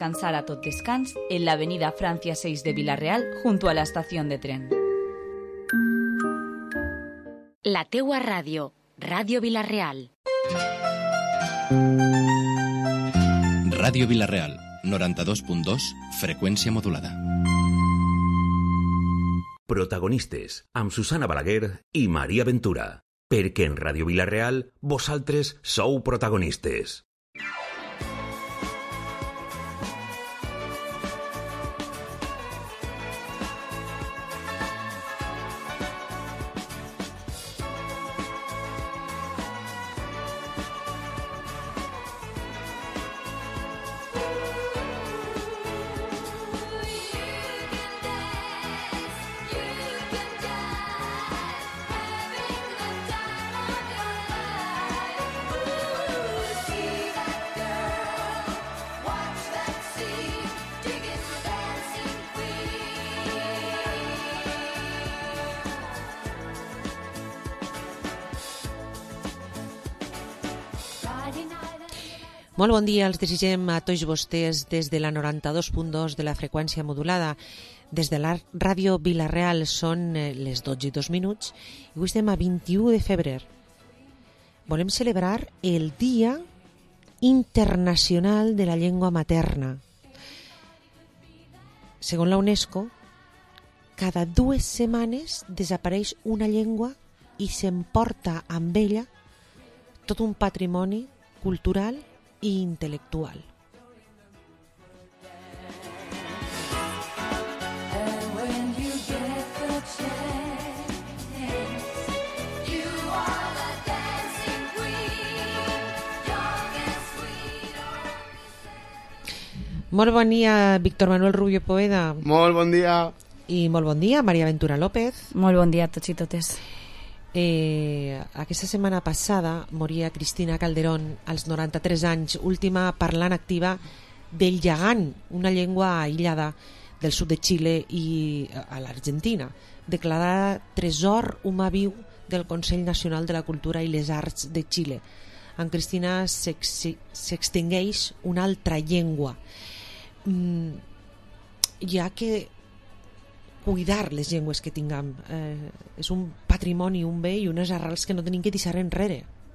Descansar a tot descans en la avenida Francia 6 de Villarreal junto a la estación de tren. La teua ràdio, Ràdio Villarreal. Ràdio Villarreal, 92.2, freqüència modulada. Protagonistes, amb Susana Balaguer i Maria Ventura. Perquè en Ràdio Villarreal vosaltres sou protagonistes. Molt bon dia, els desitgem a tots vostès des de la 92.2 de la freqüència modulada. Des de la ràdio Villarreal són les 12:02 i avui estem a 21 de febrer. Volem celebrar el Dia Internacional de la Llengua Materna. Segons la UNESCO, cada 2 setmanes desapareix una llengua i s'emporta amb ella tot un patrimoni cultural i intel·lectual. Molt bon dia, Víctor Manuel Rubio Poveda. Molt bon dia. I molt bon dia, Maria Ventura López. Molt bon dia a tots i totes. Aquesta setmana passada moria Cristina Calderón als 93 anys, última parlant activa del llagant, una llengua aïllada del sud de Xile i a l'Argentina, declarada tresor humà viu del Consell Nacional de la Cultura i les Arts de Xile. En Cristina s'extingueix una altra llengua, ja que cuidar les llengües que tinguem és un patrimoni, un bé i unes arrels que no tenim que deixar enrere.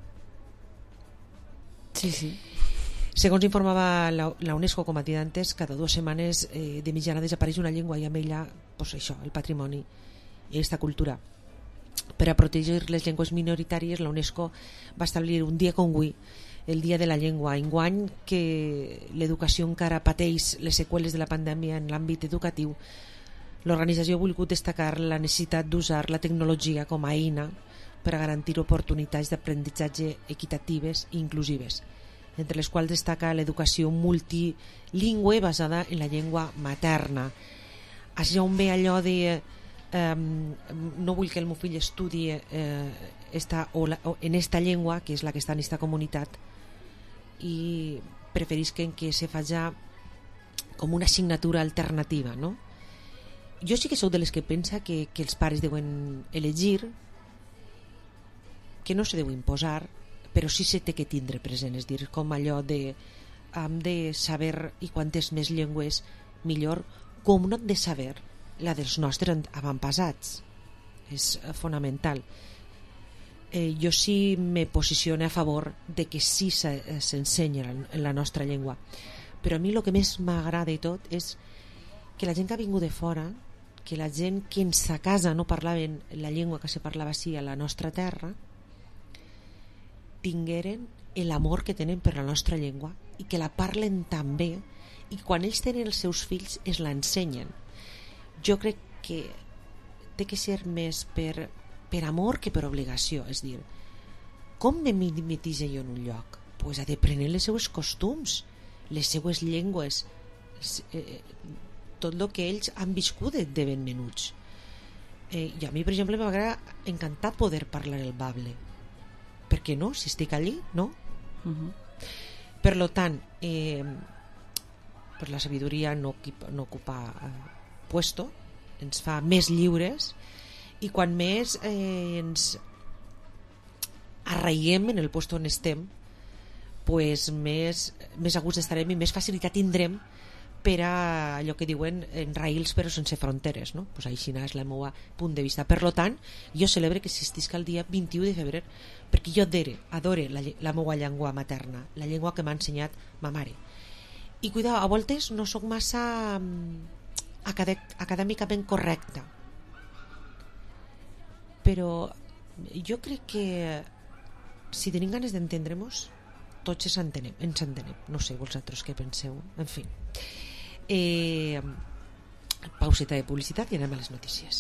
Sí. Segons informava la UNESCO, com a dit antes, cada 2 setmanes de mitjana desapareix una llengua i amb ella això, el patrimoni i aquesta cultura. Per a protegir les llengües minoritàries, la UNESCO va establir un dia com avui, el Dia de la Llengua. Enguany que l'educació encara pateix les seqüeles de la pandèmia en l'àmbit educatiu, l'organització ha volgut destacar la necessitat d'usar la tecnologia com a eina per a garantir oportunitats d'aprenentatge equitatives i inclusives, entre les quals destaca l'educació multilingüe basada en la llengua materna. Així on ve allò de no vull que el meu fill estudi en esta llengua, que és la que està en esta comunitat, i preferisquen que se faci com una assignatura alternativa, no? Jo sí que sóc de les que pensa que els pares deuen elegir, que no se deu imposar, però sí se té que tindre present, és dir, com allò de hem de saber, i quantes més llengües millor, com no hem de saber la dels nostres avantpassats. És fonamental. Jo sí me posiciono a favor de que sí s'ensenya en la nostra llengua, però a mi el que més m'agrada i tot és que la gent que ha vingut de fora, que la gent que ens a casa no parlaven la llengua que se parlava així a la nostra terra, tingueren l'amor que tenen per la nostra llengua i que la parlen tan bé, i quan ells tenen els seus fills es l'ensenyen. Jo crec que té que ser més per amor que per obligació. És dir, com me mimetitzo jo en un lloc? Pues ha d'aprendre les seues costums, les seues llengües, tot el que ells han viscut de ben menuts. I a mi, per exemple, m'agrada encantat poder parlar el bable. Per què no? Si estic allí, no? Per lo tant, pues la sabidoria no ocupa puesto, ens fa més lliures, i quan més ens arraiguem en el puesto on estem, pues més a gust estarem i més facilitat tindrem per a allò que diuen en raïls però sense fronteres, no? Pues així és el meu punt de vista. Per tant, jo celebre que existisca el dia 21 de febrer perquè jo adore la meva llengua materna, la llengua que m'ha ensenyat ma mare. I cuidado, a voltes no sóc massa acadèmicament correcta, però jo crec que si tenim ganes d'entendre-nos tots ens entenem. No sé vosaltres què penseu. En fi, pauseta de publicitat i anem a les notícies.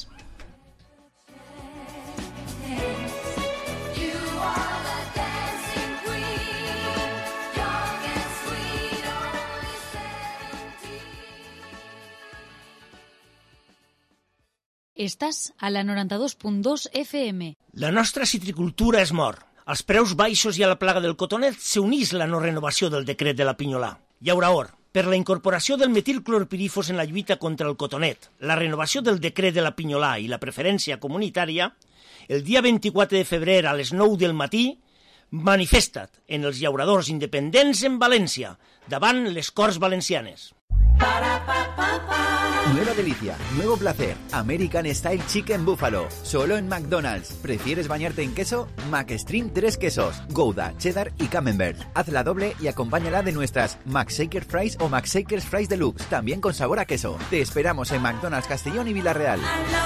Estàs a la 92.2 FM. La nostra citricultura és mort. Als preus baixos i a la plaga del cotonet s'unís la no renovació del decret de la pinyolà. Hi haurà or. Per la incorporació del metilclorpirifos en la lluita contra el cotonet, la renovació del decret de la pinyolà i la preferència comunitària, el dia 24 de febrer a les 9 del matí, manifesta't en els llauradors independents en València, davant les Corts Valencianes. Nueva delicia, nuevo placer, American Style Chicken Buffalo, solo en McDonald's. ¿Prefieres bañarte en queso? McStream 3 quesos, Gouda, Cheddar y Camembert. Hazla doble y acompáñala de nuestras McShaker Fries o McShakers Fries Deluxe, también con sabor a queso. Te esperamos en McDonald's Castellón y Villarreal.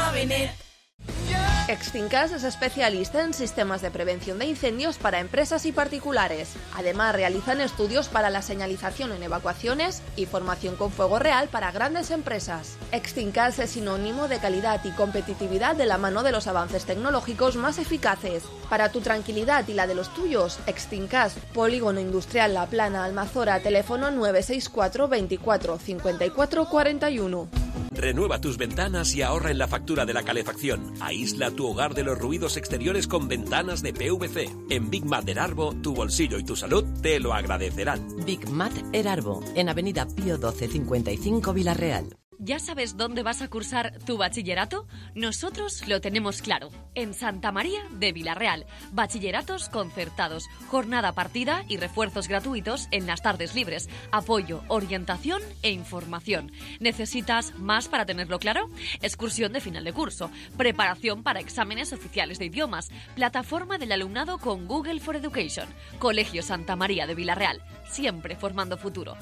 Extincas es especialista en sistemas de prevención de incendios para empresas y particulares. Además, realizan estudios para la señalización en evacuaciones y formación con fuego real para grandes empresas. Extincas es sinónimo de calidad y competitividad de la mano de los avances tecnológicos más eficaces. Para tu tranquilidad y la de los tuyos, Extincas, Polígono Industrial La Plana, Almazora, teléfono 964 24 54 41. Renueva tus ventanas y ahorra en la factura de la calefacción. Aísla tu hogar de los ruidos exteriores con ventanas de PVC. En Big Mat Erarbo, tu bolsillo y tu salud te lo agradecerán. Big Mat Erarbo, en Avenida Pío 12 55 Villarreal. ¿Ya sabes dónde vas a cursar tu bachillerato? Nosotros lo tenemos claro. En Santa María de Villarreal. Bachilleratos concertados, jornada partida y refuerzos gratuitos en las tardes libres. Apoyo, orientación e información. ¿Necesitas más para tenerlo claro? Excursión de final de curso. Preparación para exámenes oficiales de idiomas. Plataforma del alumnado con Google for Education. Colegio Santa María de Villarreal. Siempre formando futuro.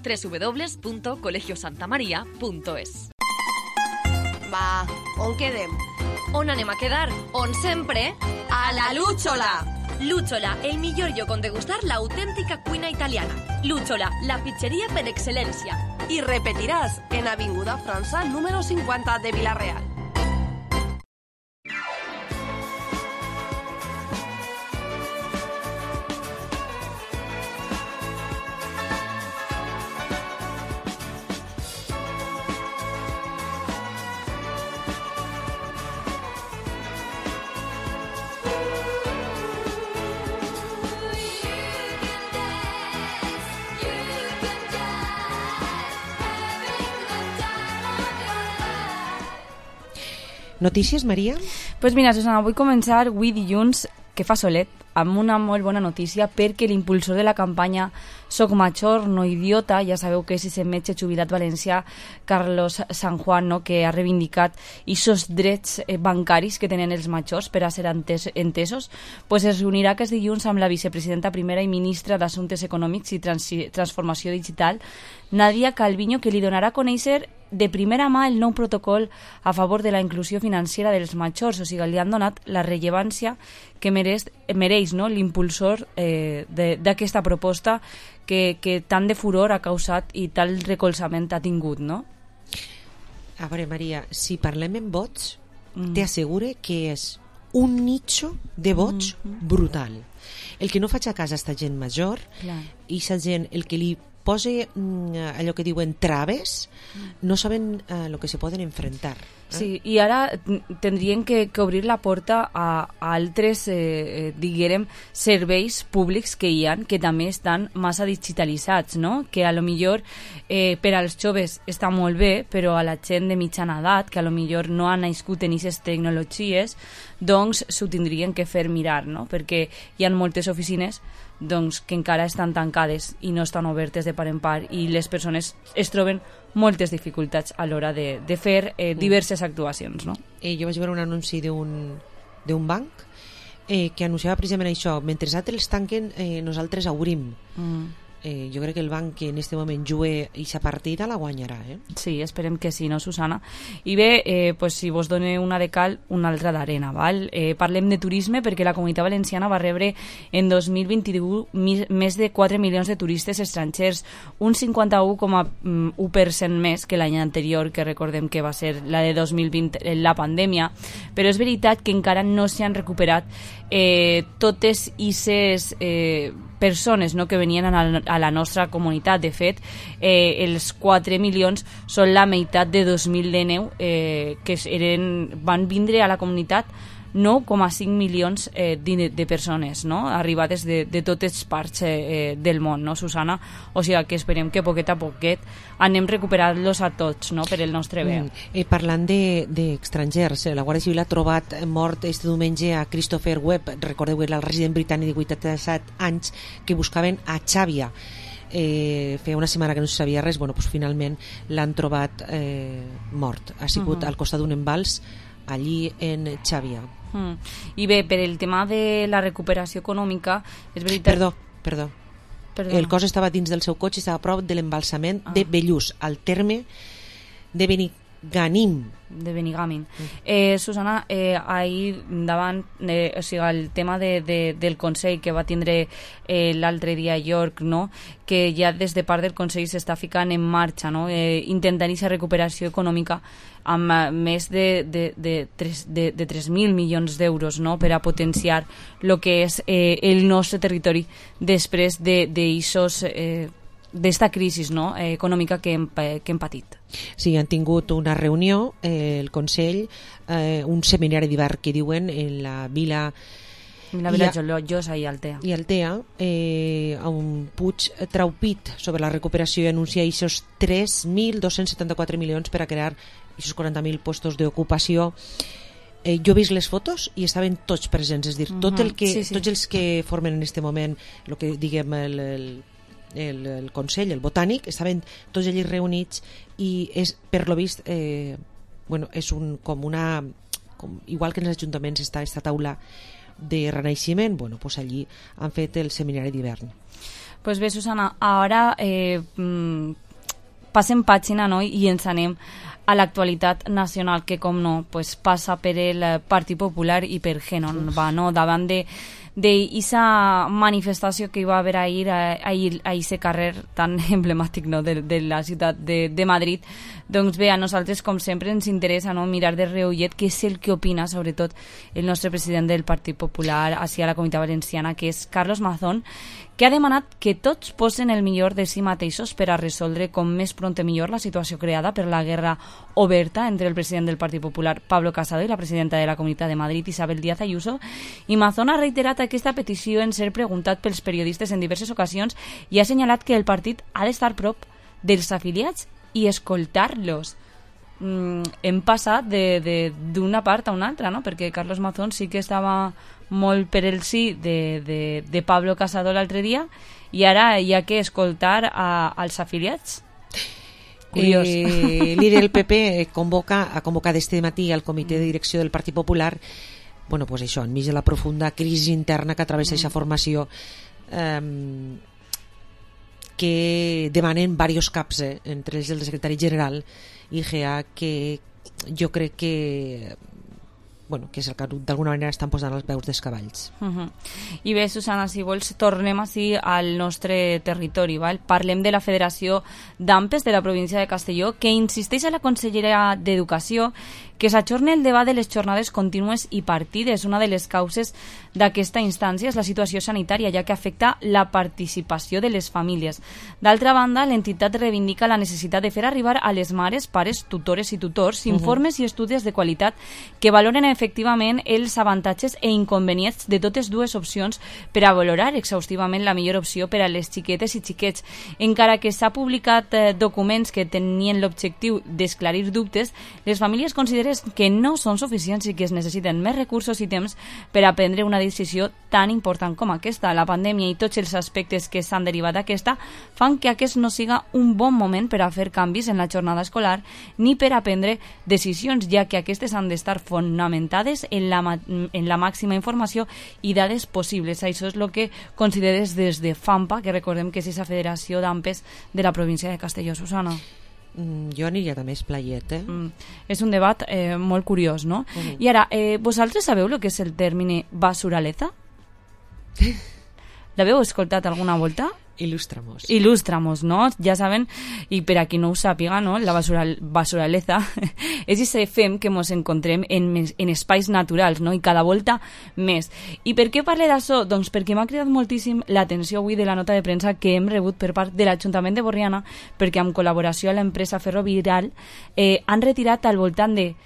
www.colegiosantamaria.es. Va, on quedem? On anem a quedar? On sempre? A la Lúchola! Lúchola, el millor lloc on degustar l'autèntica cuina italiana. Lúchola, la pizzeria per excel·lència. I repetiràs en Avinguda França, número 50 de Villarreal. Notícies, Maria? Pues mira, Susana, vull començar avui dilluns, que fa solet, amb una molt bona notícia, perquè l'impulsor de la campanya Soc Major, no idiota, ja sabeu que és ese metge jubilat valencià, Carlos San Juan, no?, que ha reivindicat aquests drets bancaris que tenen els majors per a ser entesos, pues es reunirà aquest dilluns amb la vicepresidenta primera i ministra d'Assumptes Econòmics i Transformació Digital, Nadia Calviño, que li donarà a conèixer de primera mà el nou protocol a favor de la inclusió financera dels majors, o sigui, li han donat la rellevància que mereix, no?, l'impulsor d'aquesta proposta que tant de furor ha causat i tal recolzament ha tingut, no? A veure, Maria, si parlem en vots, t'assegure que és un nicho de vots brutal. El que no faig a casa esta gent major, i aquesta gent, el que li posa allò que diuen traves, no saben el que se poden enfrentar. Sí, i ara tindrien que obrir la porta a altres, diguem, serveis públics que hi ha, que també estan massa digitalitzats, no? Que a lo millor per als joves està molt bé, però a la gent de mitjana edat, que a lo millor no ha nascut en aquestes tecnologies, doncs s'ho tindrien que fer mirar, no? Perquè hi ha moltes oficines doncs, que encara estan tancades i no estan obertes de par en part, i les persones es troben moltes dificultats a l'hora de fer diverses actuacions, no? Jo vaig veure un anunci d'un banc que anunciava precisament això: mentre altres tanquen, nosaltres obrim. Jo crec que el banc que en este moment jugue aquesta partida la guanyarà, Sí, esperem que sí, no, Susana? I bé, pues, si vos done una de cal, una altra d'arena, val? Parlem de turisme, perquè la Comunitat Valenciana va rebre en 2021 més de 4 milions de turistes estrangers, un 51,1% més que l'any anterior, que recordem que va ser la de 2020, la pandèmia, però és veritat que encara no s'han recuperat totes aquestes persones, no, que venien a la nostra comunitat. De fet, els 4 milions són la meitat de 2019, que van vindre a la comunitat 9,5 milions de persones, no?, arribades de totes parts del món, no, Susana? O sigui que esperem que poquet a poquet anem recuperant-los a tots, no?, per el nostre bé. Parlant d'estrangers, la Guàrdia Civil ha trobat mort este diumenge a Christopher Webb. Recordeu que era el resident britànic de 87 anys que buscaven a Xàbia. Feia una setmana que no se sabia res. Bueno, doncs finalment l'han trobat mort. Ha sigut al costat d'un emvals allí en Xàbia. I bé, per el tema de la recuperació econòmica, és veritat... Perdó. El cos estava dins del seu cotxe, estava a prop de l'embalsament de Bellús, al terme de Benigànim. Susana, ahir davant, o sigui, el tema del Consell que va tindre l'altre dia a York, no?, que ja des de part del Consell s'està ficant en marxa, no?, intentant aquesta recuperació econòmica amb més de 3.000 milions d'euros, no?, per a potenciar el que és el nostre territori després d'esta crisi, no?, econòmica que hem patit. Sí, han tingut una reunió, el Consell, un seminari d'hivern que diuen en la Vila Joiosa i Altea. Un Puig Traupit sobre la recuperació i anuncia aquests 3.274 milions per a crear aquests 40.000 puestos d'ocupació. Jo he vist les fotos i estaven tots presents, és a dir, tots els que formen en aquest moment el que diguem el Consell, el Botànic, estaven tots allí reunits i és, per lo vist, és igual que en els ajuntaments està aquesta taula de renaixement, doncs allí han fet el seminari d'hivern. Pues bé, Susana, ara passem pàgina, no?, i ens anem a l'actualitat nacional, que com no, pues, passa per el Partit Popular i per Génova, no?, davant d'aquesta manifestació que hi va haver ahir a aquest carrer tan emblemàtic, no?, de la ciutat de Madrid. Doncs bé, a nosaltres, com sempre, ens interessa, no?, mirar de reullet què és el que opina, sobretot, el nostre president del Partit Popular a la Comunitat Valenciana, que és Carlos Mazón, que ha demanat que tots posen el millor de si mateixos per a resoldre com més pront millor la situació creada per la guerra oberta entre el president del Partit Popular, Pablo Casado, i la presidenta de la Comunitat de Madrid, Isabel Díaz Ayuso. I Mazón ha reiterat aquesta petició en ser preguntat pels periodistes en diverses ocasions i ha assenyalat que el partit ha d'estar prop dels afiliats i escoltar-los. Hem passat d'una part a una altra, no?, perquè Carlos Mazón sí que estava molt per el sí de Pablo Casado l'altre dia i ara hi ha que escoltar als afiliats. Curiós. Líder del PP ha convocat este matí al comitè de direcció del Partit Popular, pues això, enmig de la profunda crisi interna que travessa aquesta formació, que demanen diversos caps, entre ells el secretari general IGA, que jo crec que que és el que d'alguna manera estan posant els peus dels cavalls. I bé, Susana, si vols tornem així al nostre territori, val? Parlem de la Federació d'AMPES de la província de Castelló, que insisteix a la Conselleria d'Educació que s'ajorni el debat de les jornades contínues i partides. Una de les causes d'aquesta instància és la situació sanitària, ja que afecta la participació de les famílies. D'altra banda, l'entitat reivindica la necessitat de fer arribar a les mares, pares, tutores i tutors informes i estudis de qualitat que valoren efectivament els avantatges i inconvenients de totes dues opcions per a valorar exhaustivament la millor opció per a les xiquetes i xiquets. Encara que s'ha publicat documents que tenien l'objectiu d'esclarir dubtes, les famílies consideren que no són suficients i que es necessiten més recursos i temps per a prendre una decisió tan important com aquesta. La pandèmia i tots els aspectes que s'han derivat d'aquesta fan que aquest no siga un bon moment per a fer canvis en la jornada escolar ni per a prendre decisions, ja que aquestes han d'estar fonamentades en la màxima informació i dades possibles. Això és el que consideres des de FAMPA, que recordem que és la Federació d'AMPES de la província de Castelló. Susana. Jo aniria també esplayet, És un debat molt curiós, no? I ara, vosaltres sabeu el que és el terme basuraleza? L'haveu escoltat alguna volta? Il·lustramos, no? Ja saben, i per a qui no ho sàpiga, no? La basuraleza és ese fem que ens encontrem en espais naturals, no? I cada volta més. I per què parle d'això? Doncs perquè m'ha cridat moltíssim l'atenció avui de la nota de premsa que hem rebut per part de l'Ajuntament de Borriana, perquè amb col·laboració a l'empresa Ferrovial han retirat al voltant de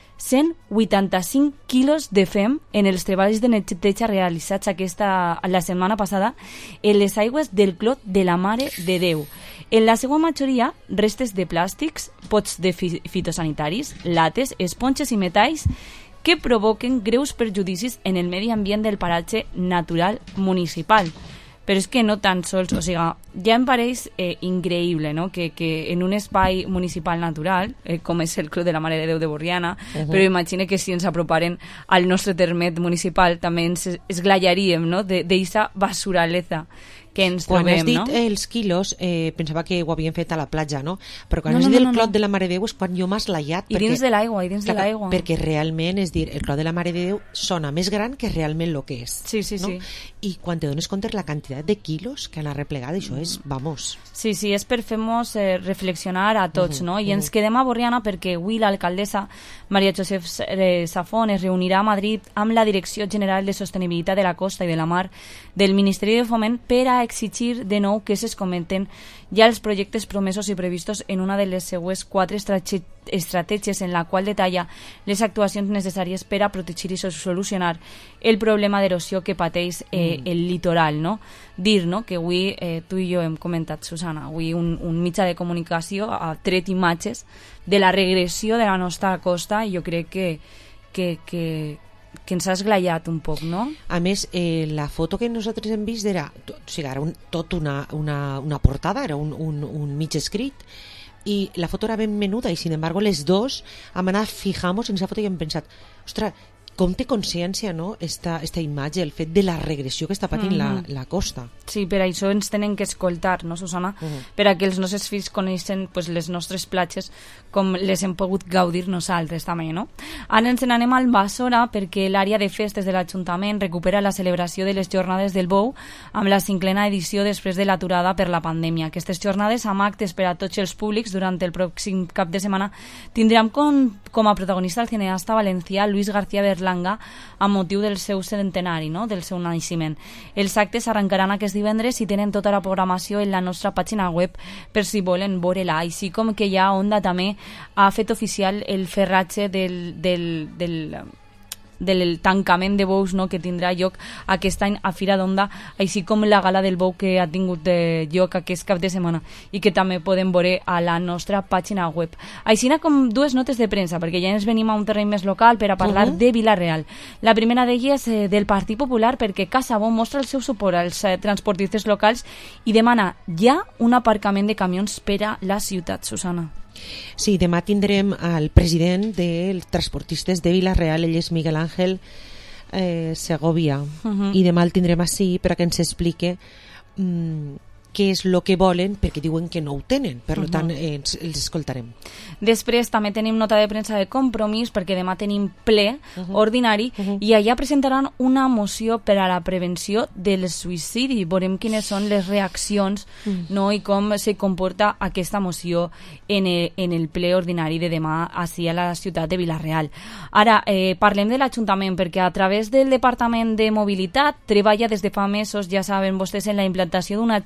185 quilos de fem en els treballs de neteja realitzats la setmana passada en les aigües del Clot de la Mare de Déu. En la seva majoria, restes de plàstics, pots de fitosanitaris, lates, esponges i metalls que provoquen greus perjudicis en el medi ambient del paratge natural municipal. Però és que no tan sols, o sigui, ja em pareix increïble, no? que en un espai municipal natural, com és el Club de la Mare de Déu de Borriana, però imagina que si ens aproparen al nostre termet municipal també ens esglaiaríem, no? d'eixa basuraleza que ens quan trobem, has dit no? Els quilos, pensava que ho havien fet a la platja, no? Però quan has dit el Clot de la Mare de Déu és quan jo m'he esglaiat. I dins de l'aigua, Perquè realment, és dir, el Clot de la Mare de Déu sona més gran que realment el que és. Sí. I quan te dones compte la quantitat de quilos que han arreplegat, això és, vamos. Sí, és per fer-nos reflexionar a tots, no? I ens quedem a Borriana perquè avui l'alcaldessa Maria Josep Safón es reunirà a Madrid amb la Direcció General de Sostenibilitat de la Costa i de la Mar del Ministeri de Foment per a exigir de nou que es comenten ja els projectes promesos i previstos en una de les seues 4 estratègies en la qual detalla les actuacions necessàries per a protegir i solucionar el problema d'erosió que pateix el litoral, no? Dir, no?, que avui tu i jo hem comentat, Susana, avui un mitjà de comunicació ha tret imatges de la regressió de la nostra costa i jo crec que ens ha esglaiat un poc, no? A més, la foto que nosaltres hem vist era tot una portada, era un mig escrit, i la foto era ben menuda, i sin embargo les dos hem anat fijamos en esa foto i hem pensat, ostres, com té consciència, no?, esta imatge, el fet de la regressió que està patint la costa. Sí, per això ens tenen que escoltar, no, Susana? Per a que els nostres fills coneixen pues, les nostres platges com les hem pogut gaudir nosaltres també, no? Ara ens n'anem al Bassora perquè l'àrea de festes de l'Ajuntament recupera la celebració de les Jornades del Bou amb la 5a edició després de l'aturada per la pandèmia. Aquestes jornades, amb actes per a tots els públics durant el pròxim cap de setmana, tindrem com a protagonista el cineasta valencià Luis García Berlanga amb motiu del seu centenari, no?, del seu naixement. Els actes arrencaran aquest divendres i tenen tota la programació en la nostra pàgina web per si volen veure-la, així com que ja Onda també ha fet oficial el ferratge del tancament de bous, no?, que tindrà lloc aquest any a Fira d'Onda, així com la gala del bou que ha tingut lloc aquest cap de setmana i que també podem veure a la nostra pàgina web. Així com dues notes de premsa, perquè ja ens venim a un terreny més local per a parlar de Vila-real. La primera d'elles del Partit Popular, perquè Casa Bo mostra el seu suport als transportistes locals i demana ja un aparcament de camions per a la ciutat, Susana. Sí, demà tindrem el president dels transportistes de Vila-real, ell és Miguel Ángel Segovia, i demà el tindrem així per a que ens explique què és el que volen, perquè diuen que no ho tenen, per tant els escoltarem. Després també tenim nota de premsa de Compromís perquè demà tenim ple ordinari i allà presentaran una moció per a la prevenció del suïcidi. Veurem quines són les reaccions, no?, i com se comporta aquesta moció en el ple ordinari de demà ací a la ciutat de Vila-real. Ara, parlem de l'Ajuntament perquè a través del Departament de Mobilitat treballa des de fa mesos, ja saben vostès, en la implantació d'una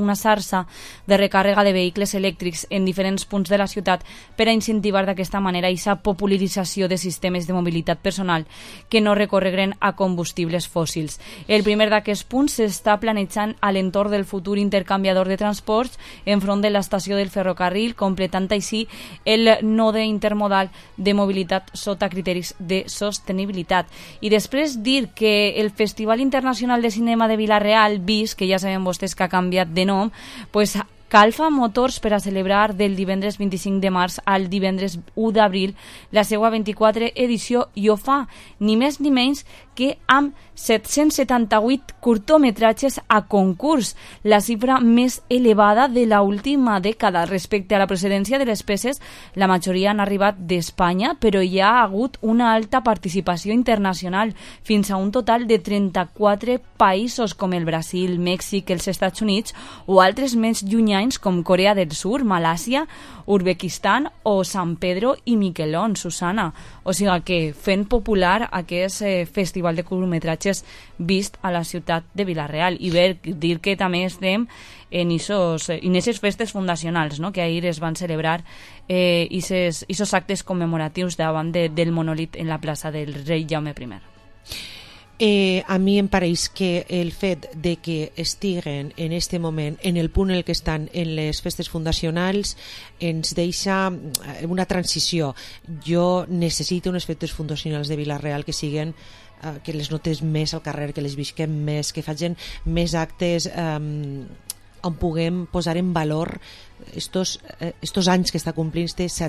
una xarxa de recàrrega de vehicles elèctrics en diferents punts de la ciutat per a incentivar d'aquesta manera aquesta popularització de sistemes de mobilitat personal que no recorreguen a combustibles fòssils. El primer d'aquests punts s'està planejant a l'entorn del futur intercanviador de transports enfront de l'estació del ferrocarril, completant així el node intermodal de mobilitat sota criteris de sostenibilitat. I després dir que el Festival Internacional de Cinema de Vila-real, VIS, que ja sabem vostès que ha canviat de nom, pues calfa motors per a celebrar del divendres 25 de març al divendres 1 d'abril la seva 24 edició i ho fa ni més ni menys que amb 778 curtometratges a concurs, la xifra més elevada de l'última dècada. Respecte a la procedència de les peces, la majoria han arribat d'Espanya, però hi ha hagut una alta participació internacional, fins a un total de 34 països com el Brasil, Mèxic, els Estats Units o altres més llunyans com Corea del Sur, Malàsia, Uzbekistan o Sant Pedro i Miquelon, Susana. O sigui que fent popular aquest festival de curtmetratges vist a la ciutat de Vila-real i dir que també estem en aquestes festes fundacionals, no? Que ahir es van celebrar aquests actes commemoratius davant del monòlit en la plaça del rei Jaume I. A mi em pareix que el fet de que estiguen en este moment en el punt en el que estan en les festes fundacionals ens deixa una transició. Jo necessito unes festes fundacionals de Vila-real que siguen que les notes més al carrer, que les visquem més, que facin més actes on puguem posar en valor estos anys que està complint,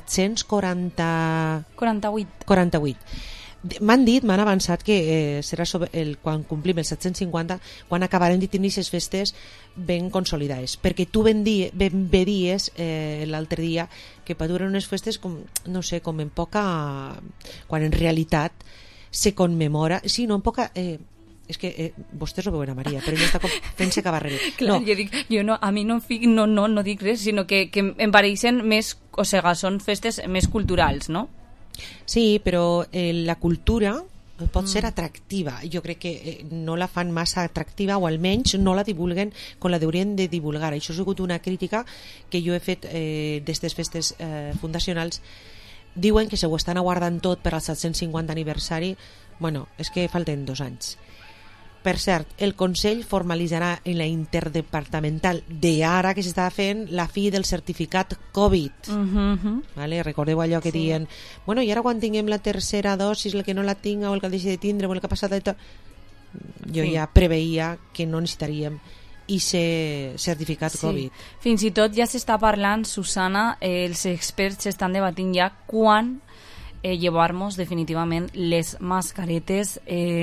748. M'han avançat que serà quan complim els 750, quan acabarem de tenir aquestes festes ben consolidades, perquè tu ben dies l'altre dia que per durar unes festes com, no sé, com en poca, quan en realitat se commemora, sí, no en poca... és que vostès ho veuen a Maria, però jo està fent-se cabarrer. Clar, no. A mi no dic res, sinó que em pareixen més, o sigui, són festes més culturals, no? Sí, però la cultura pot ser atractiva. Jo crec que no la fan massa atractiva, o almenys no la divulguen com la deurien de divulgar. Això ha sigut una crítica que jo he fet d'aquestes festes fundacionals. Diuen que se ho estan aguardant tot per al 750 aniversari. Bueno, és que falten 2 anys. Per cert, el Consell formalitzarà en la interdepartamental d'ara que s'està fent la fi del certificat Covid. Vale? Recordeu allò que diuen, bueno, i ara quan tinguem la tercera dosis, el que no la tinga o el que deixi de tindre o el que ha passat de tot... Jo ja preveia que no necessitaríem aquest certificat Covid. Fins i tot ja s'està parlant, Susana, els experts estan debatint ja quan llevar-nos definitivament les mascaretes,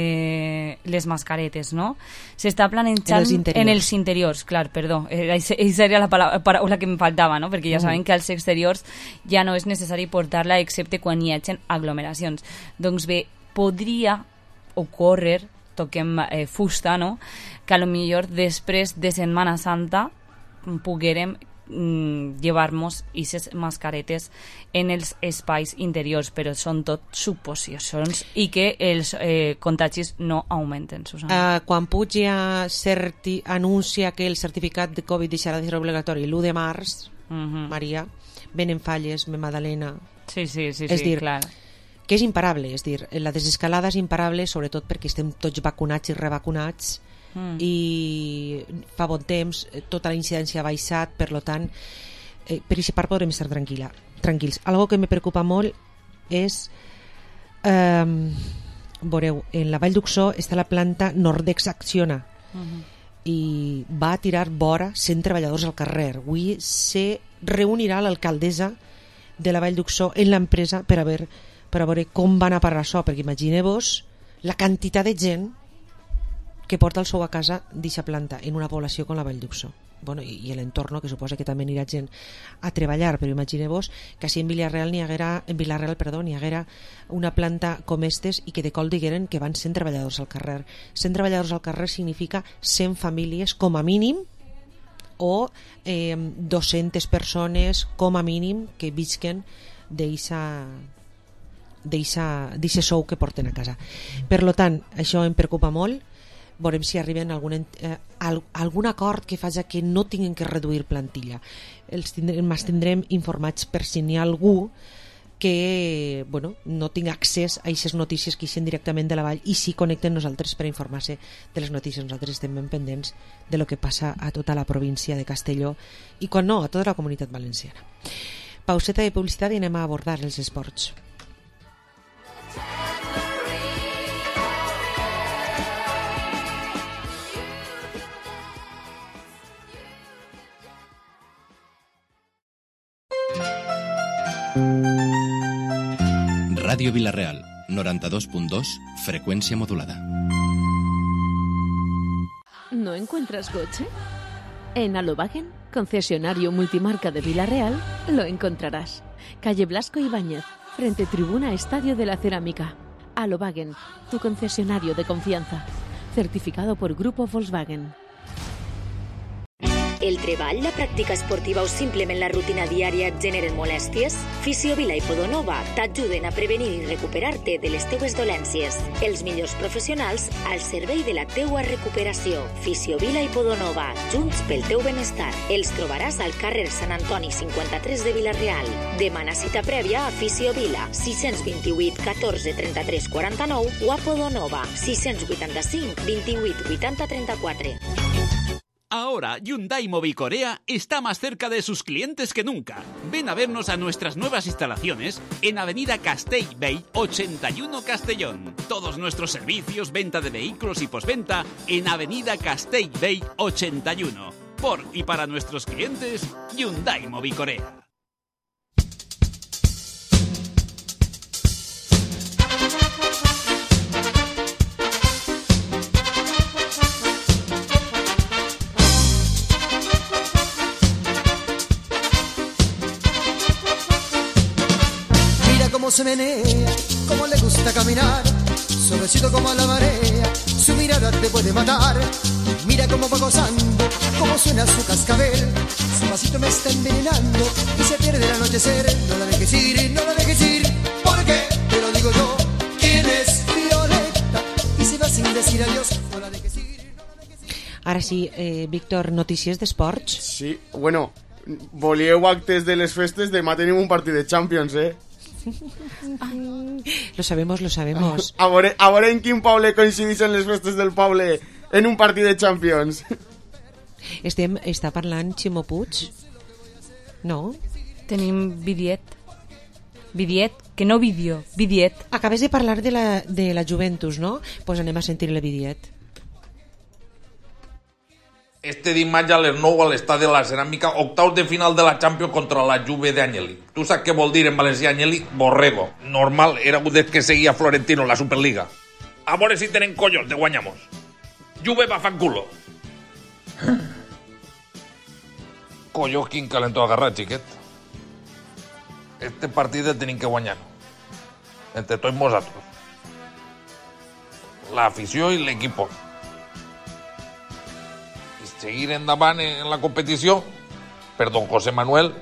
no? S'està planejant en els interiors, clar, perdó, aquesta era la paraula que em faltava, no? Perquè ja sabem que als exteriors ja no és necessari portar-la excepte quan hi hagi aglomeracions. Doncs bé, podria ocórrer, toquem fusta, no? Que a lo millor després de Setmana Santa poguérem llevar-nos aquestes mascaretes en els espais interiors, però són tot suposicions i que els contagis no augmenten, Susana. Quan Puig ja anuncia que el certificat de Covid deixarà de ser obligatori l'1 de març, Maria, venen falles, Madalena... Sí, dir, clar. Que és imparable, és dir, la desescalada és imparable, sobretot perquè estem tots vacunats i revacunats, i fa bon temps tota la incidència ha baixat, per tant per aquesta part podrem estar tranquils. Algo que me preocupa molt és veureu, en la Vall d'Uxó està la planta Nordex Acciona i va tirar vora 100 treballadors al carrer. Avui se reunirà l'alcaldessa de la Vall d'Uxó en l'empresa per a veure com van a parar això, perquè imagineu-vos la quantitat de gent que porta el sou a casa d'aquesta planta en una població com la Vall d'Uxó. Bueno, i l'entorn, que suposa que també anirà gent a treballar, però imagineu-vos que així en Vila-real n'hi haguera una planta com estes i que de col digueren que van 100 treballadors al carrer. 100 treballadors al carrer significa 100 famílies com a mínim, o 200 persones com a mínim que visquen d'aquest sou que porten a casa. Per tant, això em preocupa molt. veurem si arriben a algun acord que faci que no tinguin que reduir plantilla. Els tindrem informats per si n'hi ha algú que no tinga accés a aquestes notícies que ixen directament de la vall i si connecten nosaltres per informar-se de les notícies. Nosaltres estem ben pendents de lo que passa a tota la província de Castelló i, quan no, a tota la comunitat valenciana. Pauseta de publicitat i anem a abordar els esports. Radio Vilareal, 92.2, frecuencia modulada. ¿No encuentras coche? En Alobagen, concesionario multimarca de Vilareal, lo encontrarás. Calle Blasco Ibáñez, frente tribuna Estadio de la Cerámica. Alobagen, tu concesionario de confianza. Certificado por Grupo Volkswagen. El treball, la pràctica esportiva o simplement la rutina diària et generen molèsties? Fisiovila i Podonova t'ajuden a prevenir i recuperar-te de les teues dolències. Els millors professionals al servei de la teua recuperació. Fisiovila i Podonova, junts pel teu benestar. Els trobaràs al carrer Sant Antoni 53 de Vila-real. Demana cita prèvia a Fisiovila, 628 14 33 49 o a Podonova, 685 28 80 34. Ahora, Hyundai Mobicorea está más cerca de sus clientes que nunca. Ven a vernos a nuestras nuevas instalaciones en Avenida Castellbell 81 Castellón. Todos nuestros servicios, venta de vehículos y postventa en Avenida Castellbell 81. Por y para nuestros clientes, Hyundai Mobicorea. Cómo se menea, cómo le gusta caminar, suavecito como la marea, su mirada te puede matar. Mira cómo va gozando, cómo suena su cascabel, su pasito me está envenenando y se pierde el anochecer. No la dejes ir, no la dejes ir, porque te lo digo yo, ¿quién es Violeta? Y se va sin decir adiós, no la dejes ir. Ara sí, Víctor, notícies d'esports? Sí, bueno, volíeu actes de les festes, demà tenim un partit de Champions, Lo sabemos, lo sabemos. A veure en quin poble coincideixen les festes del poble en un partit de Champions. Està parlant Ximo Puig? No? Tenim Vidiet, que no vídeo, Vidiet. Acabes de parlar de la Juventus, no? Pues anem a sentir el Vidiet. Este dimarts a les 9 a l'estadi de la Ceràmica, octaus de final de la Champions contra la Juve d'Agnelli. Tu saps què vol dir en valencià Agnelli? Borrego. Normal, era un des que seguia Florentino la Superliga. A veure si tenen collons de guanyamos. Juve va fan culo. Collons, quin calentó agarrat, xiquet. Este partit el tenim que guanyar. Entre tots nosaltres. L'afició i l'equipo. Seguir endavant en la competició per don José Manuel.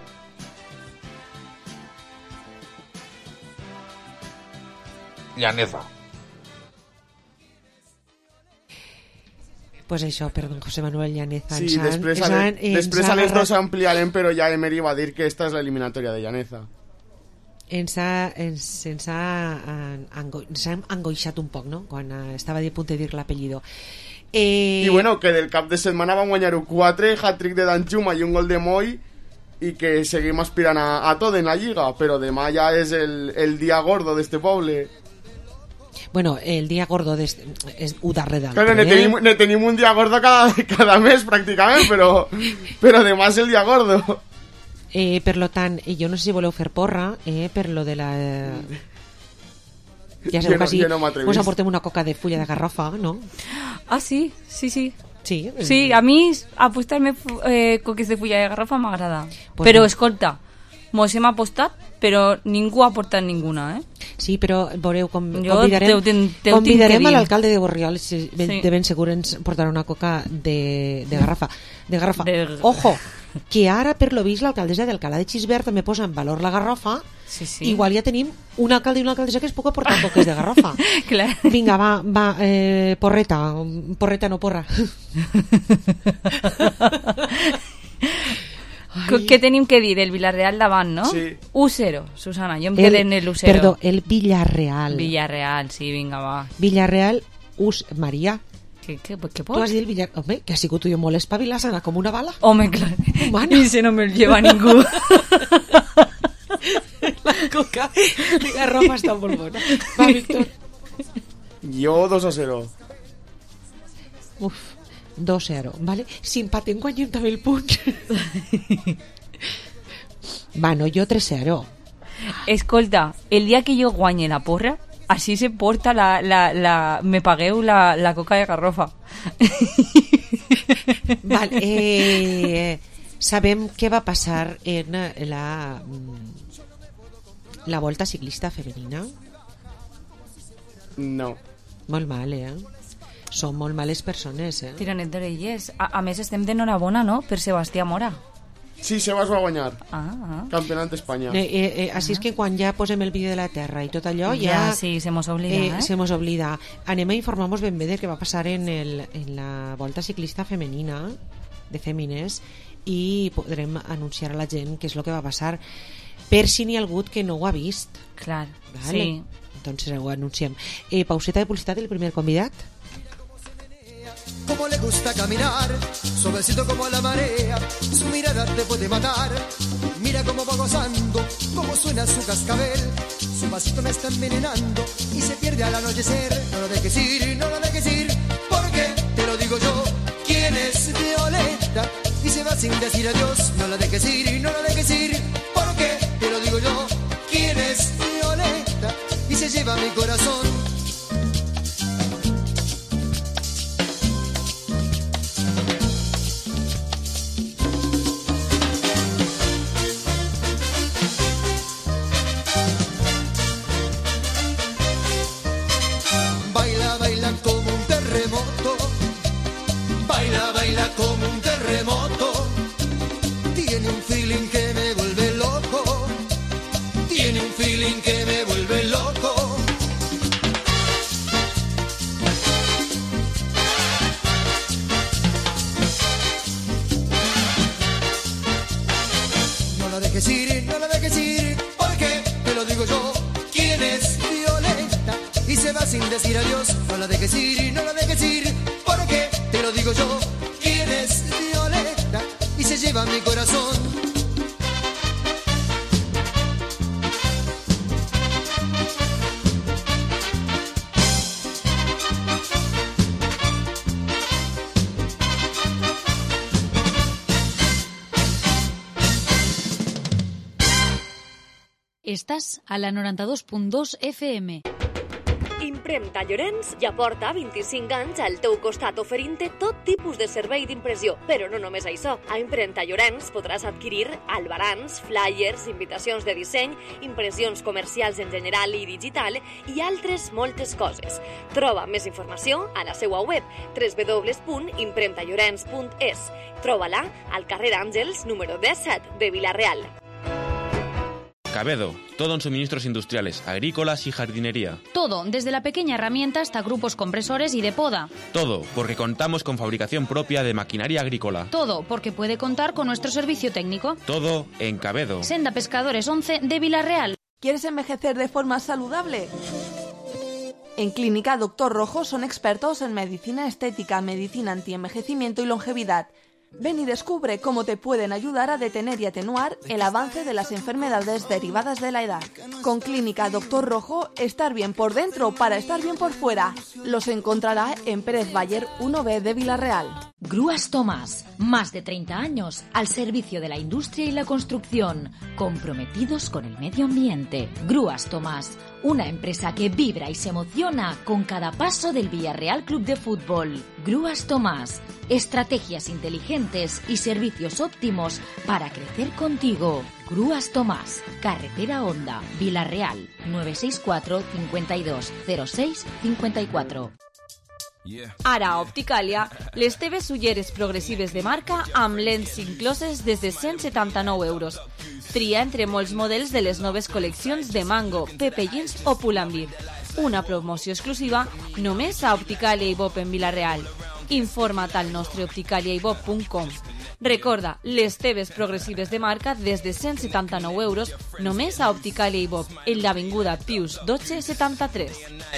Llaneza. Pues això, per don José Manuel Llaneza. Sí, després a les dos ampliarem, però ja Emery va dir que esta és l'eliminatòria de Llaneza. Ens ha angoixat un poc, no?, quan estava a punt de dir l'apellido. I bueno, que del cap de setmana vam guanyar-ho 4, hat-trick de Danjuma i un gol de Moy, i que seguim aspirant a tot en la Lliga, però demà ja és el dia gordo d'este poble. Bueno, el dia gordo és un darrer d'altre. Claro, ne tenim un dia gordo cada mes pràcticament, però demà és el dia gordo. Per lo tant, jo no sé si voleu fer porra per lo de la... Ja sabeu que sí, us aportem una coca de fulla de garrofa, no? Ah, sí. Sí, a mi apostar-me coques de fulla de garrofa m'agrada. Pues però, escolta, mos hem apostat, però ningú ha aportat ninguna, Sí, però veureu, convidarem a l'alcalde de Borriol, de ben segur ens portarà una coca de garrafa. Ojo, que ara, per lo vist, l'alcaldessa d'Alcalá de Xisbert també posa en valor la garrofa igual ja tenim un alcalde i una alcaldessa que es puc aportar poques de garrofa. Clar. Vinga, va, porreta no porra. Què tenim que dir? El Villarreal davant, no? Sí. 1-0, Susana, jo em quedé en el 1-0. Perdó, el Villarreal. Villarreal, sí, vinga, va. Villarreal, Maria. Què pots? Tu has dit el Villarreal. Home, que ha sigut jo molt espavilasana, com una bala. Home, clar. I si no me'l lleva ningú. La coca de garrofa està molt bona. Va, Víctor. Jo 2-0. Uf, 2-0, vale? Si empatem guanyem també el punt. Bueno, jo 3-0. Escolta, el dia que jo guanye la porra, així se porta me pagueu la coca de garrofa. Vale, sabem què va passar en la volta ciclista femenina? No. Molt mal, Són molt males persones, Tiranet d'orelles. A més, estem d'enhorabona, no?, per Sebastià Mora. Sí, Sebas va guanyar. Campionat d'Espanya. Així és que quan ja posem el vídeo de la Terra i tot allò, ja sí, se mos oblida, se mos oblida. Anem a informar-nos ben bé del que va passar en la volta ciclista femenina de Fèmines i podrem anunciar a la gent què és el que va passar, per si n'hi ha algú que no ho ha vist. Clar, vale? sí. Entonces ho anunciem. Pauseta de publicitat, el primer convidat. Como le gusta caminar, suavecito como la marea, su mirada te puede matar. Mira cómo va gozando, cómo suena su cascabel, su pasito me está envenenando y se pierde al anochecer. No lo dejes ir, no lo dejes ir, porque te lo digo yo. ¿Quién es Violeta? Y se va sin decir adiós. No la dejes ir, no la dejes ir, porque te lo digo yo. ¿Quién es Violeta? Y se lleva mi corazón. Como un terremoto, tiene un feeling que me vuelve loco, tiene un feeling que me vuelve loco. No la dejes ir, no la dejes ir, porque te lo digo yo. ¿Quién es Violeta? Y se va sin decir adiós. No la dejes ir, no la dejes ir, porque te lo digo yo. Es Violeta y se lleva mi corazón. Estàs a la 92.2 FM. Impremta Llorenç ja porta 25 anys al teu costat oferint-te tot tipus de servei d'impressió. Però no només això. A Impremta Llorenç podràs adquirir albarans, flyers, invitacions de disseny, impressions comercials en general i digital i altres moltes coses. Troba més informació a la seva web www.impremtallorens.es. Troba-la al carrer Àngels número 17 de Vila-real. Cabedo, todo en suministros industriales, agrícolas y jardinería. Todo, desde la pequeña herramienta hasta grupos compresores y de poda. Todo, porque contamos con fabricación propia de maquinaria agrícola. Todo, porque puede contar con nuestro servicio técnico. Todo en Cabedo. Senda Pescadores 11 de Vila-real. ¿Quieres envejecer de forma saludable? En Clínica Doctor Rojo son expertos en medicina estética, medicina antienvejecimiento y longevidad. Ven y descubre cómo te pueden ayudar a detener y atenuar el avance de las enfermedades derivadas de la edad. Con Clínica Doctor Rojo, estar bien por dentro para estar bien por fuera. Los encontrará en Pérez Bayer 1B de Vila-real. Grúas Tomás, más de 30 años al servicio de la industria y la construcción, comprometidos con el medio ambiente. Grúas Tomás, una empresa que vibra y se emociona con cada paso del Villarreal Club de Fútbol. Grúas Tomás, estrategias inteligentes y servicios óptimos para crecer contigo. Grúas Tomás, Carretera Honda, Vila-real, 964 52 06 54. Ara a Opticàlia, les teves ulleres progressives de marca amb lents incloses des de 179 euros. Tria entre molts models de les noves col·leccions de Mango, Pepe Jeans o Pull&Bear. Una promoció exclusiva només a Opticàlia i Bob en Vila-real. Informa't al nostre opticaliaibob.com. Recorda, les teves progressives de marca des de 179 euros només a Opticàlia i Bob, en l'avinguda Pius 1273.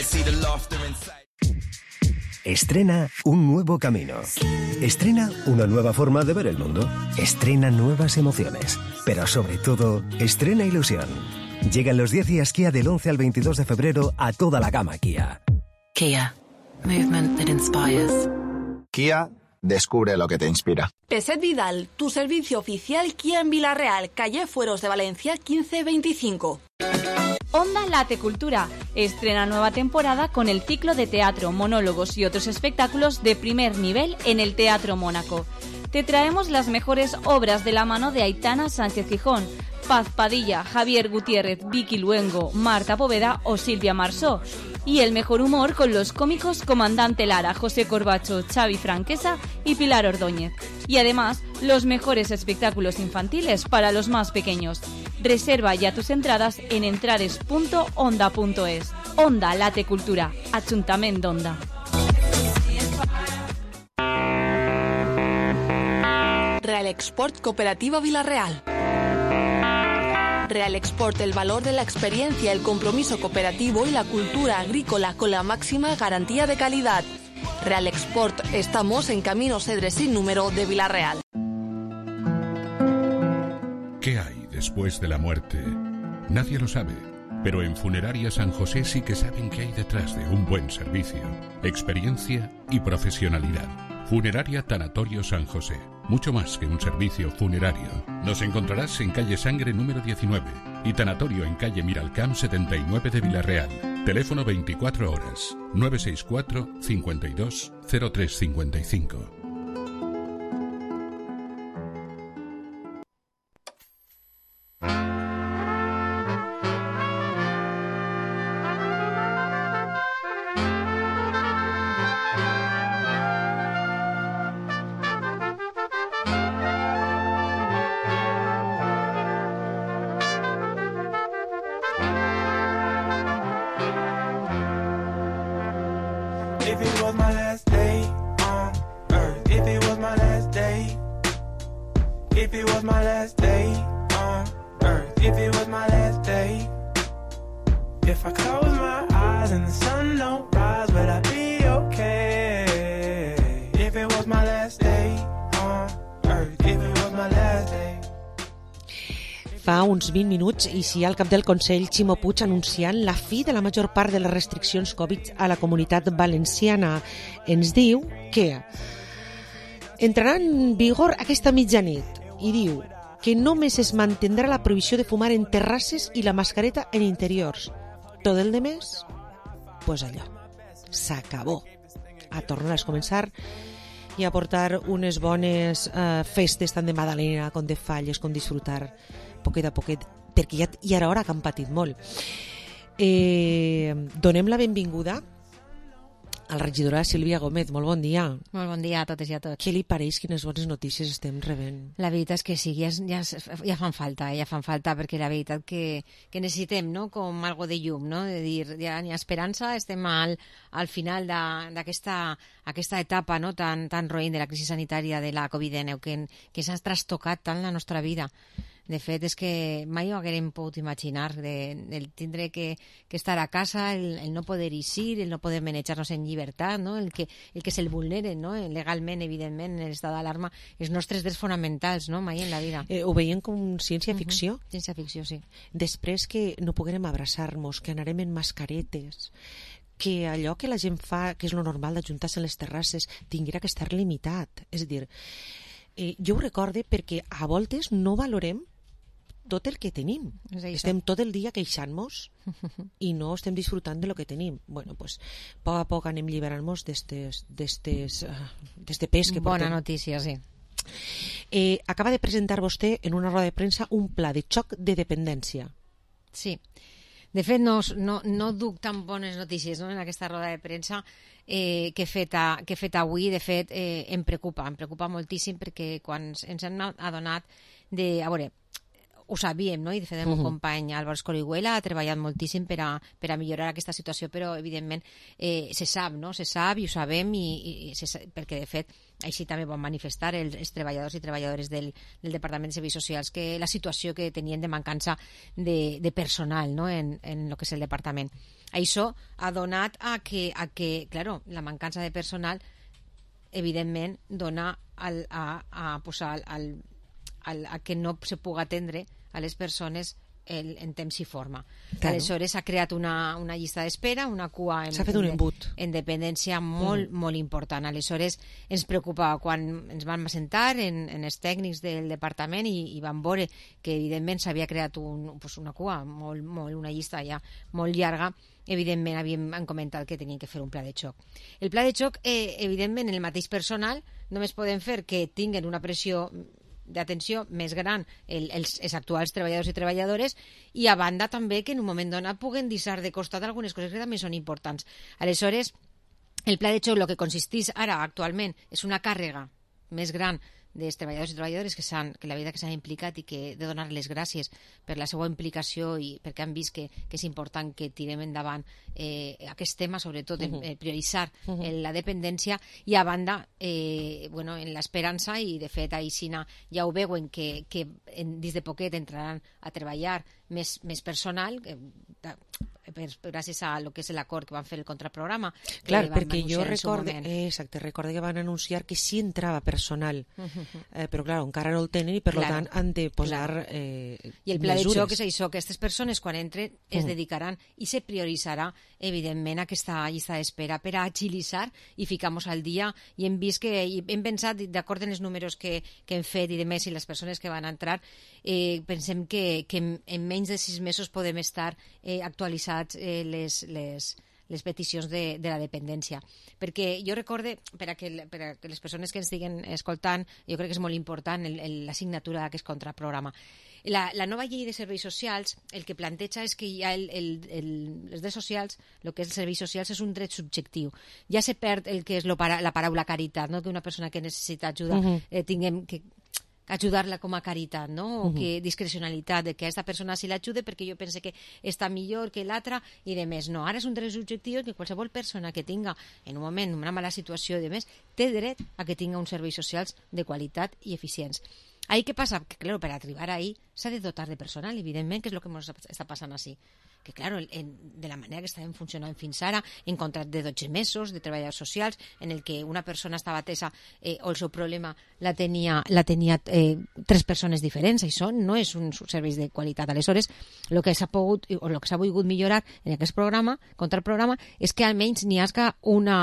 Estrena un nuevo camino. Estrena una nueva forma de ver el mundo. Estrena nuevas emociones. Pero sobre todo, estrena ilusión. Llegan los 10 días Kia del 11 al 22 de febrero a toda la gama Kia. Kia. Movement that inspires. Kia, descubre lo que te inspira. Peset Vidal, tu servicio oficial Kia en Vila-real, calle Fueros de Valencia 1525. Onda Late Cultura estrena nueva temporada con el ciclo de teatro, monólogos y otros espectáculos de primer nivel en el Teatro Mónaco. Te traemos las mejores obras de la mano de Aitana Sánchez Gijón, Paz Padilla, Javier Gutiérrez, Vicky Luengo, Marta Poveda o Silvia Marsó. Y el mejor humor con los cómicos Comandante Lara, José Corbacho, Xavi Franquesa y Pilar Ordóñez. Y además, los mejores espectáculos infantiles para los más pequeños. Reserva ya tus entradas en entrades.onda.es. Onda Late Cultura, Ajuntament d'Onda. Real Export Cooperativa Vila-real. Real Export, el valor de la experiencia, el compromiso cooperativo y la cultura agrícola con la máxima garantía de calidad. Real Export, estamos en Camino Cedres sin número de Vila-real. ¿Qué hay después de la muerte? Nadie lo sabe, pero en Funeraria San José sí que saben qué hay detrás de un buen servicio, experiencia y profesionalidad. Funeraria Tanatorio San José. Mucho más que un servicio funerario. Nos encontrarás en calle Sangre número 19 y Tanatorio en calle Miralcamp 79 de Vila-real. Teléfono 24 horas 964 52 0355. Fa uns 20 minuts eixia al cap del Consell Ximo Puig anunciant la fi de la major part de les restriccions Covid a la Comunitat Valenciana. Ens diu que entrarà en vigor aquesta mitjanit i diu que només es mantindrà la prohibició de fumar en terrasses i la mascareta en interiors. Tot el demés, pues allò, s'acabó. A tornar a començar i a portar unes bones festes tant de Madalena com de Falles, com disfrutar poquet a poquet, perquè ja era hora que han patit molt. Donem la benvinguda a la regidora Sílvia Gómez. Molt bon dia. Molt bon dia a totes i a tots. Què li pareix? Quines bones notícies estem rebent? La veritat és que sí, ja fan falta, perquè la veritat que necessitem, no?, com algo de llum, no?, de dir, ja hi ha esperança, estem al final d'aquesta etapa, no?, tan roïn de la crisi sanitària de la Covid-19 que s'ha trastocat tant la nostra vida. De fet, és que mai ho haguérem pogut imaginar, el tindre que estar a casa, el no poder eixir, el no poder manejar-nos en llibertat, no? el que se'l vulneren, no? Legalment, evidentment, en l'estat d'alarma, els nostres drets fonamentals, no?, mai en la vida. Ho veiem com ciència-ficció? Ciència-ficció, sí. Després que no puguem abraçar-nos, que anarem en mascaretes, que allò que la gent fa, que és lo normal d'ajuntar-se en les terrasses, tinguera que estar limitat. És a dir, jo ho recorde perquè a voltes no valorem tot el que tenim. Estem tot el dia queixant-nos i no estem disfrutant de lo que tenim. Bueno, pues, a poc a poc anem lliberant-nos d'este pes que portem. Bona notícia, sí. Acaba de presentar vostè en una roda de premsa un pla de xoc de dependència. Sí. De fet, no duc tan bones notícies, no?, en aquesta roda de premsa que he fet avui. De fet, em preocupa moltíssim, perquè quan ens hem adonat de... A veure, ho sabíem, no? I de fet el meu company Álvaro Escorihuela ha treballat moltíssim per a millorar aquesta situació, però evidentment se sap, no? Se sap i ho sabem, perquè de fet així també van manifestar els treballadors i treballadores del Departament de Serveis Socials que la situació que tenien de mancança de personal, no?, en el que és el departament. Això ha donat a que claro, la mancança de personal evidentment dona a que no se pugui atendre a les persones en temps i forma. Claro. Aleshores s'ha creat una llista d'espera, una cua en dependència molt important. Aleshores ens preocupava quan ens vam assentar en els tècnics del departament i vam veure que evidentment s'havia creat una cua, una llista ja molt llarga. Evidentment han comentat que tenien que fer un pla de xoc. El pla de xoc, evidentment, en el mateix personal només poden fer que tinguin una pressió d'atenció més gran els actuals treballadors i treballadores, i a banda també que en un moment donat puguen deixar de costat algunes coses que també són importants. Aleshores, el pla de xoc, el que consisteix ara actualment, és una càrrega més gran dels treballadors i treballadores que la veritat que s'han implicat i que he de donar les gràcies per la seva implicació i perquè han vist que és important que tirem endavant aquest tema, sobretot prioritzar la dependència, i a banda en l'esperança, i de fet aixina ja ho veuen que dins de poquet entraran a treballar més personal, gràcies a lo que és l'acord que van fer el contraprograma. Clar, perquè jo recorde que van anunciar que sí entrava personal, però clar, encara no el tenen i per tant han de posar i el pla de xoc és això, que aquestes persones quan entren es dedicaran i se prioritzarà evidentment aquesta llista d'espera per a agilitzar i ficar-nos al dia, i hem vist que hem pensat, d'acord amb els números que hem fet i de més i les persones que van entrar, pensem que en menys de 6 mesos podem estar actualitzats les peticions de la dependència. Perquè jo recorde, per a que les persones que ens estiguen escoltant, jo crec que és molt important la signatura d'aquest contraprograma. La nova llei de serveis socials el que planteja és que ja els drets socials, el que és els serveis socials, és un dret subjectiu. Ja se perd el que és la paraula caritat, no? Que una persona que necessita ajuda tinguem que ajudar-la com a caritat, no? O que discrecionalitat, de que aquesta persona se l'ajude perquè jo pense que està millor que l'altra i de més. No, ara és un dret subjectiu que qualsevol persona que tinga en un moment una mala situació i de més té dret a que tinga uns serveis socials de qualitat i eficients. Ahí què passa? Que, claro, per arribar ahí s'ha de dotar de personal, evidentment, que és el que ens està passant així. Que, claro, de la manera que estàvem funcionant fins ara, en contrat de 12 mesos de treballadors socials, en el que una persona estava atesa o el seu problema la tenia 3 persones diferents, això no és un servei de qualitat. Aleshores, el que s'ha pogut o el que s'ha volgut millorar en aquest programa, contraprograma, és que almenys n'hi hagi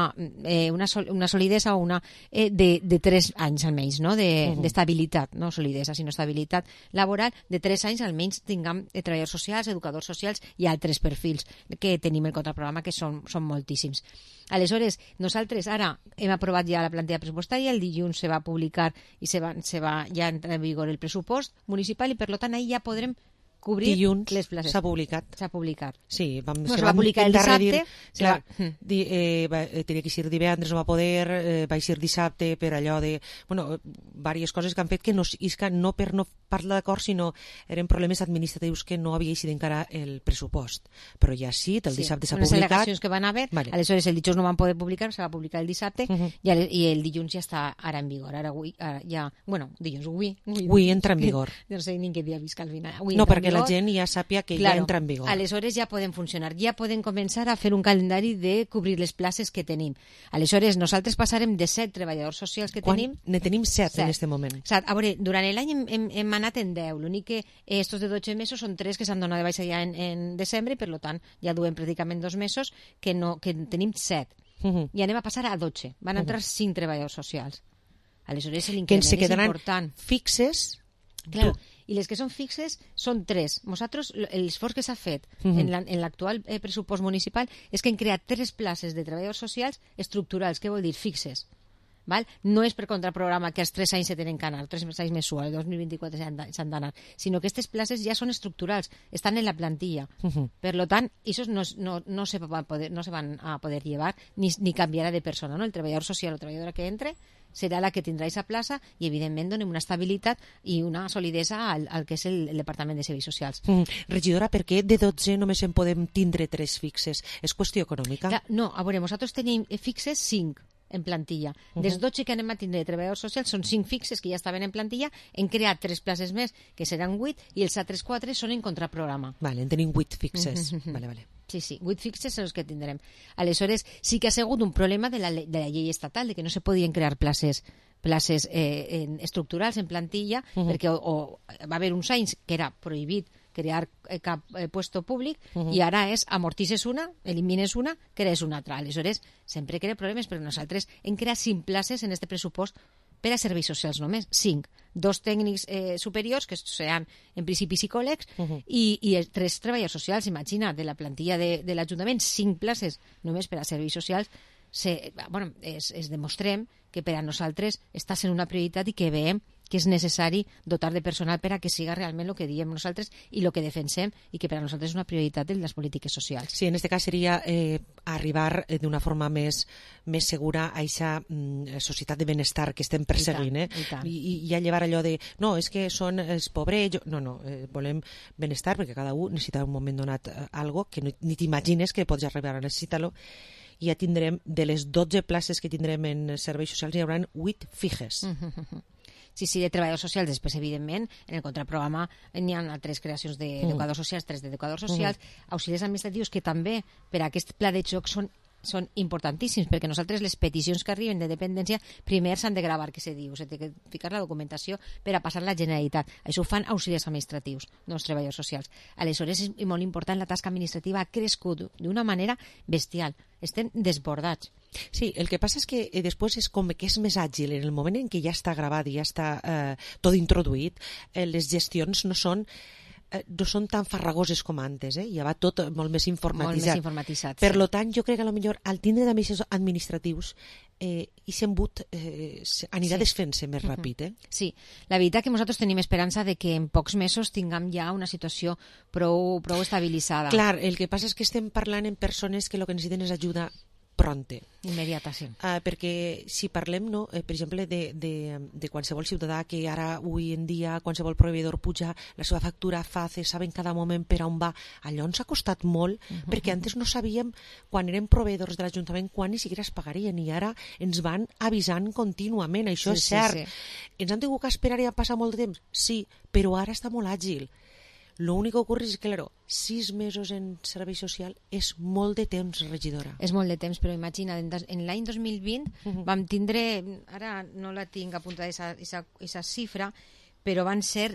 una solidesa o una de 3 anys almenys, no? D'estabilitat, no solidesa, sinó estabilitat laboral, de 3 anys almenys tinguem treballadors socials, educadors socials i altres perfils que tenim el contraprograma, que són moltíssims. Aleshores, nosaltres ara hem aprovat ja la plantilla pressupostària, el dilluns se va publicar i ja entra en vigor el pressupost municipal, i per tant ahir ja podrem cobrir dilluns les places. S'ha publicat. Sí, se va publicar el dissabte. Tenia que ser divendres, no va poder, va ser dissabte per allò de... diverses coses que han fet que no per no parlar d'acord, sinó eren problemes administratius que no havia eixit encara el pressupost. Però ja sí, el dissabte s'ha publicat. Unes al·legacions que van haver, aleshores el dijous no van poder publicar, se va publicar el dissabte i el dilluns ja està ara en vigor. Ara avui, dilluns, avui entra en vigor. No sé ni què dia visc al final. No, perquè la gent ja sàpia que ja entra en vigor. Aleshores ja poden funcionar, ja poden començar a fer un calendari de cobrir les places que tenim. Aleshores nosaltres passarem de 7 treballadors socials que tenim... Ne tenim 7 en aquest moment. A veure, durant l'any hem anat en 10, l'únic que estos de 12 mesos són 3 que s'han donat de baixa ja en desembre, i per tant ja duem pràcticament 2 mesos que tenim 7. I anem a passar a 12. Van entrar 5 treballadors socials. Aleshores l'increment és important. Fixes... Clar, i les que són fixes són 3. Nosaltres, l'esforç que s'ha fet en l'actual pressupost municipal és que hem creat 3 places de treballadors socials estructurals, què vol dir? Fixes. val? No és per contraprograma que els 3 anys se tenen que anar, 3 anys mensuals, el 2024 s'han d'anar, sinó que aquestes places ja són estructurals, estan en la plantilla. Per lo tant, esos no se van a poder llevar ni canviarà de persona, no? El treballador social o treballadora que entre serà la que tindrà aquesta plaça i, evidentment, donem una estabilitat i una solidesa al que és el Departament de Serveis Socials. Regidora, per què de 12 només en podem tindre 3 fixes? És qüestió econòmica? No, a veure, nosaltres tenim fixes 5 en plantilla. Dels 12 que anem a tindre de treballadors socials són 5 fixes que ja estaven en plantilla, hem creat 3 places més, que seran 8, i els altres 4 són en contraprograma. Vale, en tenim 8 fixes. Vale. Sí, 8 fixes són els que tindrem. Aleshores, sí que ha sigut un problema de la llei estatal, de que no se podien crear places estructurals en plantilla, perquè va haver uns anys que era prohibit crear cap puesto públic i ara és amortisses una, elimines una, crees una altra. Aleshores, sempre crea problemes, però nosaltres hem creat 5 places en este pressupost per a serveis socials només, 5. 2 tècnics superiors, que seran en principi psicòlegs, i 3 treballadors socials. Imagina, de la plantilla de l'Ajuntament, 5 places només per a serveis socials. Demostrem que per a nosaltres està sent una prioritat i que veiem que és necessari dotar de personal per a que siga realment el que diem nosaltres i el que defensem, i que per a nosaltres és una prioritat de les polítiques socials. Sí, en aquest cas seria arribar d'una forma més segura a aquesta societat de benestar que estem perseguint. I ja llevar allò de no, és que són els pobres... No, volem benestar perquè cada un necessita un moment donat algo que ni t'imagines que pots arribar a necessitar-lo. I ja tindrem, de les 12 places que tindrem en serveis socials, hi haurà 8 fijes. Sí, de treballadors socials. Després, evidentment, en el contraprograma n'hi ha 3 creacions d'educadors socials, 3 d'educadors socials, auxiliars administratius, que també per a aquest pla de xoc són importantíssims, perquè nosaltres les peticions que arriben de dependència primer s'han de gravar, que se diu, s'ha de ficar la documentació per a passar a la Generalitat. Això ho fan auxiliars administratius, no els treballadors socials. Aleshores és molt important, la tasca administrativa ha crescut d'una manera bestial, estem desbordats. Sí, el que passa és que després és com que és més àgil, en el moment en què ja està gravat i ja està tot introduït, les gestions no són tan farragoses com antes, ja va tot molt més informatitzat. Per tant, jo crec que potser al tindre també aquests administratius i s'embut anirà desfent-se més ràpid. Sí, la veritat que nosaltres tenim esperança de que en pocs mesos tinguem ja una situació prou estabilitzada. Clar, el que passa és que estem parlant en persones que el que necessiten és ajuda pronte. Immediata, sí. Perquè si parlem, per exemple, de qualsevol ciutadà que ara, avui en dia, qualsevol proveïdor puja la seva factura FACE, saben cada moment per on va. Allò ens ha costat molt, perquè antes no sabíem, quan érem proveïdors de l'Ajuntament, quan ni siquiera es pagarien, i ara ens van avisant contínuament. Això és cert. Ens han tingut que esperar i ha passat molt de temps? Sí, però ara està molt àgil. Lo único que ocorre és que, claro, 6 mesos en servei social és molt de temps, regidora. És molt de temps, però imagina, en l'any 2020 vam tindre, ara no la tinc apuntada aquesta xifra, però van ser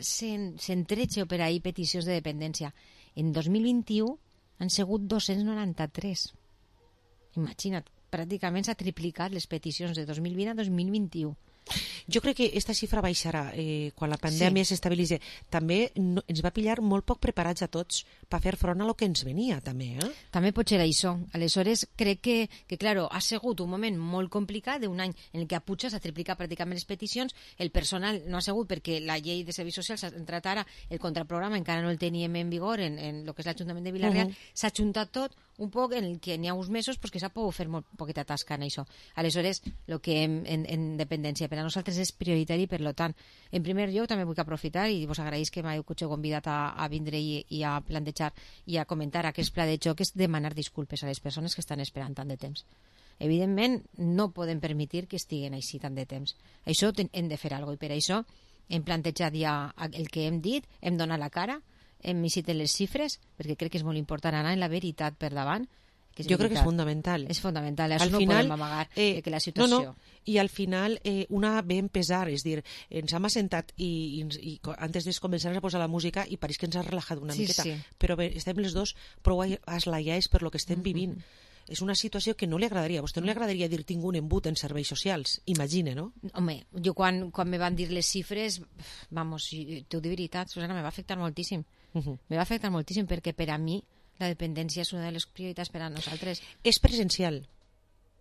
113 per ahir peticions de dependència. En 2021 han sigut 293. Imagina't, pràcticament s'ha triplicat les peticions de 2020 a 2021. Jo crec que aquesta xifra baixarà quan la pandèmia s'estabilitzi. També ens va pillar molt poc preparats a tots per fer front a lo que ens venia, també. També pot ser això. Aleshores, crec que claro, ha sigut un moment molt complicat d'un any en què a Puig s'ha triplicat pràcticament les peticions, el personal no ha sigut perquè la llei de serveis socials s'ha entrat ara, el contraprograma encara no el teníem en vigor en el que és l'Ajuntament de Vila-real, s'ha juntat tot un poc en el que n'hi ha uns mesos que s'ha pogut fer molt poqueta tasca en això. Aleshores, el que en dependència per a nosaltres és prioritari, per tant, en primer lloc també vull aprofitar i vos agraïs que m'heu convidat a vindre i a plantejar i a comentar aquest pla de xoc, és demanar disculpes a les persones que estan esperant tant de temps. Evidentment, no podem permetre que estiguen així tant de temps. Això hem de fer alguna cosa, i per això hem plantejat ja el que hem dit, hem donat la cara, hem llegit les xifres, perquè crec que és molt important anar en la veritat per davant. Jo crec que és fundamental. És fundamental, això no podem amagar que la situació... I al final una ve a pesar, és dir, ens hem assentat i antes de començar a posar la música i pareix que ens ha relajat una miqueta, però bé, estem les dos prou aslaiats per lo que estem vivint. És una situació que no li agradaria. A vostè no li agradaria dir tinc un embut en serveis socials? Imagine, no? Home, jo quan me van dir les xifres, vamos, t'ho dic veritat, Susana, me va afectar moltíssim. Me va afectar moltíssim perquè per a mi la dependència és una de les prioritats per a nosaltres. És presencial.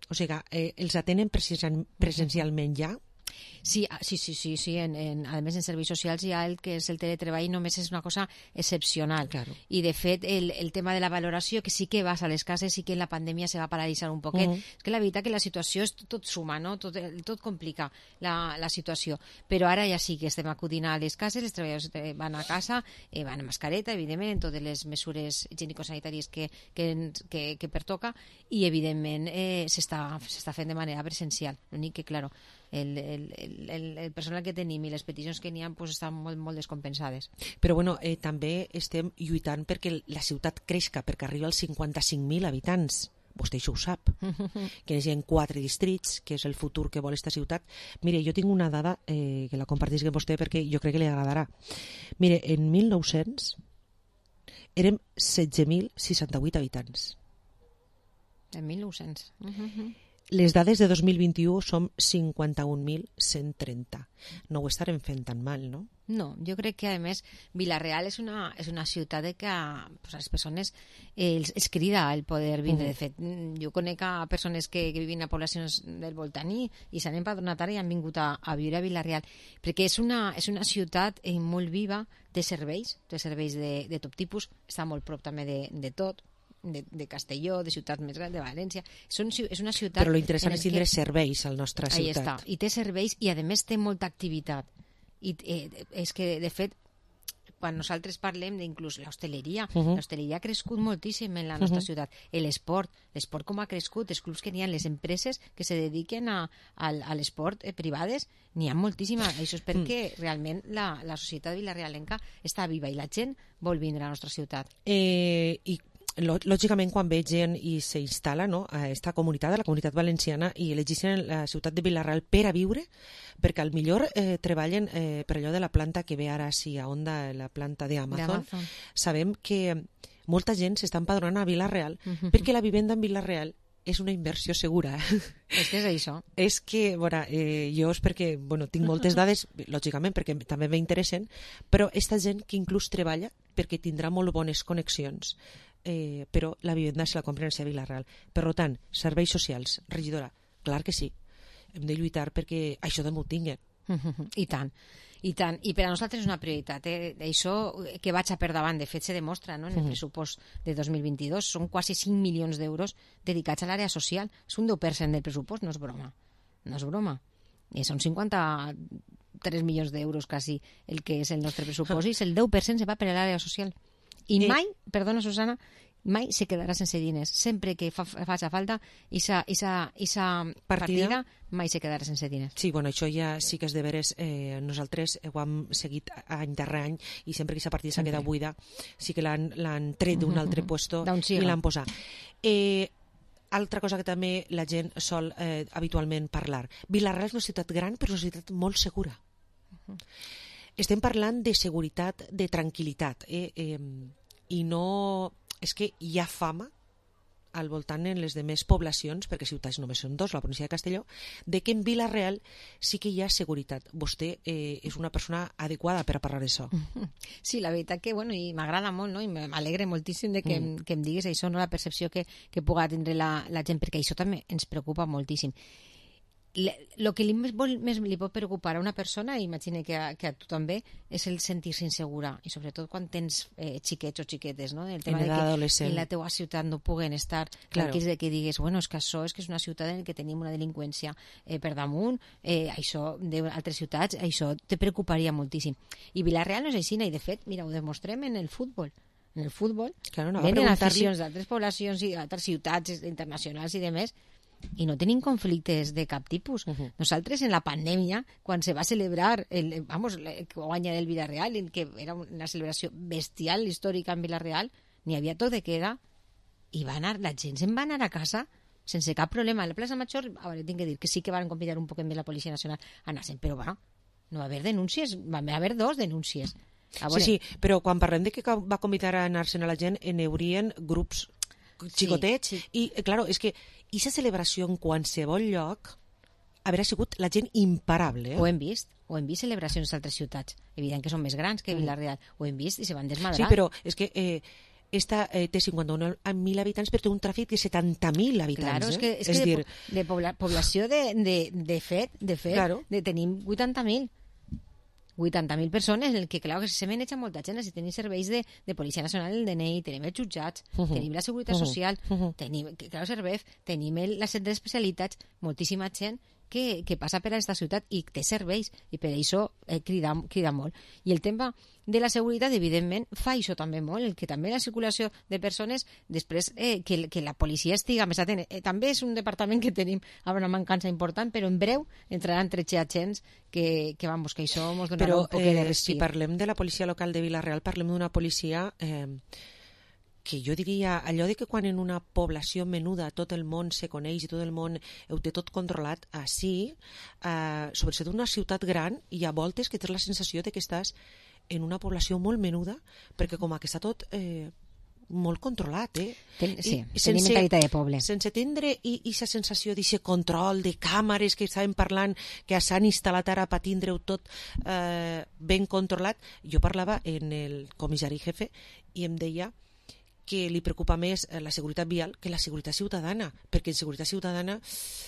O sigui, els atenen presencialment ja? Sí, a més en serveis socials hi ha el que és el teletreball, només és una cosa excepcional. Claro. I de fet el tema de la valoració, que sí que vas a les cases, sí que en la pandèmia se va paralitzar un poquet. És que la veritat que la situació és tot suma, no? Tot complica la situació. Però ara ja sí que estem acudint a les cases, els treballadors van a casa, van amb mascareta, evidentment, en totes les mesures higiènico-sanitàries que pertoca, i evidentment s'està fent de manera presencial. L'únic que, claro, el personal que tenim i les peticions que n'hi ha pues, estan molt descompensades. Però bueno, també estem lluitant perquè la ciutat creixca, perquè arriba als 55.000 habitants. Vostè això ho sap, que hi ha 4 distrits, que és el futur que vol esta ciutat. Mire, jo tinc una dada que la compartís amb vostè perquè jo crec que li agradarà. Mire, en 1900 érem 16.068 habitants. En 1900. Les dades de 2021 són 51.130. No ho estarem fent tan mal, no? No, jo crec que a més Vila-real és una ciutat que pues, a les persones els crida el poder vindre. De fet, jo conec a persones que vivien a poblacions del voltant i s'han empadronat ara i han vingut a viure a Vila-real, perquè és una ciutat molt viva, té serveis de tot tipus, està molt prop també de tot, de Castelló, de ciutats més grans, de València. És una ciutat... Però l'interessant és tindre serveis a la nostra ciutat. Ahí està. I té serveis i, a més, té molta activitat. I és que, de fet, quan nosaltres parlem d'inclús l'hostaleria, l'hostaleria ha crescut moltíssim en la nostra ciutat. L'esport com ha crescut, els clubs que n'hi ha, les empreses que se dediquen a l'esport privades, n'hi ha moltíssimes. Això és perquè realment la societat vilarealenca està viva i la gent vol vindre a la nostra ciutat. I lògicament quan ve gent i s'instal·la, no, a esta comunitat, a la comunitat valenciana, i elegeixen la ciutat de Vila-real per a viure, perquè al millor treballen per allò de la planta que ve ara sí a Onda, la planta d'Amazon. Sabem que molta gent s'està empadronant a Vila-real perquè la vivenda en Vila-real és una inversió segura. És que és això. És que, bueno, jo és perquè, bueno, tinc moltes dades, lògicament, perquè també m'interessen, però esta gent que inclús treballa perquè tindrà molt bones connexions, però la vivenda se la compren a Vila-real. Per tant, serveis socials, regidora, clar que sí, hem de lluitar perquè això també ho tinguen. I tant. I per a nosaltres és una prioritat. Això que vaig a per davant, de fet, se demostra, no? En el pressupost de 2022. Són quasi 5 milions d'euros dedicats a l'àrea social. És un 10% del pressupost, no és broma. No és broma. Són 53 milions d'euros quasi el que és el nostre pressupost i el 10% se va per a l'àrea social. I mai, perdona Susana, mai se quedarà sense diners. Sempre que faci falta esa partida mai se quedarà sense diners. Sí, bueno, això ja sí que és de veres. Nosaltres ho hem seguit any darrere any i sempre que aquesta partida s'ha quedat buida sí que l'han tret d'un altre puesto i l'han posat. Altra cosa que també la gent sol habitualment parlar. Vila-real és una ciutat gran però és una ciutat molt segura. Estem parlant de seguretat, de tranquil·litat, i no... És que hi ha fama al voltant en les demés poblacions, perquè ciutats només són 2, la província de Castelló, de que en Vila-real sí que hi ha seguretat. Vostè és una persona adequada per a parlar d'això. Sí, la veritat que, bueno, i m'agrada molt, no? I m'alegre moltíssim de que em diguis això, no? La percepció que puga tindre la gent, perquè això també ens preocupa moltíssim. El que més li pot preocupar a una persona, i imagina que a tu també, és el sentir-se insegura, i sobretot quan tens xiquets o xiquetes, no? El tema de que en la teua ciutat no puguen estar tranquils, de que digues, bueno, és que això és una ciutat en què tenim una delinqüència per damunt, això d'altres ciutats, això te preocuparia moltíssim. I Vila-real no és així, i de fet, mira, ho demostrem en el futbol. En el futbol venen aficions d'altres poblacions i d'altres ciutats internacionals i demés, i no tenim conflictes de cap tipus. Nosaltres en la pandèmia, quan se va celebrar el guanya del Vila-real, que era una celebració bestial històrica en Vila-real, n'hi havia tot de queda, i la gent se'n va anar a casa sense cap problema. A la plaça Major, tinc que dir que sí que van convidar un poc més la Policia Nacional a anar-se'n, però bueno, no va haver denúncies, va haver 2 denúncies. Sí, però quan parlem de que va convidar a anar-se'n a la gent, en haurien grups xicotets, i claro, és que aquesta celebració en qualsevol lloc haurà sigut la gent imparable. Ho hem vist celebracions d'altres ciutats, evident que són més grans que Vila-real, ho hem vist i se van desmadrar. Sí, però és que esta té 51.000 habitants, però té un tràfic de 70.000 habitants. Claro, és que de població de fet, claro. tenim 80.000 persones, en el que, clar, que se maneja molta gent. Si tenim serveis de Policia Nacional, el DNI, tenim els jutjats, tenim la Seguretat Social, tenim, clar, Servef, tenim la centre d'especialitats, moltíssima gent que passa per a aquesta ciutat i té serveis, i per això crida molt. I el tema de la seguretat, evidentment, fa això també molt, el que també la circulació de persones, després que la policia estiga més atent. També és un departament que tenim una mancança important, però en breu entraran 13 agents que vamos, que això ens donarà un poc de respir. Si parlem de la policia local de Vila-real, parlem d'una policia que jo diria allò de que quan en una població menuda tot el món se coneix i tot el món ho té tot controlat, així, sobretot una ciutat gran, hi ha voltes que tens la sensació de que estàs en una població molt menuda, perquè com que està tot molt controlat, Sí, tenim mentalitat de poble. Sense tindre aquesta sensació d'aquest control de càmeres que estàvem parlant, que s'han instal·lat ara per tindre-ho tot ben controlat. Jo parlava en el comissari jefe i em deia que li preocupa més la seguretat vial que la seguretat ciutadana, perquè en seguretat ciutadana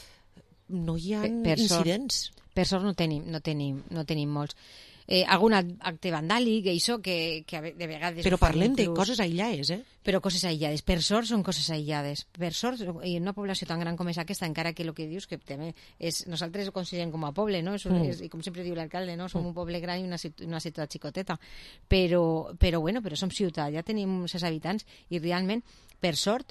no hi ha incidents. Per sort no tenim molts. Algun acte vandàlic, això, que de vegades... Però parlem de coses aïllades, Però coses aïllades. Per sort són coses aïllades. Per sort, i en una població tan gran com és aquesta, encara que el que dius que també és... Nosaltres ho considerem com a poble, no? I com sempre diu l'alcalde, no? Som un poble gran i una ciutat xicoteta. Però som ciutat, ja tenim 6 habitants i realment, per sort,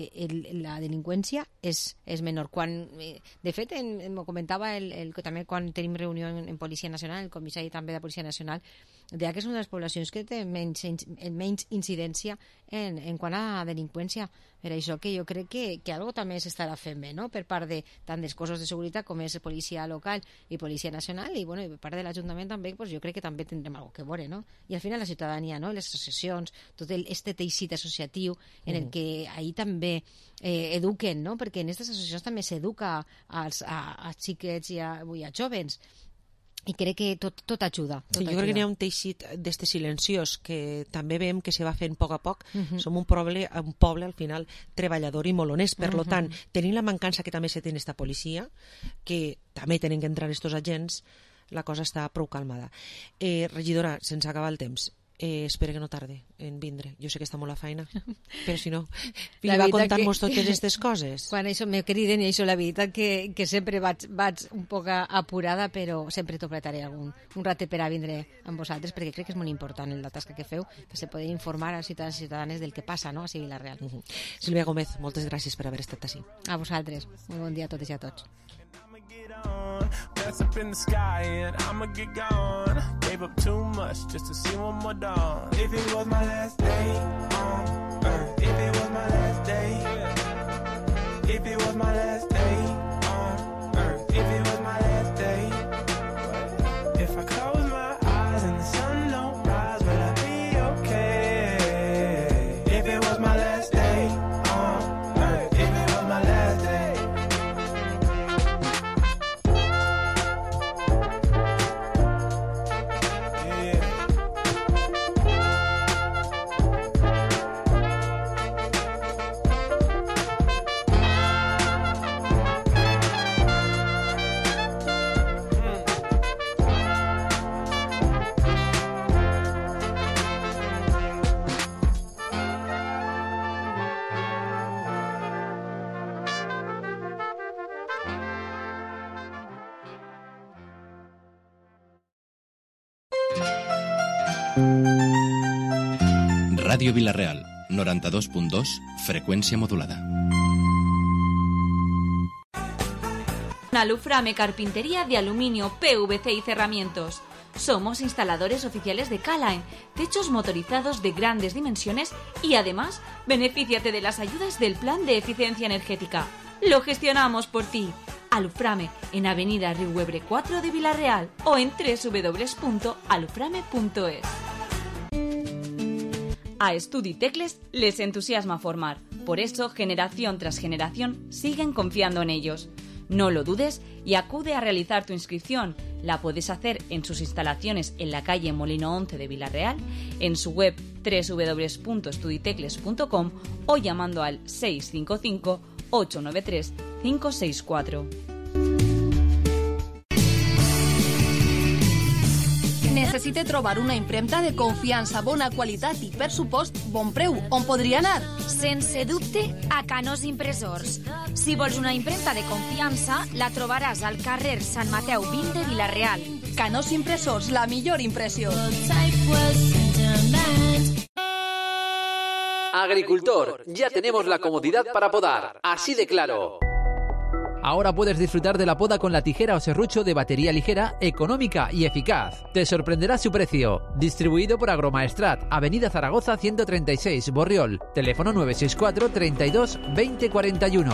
la delinqüència és menor. De fet, m'ho comentava també quan tenim reunió en Policia Nacional, el comissari també de Policia Nacional, deia que és una de les poblacions que té menys incidència en quant a delinqüència. Per això que jo crec que algo també s'estarà fent bé, no? Per part de tant dels cossos de seguretat com és policia local i policia nacional, i per part de l'Ajuntament també, jo crec que també tindrem alguna cosa a veure, no? I al final la ciutadania, no? Les associacions, tot este teixit associatiu en el que ahir també eduquen, no? Perquè en aquestes associacions també s'educa als xiquets i a jóvens. I crec que tot ajuda. Jo crec que hi ha un teixit d'este silenciós que també veiem que se va fent a poc a poc. Som un poble al final treballador i molt honest, per tant, tenint la mancança que també se té en esta policia, que també tenen que entrar estos agents, la cosa està prou calmada. Regidora, sense acabar el temps, espero que no tarde en vindre. Jo sé que està molt a feina, però si no, va contant-nos totes aquestes coses. Quan això me criden, i això la veritat que sempre vaig un poc apurada, però sempre t'opretaré un ratet per a vindre amb vosaltres, perquè crec que és molt important la tasca que feu, que se poden informar als ciutadans i ciutadanes del que passa, no?, a Vila-real. Sílvia Gómez, moltes gràcies per haver estat així. A vosaltres. Molt bon dia a totes i a tots. That's up in the sky and I'ma get gone. Gave up too much just to see one more dawn. If it was my last day on earth, if it was my last day, if it was my last day on earth, if it was my last day, if I close my eyes and the sun don't rise, will I be okay? If it was my last day on earth, if it was my last day. Ràdio Vila-real, 92.2, frecuencia modulada. Aluframe Carpintería de Aluminio, PVC y Cerramientos. Somos instaladores oficiales de K-Line, techos motorizados de grandes dimensiones y además, benefíciate de las ayudas del Plan de Eficiencia Energética. Lo gestionamos por ti. Aluframe, en Avenida Riuebre 4 de Vila-real o en www.aluframe.es. A Estuditecles les entusiasma formar. Por eso, generación tras generación, siguen confiando en ellos. No lo dudes y acude a realizar tu inscripción. La puedes hacer en sus instalaciones en la calle Molino 11 de Villarreal, en su web www.studitecles.com o llamando al 655 893 564. Necessite trobar una impremta de confiança, bona qualitat i, per supost, bon preu. On podria anar? Sense dubte, a Canós Impressors. Si vols una impremta de confiança, la trobaràs al carrer Sant Mateu 20 de Vila-real. Canós Impressors, la millor impressió. Agricultor, ya tenemos la comodidad para podar, así de claro. Ahora puedes disfrutar de la poda con la tijera o serrucho de batería ligera, económica y eficaz. Te sorprenderá su precio. Distribuido por Agromaestrat, Avenida Zaragoza 136, Borriol. Teléfono 964 32 20 41.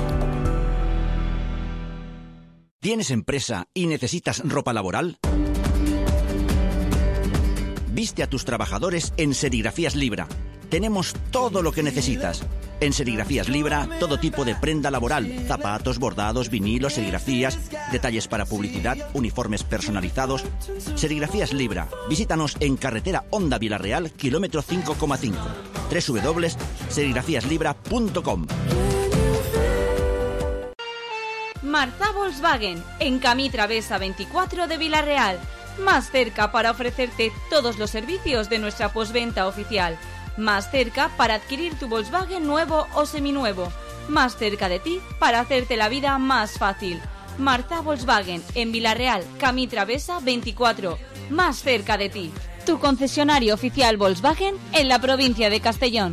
¿Tienes empresa y necesitas ropa laboral? Viste a tus trabajadores en Serigrafías Libra. Tenemos todo lo que necesitas. En Serigrafías Libra, todo tipo de prenda laboral, zapatos, bordados, vinilos, serigrafías, detalles para publicidad, uniformes personalizados. Serigrafías Libra. Visítanos en carretera Honda Villarreal, kilómetro 5,5. www.serigrafíaslibra.com. Marza Volkswagen, en Camí Travesa 24 de Villarreal. Más cerca para ofrecerte todos los servicios de nuestra postventa oficial. Más cerca para adquirir tu Volkswagen nuevo o seminuevo. Más cerca de ti para hacerte la vida más fácil. Marza Volkswagen, en Villarreal, Camí Travesa 24. Más cerca de ti. Tu concesionario oficial Volkswagen en la provincia de Castellón.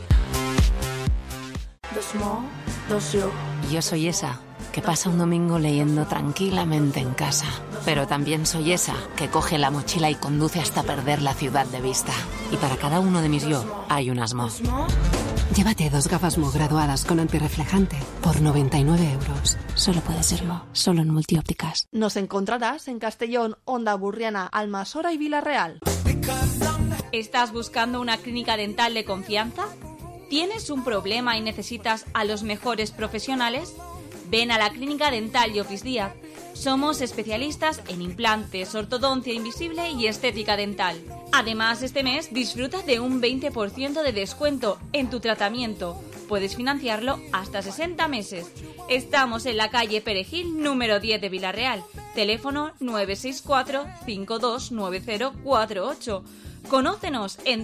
Yo soy esa que pasa un domingo leyendo tranquilamente en casa. Pero también soy esa que coge la mochila y conduce hasta perder la ciudad de vista. Y para cada uno de mis yo hay un Asmo. Llévate 2 gafas Mo graduadas con antirreflejante por 99 euros. Solo puede ser Mo, solo en Multiópticas. Nos encontrarás en Castellón, Honda Burriana, Almasora y Villarreal. ¿Estás buscando una clínica dental de confianza? ¿Tienes un problema y necesitas a los mejores profesionales? Ven a la Clínica Dental Llopis Díaz. Somos especialistas en implantes, ortodoncia invisible y estética dental. Además, este mes disfruta de un 20% de descuento en tu tratamiento. Puedes financiarlo hasta 60 meses. Estamos en la calle Perejil, número 10 de Villarreal. Teléfono 964 529048. Conócenos en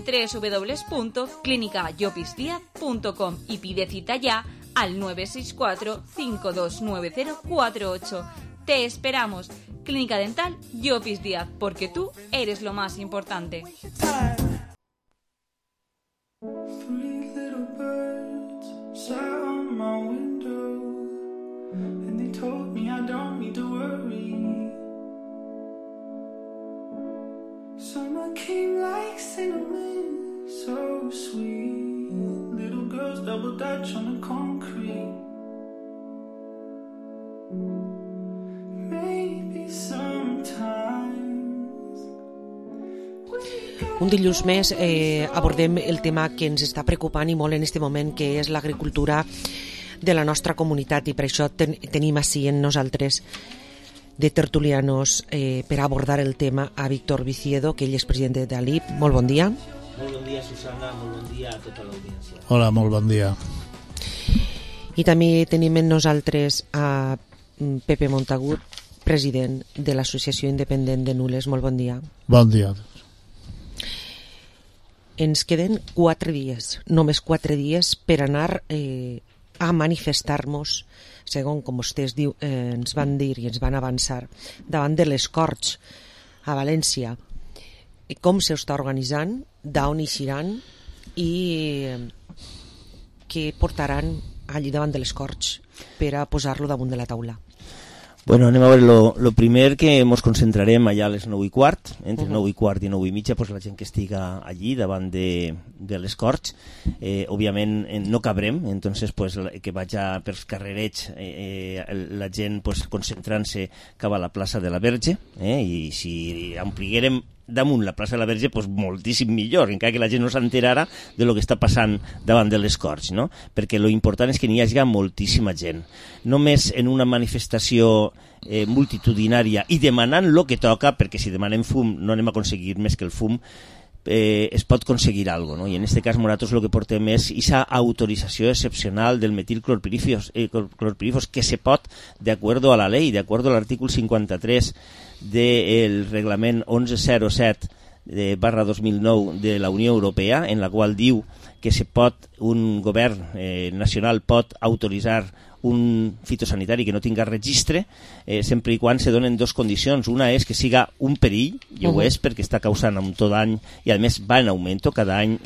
www.clinicallopisdiaz.com y pide cita ya al 964 529048. Te esperamos. Clínica Dental Llopis Díaz, porque tú eres lo más importante. Summer came like cinnamon, so sweet. Little girls double dutch on the concrete. Maybe sometimes. Un dilluns més abordem el tema que ens està preocupant i molt en este moment, que és l'agricultura de la nostra comunitat, i per això tenim així en nosaltres de tertulianos per abordar el tema a Víctor Viciedo, que ell és president de l'ALIP. Molt bon dia. Molt bon dia, Susana, molt bon dia a tota l'audiència. Hola, molt bon dia. I també tenim en nosaltres a Pepe Montagut, president de l'Associació Independent de Nules. Molt bon dia. Bon dia. Ens queden 4 dies, només 4 dies per anar a manifestar-nos, segons com vostès ens van dir i ens van avançar, davant de les Corts a València. Com s'està organitzant, d'on eixiran i què portaran allí davant de les Corts per a posar-lo damunt de la taula? Bueno, anem a veure, lo primer que ens concentrarem allà a les 9:15, entre 9:15 i 9:30, pues la gent que estiga allí davant de les Corts, òbviament no cabrem, entonces pues que vaja pels carrerets la gent pues concentrant-se cap a la plaça de la Verge, i si ampliarem damunt la plaça de la Verge, doncs moltíssim millor, encara que la gent no s'enterara de lo que està passant davant de les Corts, no? Perquè lo important és que n'hi hagi moltíssima gent. Només en una manifestació multitudinària i demanant lo que toca, perquè si demanem fum no anem a aconseguir més que el fum, es pot aconseguir algo, ¿no? Y en este caso nosaltres lo que portem és esa autorització excepcional del metilclorpirifos que se pot, de acuerdo a la ley, de acuerdo al artículo 53 del reglament 1107 barra 2009 de la Unió Europea, en la qual diu que un govern nacional pot autoritzar un fitosanitari que no tinga registre, sempre i quan se donen dues condicions. Una és que siga un perill, i ho és perquè està causant un tot any, i a més va en augment, cada any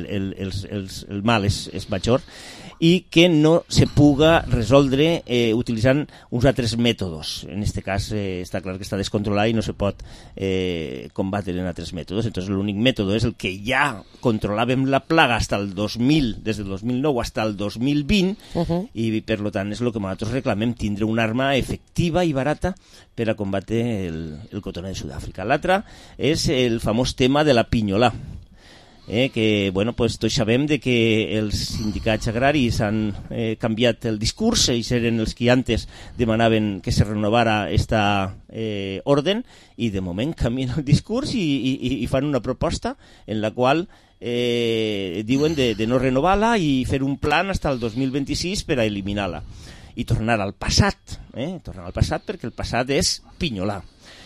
el mal és major, i que no se puga resoldre utilitzant uns altres mètodes. En aquest cas està clar que està descontrolat i no se pot combatre en altres mètodes. Entonces l'únic mètode és el que ja controlàvem la plaga des del 2009 fins al 2020, i per tant és el que nosaltres reclamem, tindre una arma efectiva i barata per a combatre el cotoner de Sud-àfrica. L'altra és el famós tema de la pinyolà. Que pues, tots sabem de que els sindicats agraris han canviat el discurs, ells eren els que antes demanaven que se renovara esta orden, i de moment canvien el discurs i fan una proposta en la qual diuen de no renovar-la i fer un plan fins al 2026 per a eliminar-la i tornar al passat, perquè el passat és pinyolà.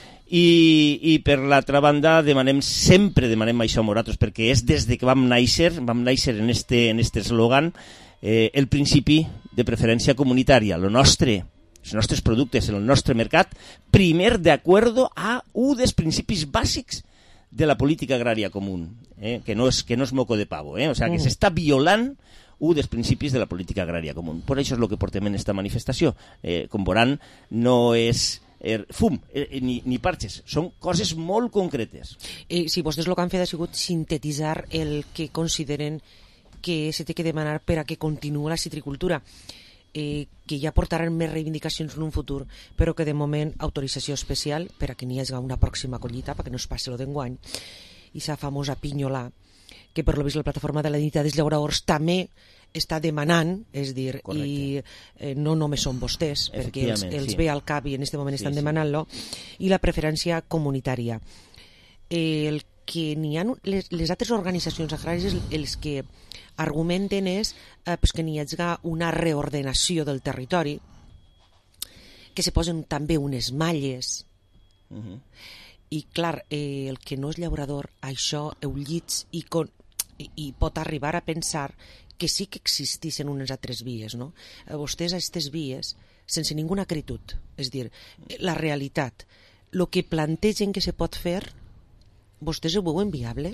I per l'altra banda sempre demanem això a nosaltres, perquè és des que vam néixer en este eslògan el principi de preferència comunitària. Els nostres productes en el nostre mercat, primer d'acord a un dels principis bàsics de la política agrària comú, que no és moco de pavo, o sea, que s'està violant un dels principis de la política agrària comú. Per això és el que portem en esta manifestació. Com veuran, no és fum ni parxes, són coses molt concretes. Si vostès el que han fet ha sigut sintetitzar el que consideren que se té que demanar per a que continuï la citricultura, que ja portaran més reivindicacions en un futur, però que de moment autorització especial per a que n'hi hagi una pròxima collita, perquè no es passi lo d'enguany, i sa famosa pinyolà, que per lo vist la plataforma de la dignitat dels llauradors també està demanant, és dir, i no només són vostès, perquè els ve al cap i en aquest moment estan demanant-lo, i la preferència comunitària. El que n'hi ha les altres organitzacions agràries, els que argumenten és que n'hi hagi una reordenació del territori, que se posen també unes malles, i clar, el que no és llaurador, això ho llits i pot arribar a pensar que sí que existissin unes altres vies, no? Vostès a aquestes vies, sense ninguna acritud, és dir, la realitat, el que plantegen que se pot fer, vostès ho veuen viable?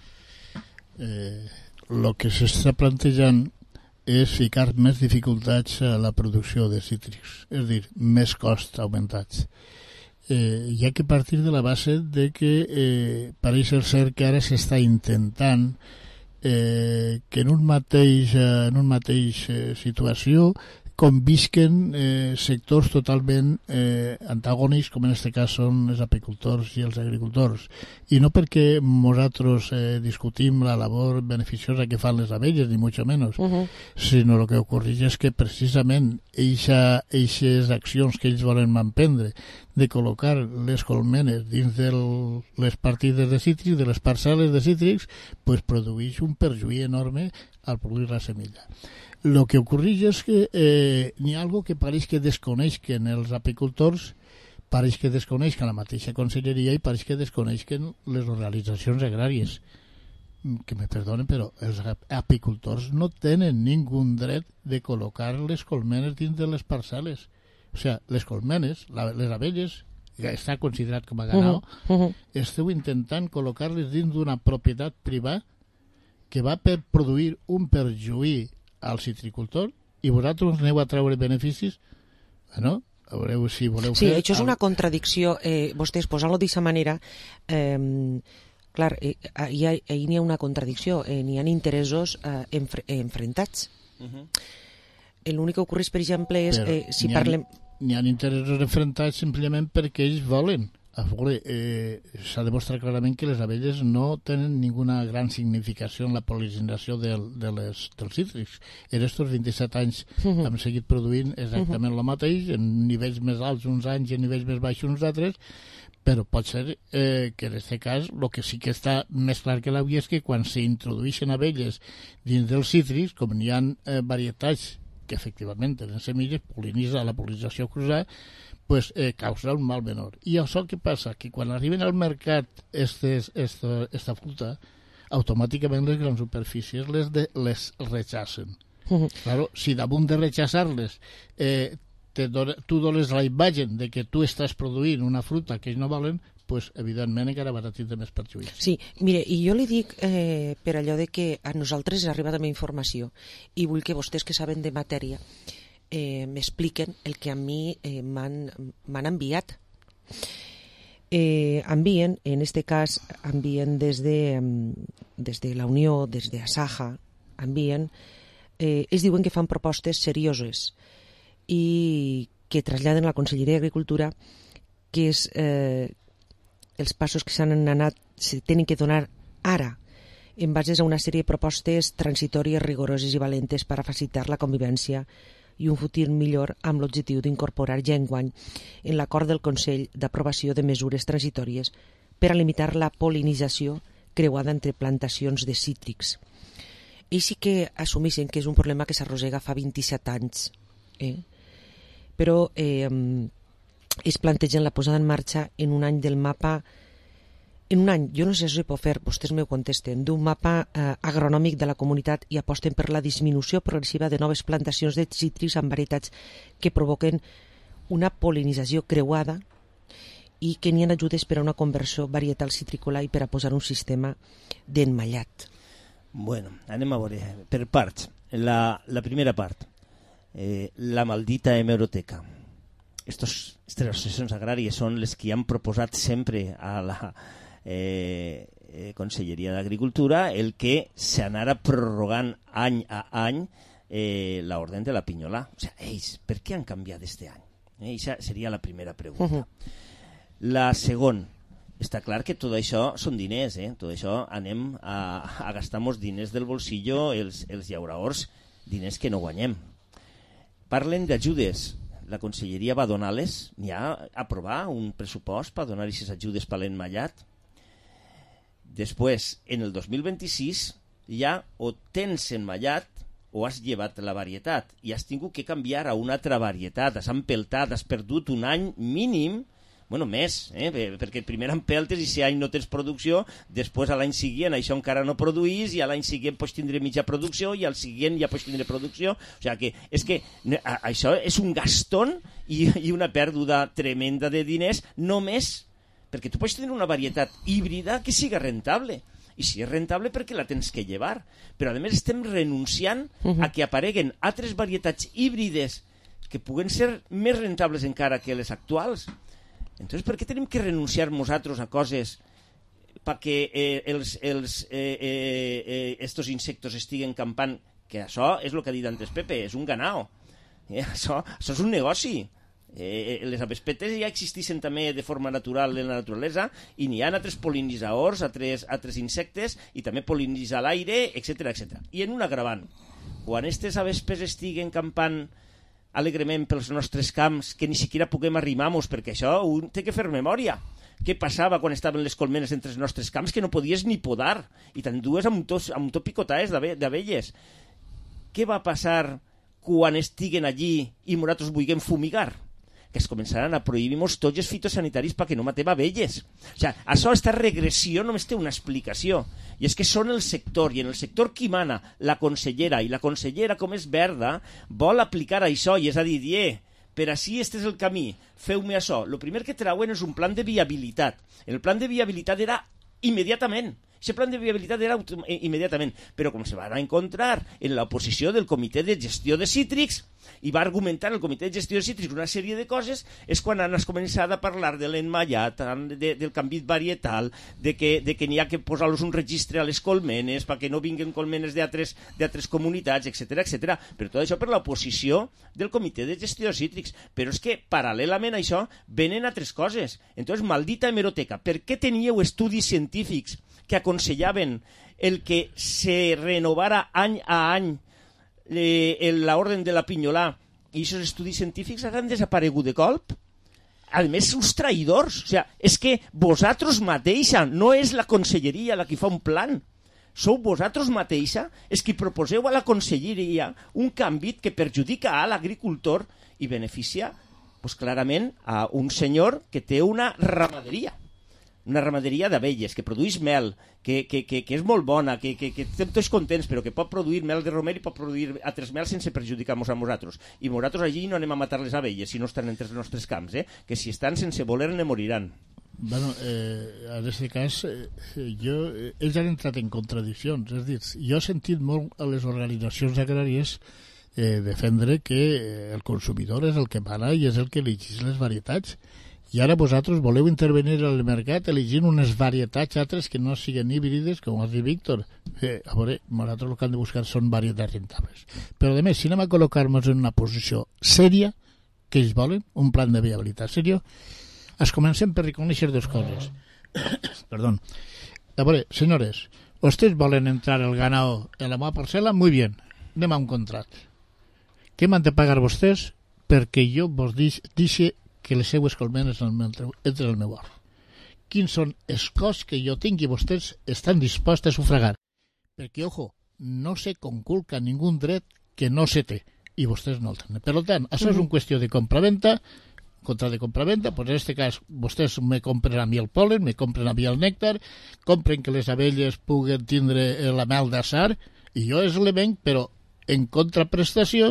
El que s'està plantejant és ficar més dificultats a la producció de cítrics, és dir, més costs augmentats. Hi ha que partir de la base de que pareix ser que ara s'està intentant que en un mateix situació convisquen sectors totalment antagònics, com en aquest cas són els apicultors i els agricultors, i no perquè nosaltres discutim la labor beneficiosa que fan les abelles, ni mucho menos, sinó el que ocorreix és que precisament eixes accions que ells volen emprendre de col·locar les colmenes dins de les partides de cítrics, de les parcel·les de cítrics, pues produeix un perjuí enorme al produir la semilla. El que ocorreix és que n'hi ha algo que pareix que desconeixen els apicultors, pareix que desconeixen la mateixa conselleria i pareix que desconeixen les organitzacions agràries. Que me perdonen, però els apicultors no tenen ningú dret de col·locar les colmenes dins de les parcel·les. O sigui, les colmenes, les abelles, que està considerat com a ganado, esteu intentant col·locar-les dins d'una propietat privada que va per produir un perjuí al citricultor i vosaltres aneu a treure beneficis. Bueno, veureu si voleu fer... Sí, això és una contradicció. Vostès posant-lo d'aquesta manera, clar, ahir n'hi ha una contradicció. N'hi ha interessos enfrontats. L'únic que ocorreix, per exemple, és si parlem... N'hi ha interessos enfrontats simplement perquè ells volen A veure, s'ha demostrat clarament que les abelles no tenen ninguna gran significació en la pol·linització dels cítrics. En aquests 27 anys hem seguit produint exactament el mateix, en nivells més alts uns anys i en nivells més baixos uns altres, però pot ser que en aquest cas el que sí que està més clar que l'avui és que quan s'introdueixen abelles dins dels cítrics, com n'hi ha varietats que efectivament tenen semilles, la pol·linització cruzada, pues, causa un mal menor. I això què passa? Que quan arriben al mercat esta fruta, automàticament les grans superfícies les rechacen. Claro, si damunt de rechaçar-les tu dones la imatge de que tu estàs produint una fruta que ells no volen, pues, evidentment encara vas a tindre més perjuís. Sí, mire, i jo li dic per allò de que a nosaltres arriba també informació i vull que vostès que saben de matèria m'expliquen el que a mi m'han enviat. Envien, en este cas, envien des de la Unió, des de Asaja, envien, ells diuen que fan propostes serioses i que traslladen a la Conselleria d'Agricultura que és els passos que s'han anat, se tenen que donar ara en bases a una sèrie de propostes transitòries, rigoroses i valentes per a facilitar la convivència i un futur millor amb l'objectiu d'incorporar ja enguany en l'acord del Consell d'aprovació de mesures transitòries per a limitar la pol·linització creuada entre plantacions de cítrics. Ells sí que assumeixen que és un problema que s'arrossega fa 27 anys, però ells plantegen la posada en marxa en un any del mapa, en un any, jo no sé si ho pot fer, vostès m'ho contesten, d'un mapa agronòmic de la comunitat i aposten per la disminució progressiva de noves plantacions de cítrics amb varietats que provoquen una pol·linització creuada i que n'hi ha ajudes per a una conversió varietal citrícola i per a posar un sistema d'emmallat. Bueno, anem a veure, per parts. La primera part, la maldita hemeroteca. Estas associacions agràries són les que han proposat sempre a la Conselleria d'Agricultura el que s'anara prorrogant any a any l'ordre de la pinyolà. O sigui, ells, per què han canviat este any? Aquesta seria la primera pregunta. La segona, està clar que tot això són diners, tot això anem a gastar-nos diners del bolsillo els llauraors, diners que no guanyem. Parlen d'ajudes. La Conselleria va donar-les, n'hi ha a aprovar un pressupost per donar aquestes ajudes per l'emmallat. Després, en el 2026, ja o tens emmallat o has llevat la varietat i has tingut que canviar a una altra varietat, has empeltat, has perdut un any mínim, bueno, més, perquè primer empeltes i si any no tens producció, després a l'any següent això encara no produís i a l'any següent pots tindre mitja producció i al següent ja pots tindre producció. O sigui que és que això és un gastón i una pèrdua tremenda de diners només perquè tu pots tenir una varietat híbrida que siga rentable. I si és rentable perquè la tens que llevar. Però a més estem renunciant a que apareguen altres varietats híbrides que puguen ser més rentables encara que les actuals. Entonces, per què tenim que renunciar nosaltres a coses perquè estos insectos estiguen campant? Que això és el que ha dit antes Pepe, és un ganao. Això és un negoci. Les avespetes ja existeixen també de forma natural en la naturalesa i n'hi ha altres pol·linitzadors, altres insectes i també pol·linitzar l'aire, etc. I en un agravant, quan aquestes avespes estiguen campant alegrement pels nostres camps que ni siquiera puguem arrimar-nos, perquè això un té que fer memòria. Què passava quan estaven les colmenes entre els nostres camps que no podies ni podar i t'endues amb tot picotades d'abelles? Què va passar quan estiguen allí i nosaltres vulguem fumigar? Que es començaran a prohibir-nos tots els fitosanitaris perquè no matem abelles. O sigui, això, aquesta regressió només té una explicació, i és que són el sector, i en el sector qui mana? La consellera, i la consellera, com és verda, vol aplicar això, i és a dir, per així este és el camí, feu-me això. El primer que trauen és un plan de viabilitat. El plan de viabilitat era immediatament. Aquest plan de viabilitat era immediatament, però com se van a encontrar en l'oposició del Comitè de Gestió de Cítrics, i va argumentar el comitè de gestió de cítrics una sèrie de coses, és quan han començat a parlar de l'enmallat, del canvi varietal, de que n'hi ha que posar-los un registre a les colmenes perquè no vinguin colmenes d'altres comunitats, etc. Però tot això per l'oposició del comitè de gestió de cítrics. Però és que, paral·lelament a això, venen altres coses. Entonces, maldita hemeroteca, per què teníeu estudis científics que aconsellaven el que se renovara any a any l'ordre de la pinyolà i aquests estudis científics han desaparegut de colp? A més, uns traïdors. O sigui, és que vosaltres mateixa, no és la conselleria la que fa un plan, sou vosaltres mateixa els que proposeu a la conselleria un canvi que perjudica a l'agricultor i beneficia, pues, clarament, a un senyor que té una ramaderia d'abelles, que produeix mel, que és molt bona, que estem tots contents, però que pot produir mel de romer i pot produir altres mel sense perjudicar-nos a nosaltres. I nosaltres allí no anem a matar les abelles si no estan entre els nostres camps, que si estan sense voler ne moriran. Bueno, en aquest cas, ells han entrat en contradiccions. És a dir, jo he sentit molt a les organitzacions agràries defendre que el consumidor és el que mana i és el que elegeix les varietats. I ara vosaltres voleu intervenir al mercat elegint unes varietats altres que no siguin híbrides, com has dit Víctor. A veure, nosaltres el que hem de buscar són varietats rentables. Però, a més, si anem a col·locar-nos en una posició sèria, que ells volen, un plan de viabilitat sèrio, es comencem per reconèixer dues coses. Perdón. A veure, senyores, ustedes volen entrar el ganado en la meva parcel·la? Muy bien, anem a un contrat. Què m'han de pagar vostès perquè jo vos deixi que les seues colmenes entren al meu hort? Quins són els costs que jo tinc i vostès estan disposats a sufragar? Perquè, ojo, no se conculca ningú dret que no se té i vostès no el tenen. Per tant, això és una qüestió de compra-venta, contrat de compra-venta, doncs en aquest cas vostès me compren a mi el polen, me compren a mi el nèctar, compren que les abelles puguen tindre la mel d'açar i jo és l'element, però en contraprestació,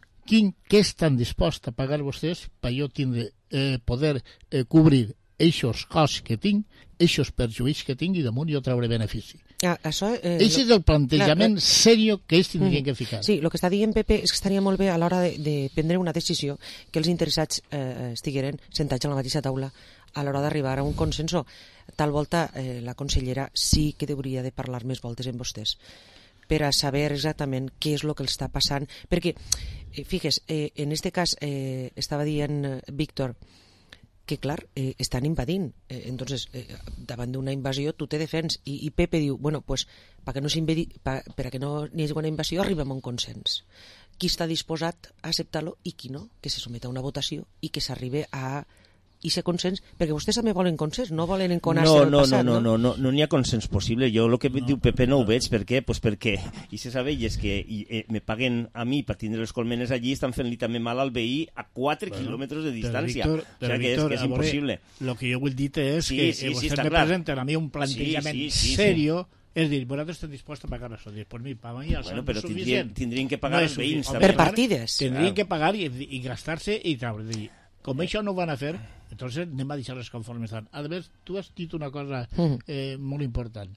què estan disposats a pagar vostès per jo tindre poder cobrir eixos costs que tinc, eixos perjuïts que tinc i damunt jo trauré benefici. Això és el plantejament sèrio que ells tindrien que ficar. Sí, el que està dient Pepe és que estaria molt bé a l'hora de prendre una decisió que els interessats estigueren sentats a la mateixa taula a l'hora d'arribar a un consenso. Tal volta la consellera sí que hauria de parlar més voltes amb vostès per a saber exactament què és el que els està passant, perquè, fixes, en aquest cas estava dient Víctor que, clar, estan invadint. Entonces, davant d'una invasió tu te defens. I Pepe diu, bueno, pues, perquè no n'hi hagi una invasió arribem a un consens. Qui està disposat a acceptar-lo i qui no, que se someta a una votació i que s'arribe a ese consens, perquè vostès també volen consens, no volen enconar-se al passat, no? No n'hi ha consens possible. Jo el que diu Pepe no ho veig. Per què? Pues perquè aquestes abelles que me paguen a mi per tindre les colmenes allí estan fent-li també mal al veí a 4 quilòmetres de distància. O sigui que és impossible. El que jo vull dir és que vostès me presenten a mi un plantejament serio. És dir, vosaltres estem disposats a pagar això. Per mi, per mi, bueno, però tindrien que pagar els veïns. Per partides. Tindrien que pagar i gastar-se i treure. Com això no ho van a fer, entonces anem a deixar-les conformes estan. A més, tu has dit una cosa molt important.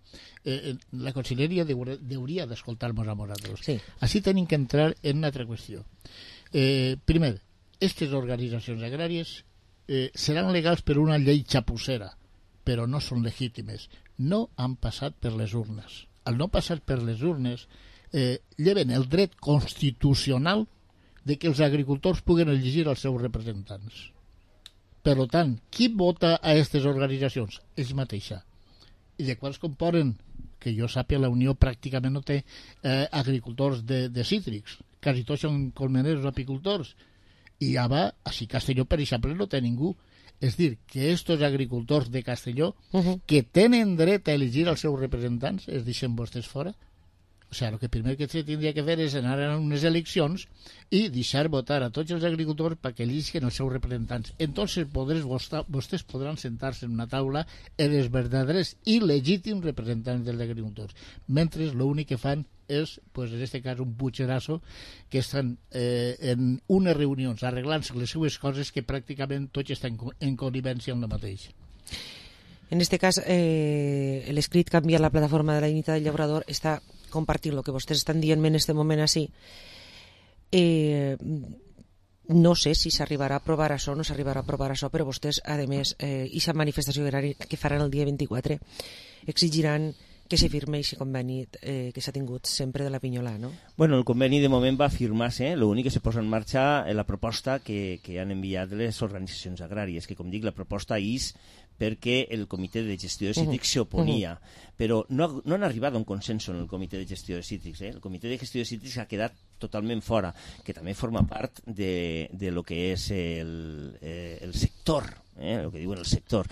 La conselleria hauria d'escoltar-nos a nosaltres. Sí. Així tenim que entrar en una altra qüestió. Primer, aquestes organitzacions agràries seran legals per una llei xapussera, però no són legítimes. No han passat per les urnes. Al no passar per les urnes, lleven el dret constitucional de que els agricultors puguen elegir els seus representants. Per tant, qui vota a aquestes organitzacions? Ells mateixa. I de quals componen? Que jo sàpiga, la Unió pràcticament no té agricultors de cítrics. Quasi tots són colmeneros o apicultors. I ara, així Castelló, per exemple, no té ningú. És dir, que estos agricultors de Castelló que tenen dret a elegir els seus representants es deixen vostès fora. O sigui, el que primer que se tindria que fer és anar a unes eleccions i deixar votar a tots els agricultors perquè elisquen els seus representants. Entonces vostès podran sentar-se en una taula els verdaders i legítims representants dels agricultors. Mentre l'únic que fan és, pues, en aquest cas, un puigerasso que estan en unes reunions arreglant-se les seues coses que pràcticament tots estan en connivència amb la mateixa. En aquest cas, l'escrit canviar la plataforma de la Dignitat del Llaurador està compartint el que vostès estan dient en aquest moment així, No sé si s'arribarà a aprovar això o no s'arribarà a aprovar això, però vostès, a més, aquesta manifestació que faran el dia 24 exigiran que se firme aquest conveni que s'ha tingut sempre de la Pinyolà, no? Bueno, el conveni de moment va firmar-se, l'únic que se posa en marxa la proposta que han enviat les organitzacions agràries, que com dic, la proposta és perquè el comitè de gestió de cítrics s'oponia, però no han arribat a un consens en el comitè de gestió de cítrics. El comitè de gestió de cítrics ha quedat totalment fora, que també forma part de lo que és el sector, el que diuen el sector.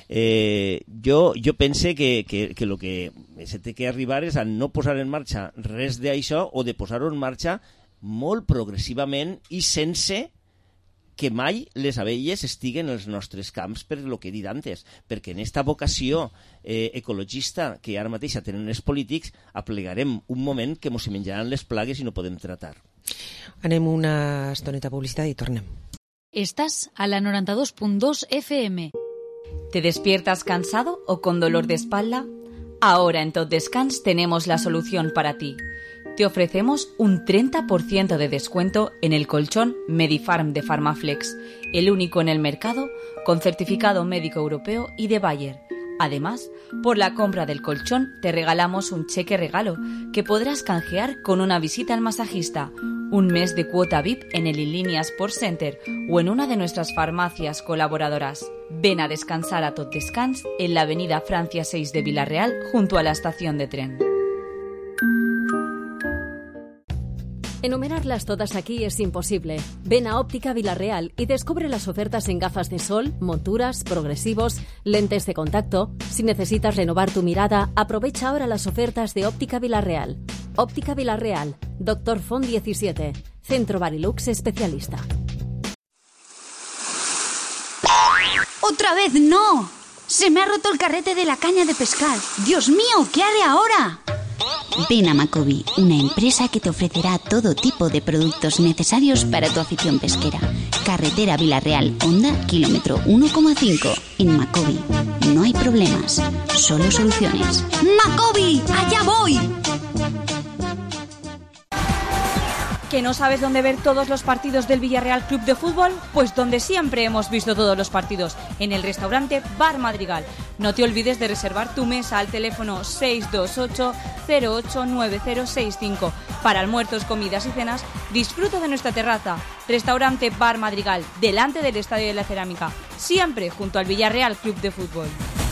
Jo pense que el que se té que arribar és a no posar en marxa res d'això o de posar-ho en marxa molt progressivament i sense que mai les abelles estiguen als nostres camps per lo que he dit antes, perquè en esta vocació ecologista que ara mateix tenen els polítics aplegarem un moment que mos menjaran les plagues i no podem tratar. Anem una estoneta publicitat i tornem. Estás a la 92.2 FM. ¿Te despiertas cansado o con dolor de espalda? Ahora en Tot Descans tenemos la solución para ti. Te ofrecemos un 30% de descuento en el colchón Medifarm de Pharmaflex, el único en el mercado con certificado médico europeo y de Bayer. Además, por la compra del colchón te regalamos un cheque regalo que podrás canjear con una visita al masajista, un mes de cuota VIP en el Inlínea Sport Center o en una de nuestras farmacias colaboradoras. Ven a descansar a Tot Descans en la avenida Francia 6 de Villarreal junto a la estación de tren. Enumerarlas todas aquí es imposible. Ven a Óptica Villarreal y descubre las ofertas en gafas de sol, monturas, progresivos, lentes de contacto. Si necesitas renovar tu mirada, aprovecha ahora las ofertas de Óptica Villarreal. Óptica Villarreal, Dr. Font 17, Centro Barilux Especialista. ¡Otra vez no! ¡Se me ha roto el carrete de la caña de pescar! ¡Dios mío! ¿Qué haré ahora? Ven a Macobi, una empresa que te ofrecerá todo tipo de productos necesarios para tu afición pesquera. Carretera Villarreal, Honda, kilómetro 1,5. En Macobi no hay problemas, solo soluciones. ¡Macobi! ¡Allá voy! ¿Que no sabes dónde ver todos los partidos del Villarreal Club de Fútbol? Pues donde siempre hemos visto todos los partidos, en el restaurante Bar Madrigal. No te olvides de reservar tu mesa al teléfono 628-089065. Para almuerzos, comidas y cenas, disfruta de nuestra terraza. Restaurante Bar Madrigal, delante del Estadio de la Cerámica, siempre junto al Villarreal Club de Fútbol.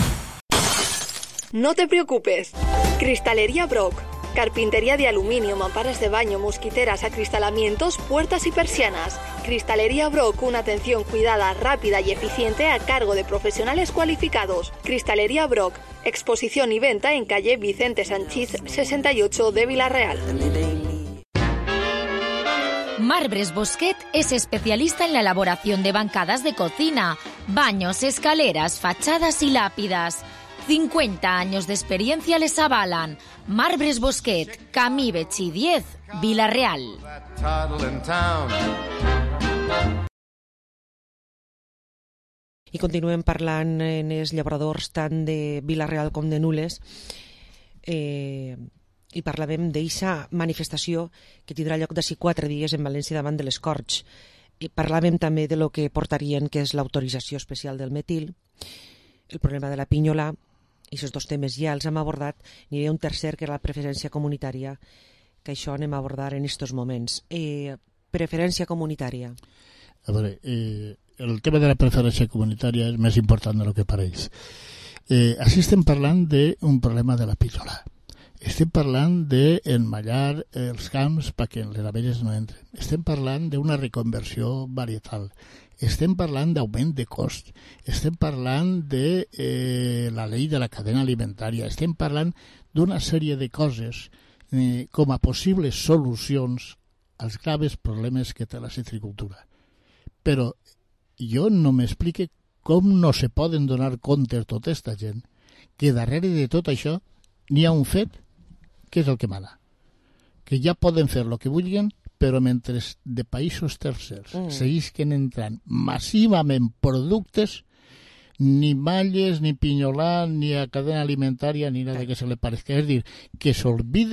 No te preocupes. Cristalería Brock. Carpintería de aluminio, mamparas de baño, mosquiteras, acristalamientos, puertas y persianas. Cristalería Brock, una atención cuidada, rápida y eficiente a cargo de profesionales cualificados. Cristalería Brock, exposición y venta en calle Vicente Sanchís 68 de Villarreal. Marbres Bosquet es especialista en la elaboración de bancadas de cocina, baños, escaleras, fachadas y lápidas. 50 años de experiencia les avalan. Marbres Bosquet, Camí Betxí 10, Villarreal. I continuem parlant en els llauradors tant de Villarreal com de Nules i parlàvem d'eixa manifestació que tindrà lloc d'ací 4 dies en València davant de les Corts. I parlàvem també de lo que portarien, que és l'autorització especial del metil, el problema de la pinyola. I aquests dos temes ja els hem abordat. N'hi havia un tercer, que era la preferència comunitària, que això anem a abordar en aquests moments. Preferència comunitària. A veure, el tema de la preferència comunitària és més important del que pareix. Així estem parlant d'un problema de la pinyola. Estem parlant d'enmallar els camps perquè les abelles no entren. Estem parlant d'una reconversió varietal. Estem parlant d'augment de cost, estem parlant de la llei de la cadena alimentària, estem parlant d'una sèrie de coses com a possibles solucions als graves problemes que té la citricultura. Però jo no m'explique com no se poden donar compte tota aquesta gent que darrere de tot això n'hi ha un fet que és el que mana, que ja poden fer el que vulguin, però mentre de països tercers seguisquen entrant massivament productes, ni malles, ni pinyolà, ni a cadena alimentària, ni nada que se li parezca. És dir, que s'olviden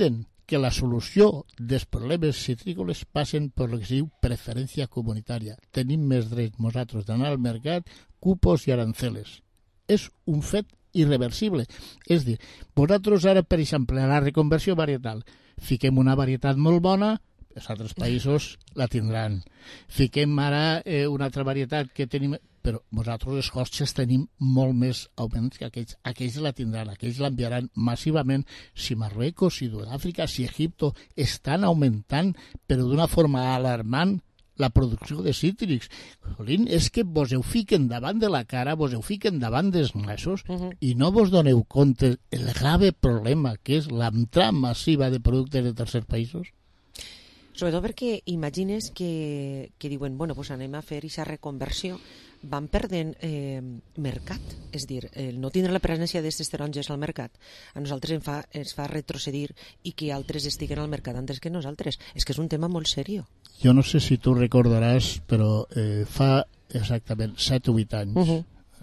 que la solució dels problemes citrícoles passen per el que es diu preferència comunitària. Tenim més drets nosaltres d'anar al mercat, cupos i aranceles. És un fet irreversible. És dir, vosaltres ara, per exemple, a la reconversió varietal, fiquem una varietat molt bona, els altres països la tindran. Fiquem ara una altra varietat que tenim... Però nosaltres els costes tenim molt més augments que aquells. Aquells la tindran, aquells l'enviaran massivament. Si Marruecos, si Sud-àfrica, si Egipto estan augmentant, però d'una forma alarmant, la producció de cítrics. Jolín, és que vos heu fiquen davant de la cara, vos heu fiquen davant dels nassos i no vos doneu compte el grave problema que és l'entrada massiva de productes de tercers països? Sobretot perquè imagines que diuen, bueno, pues anem a fer aquesta reconversió, van perdent mercat, és dir, no tindre la presència d'aquestes taronges al mercat a nosaltres ens fa retrocedir i que altres estiguen al mercat antes que nosaltres. És que és un tema molt seriós. Jo no sé si tu recordaràs, però fa exactament 7 o 8 anys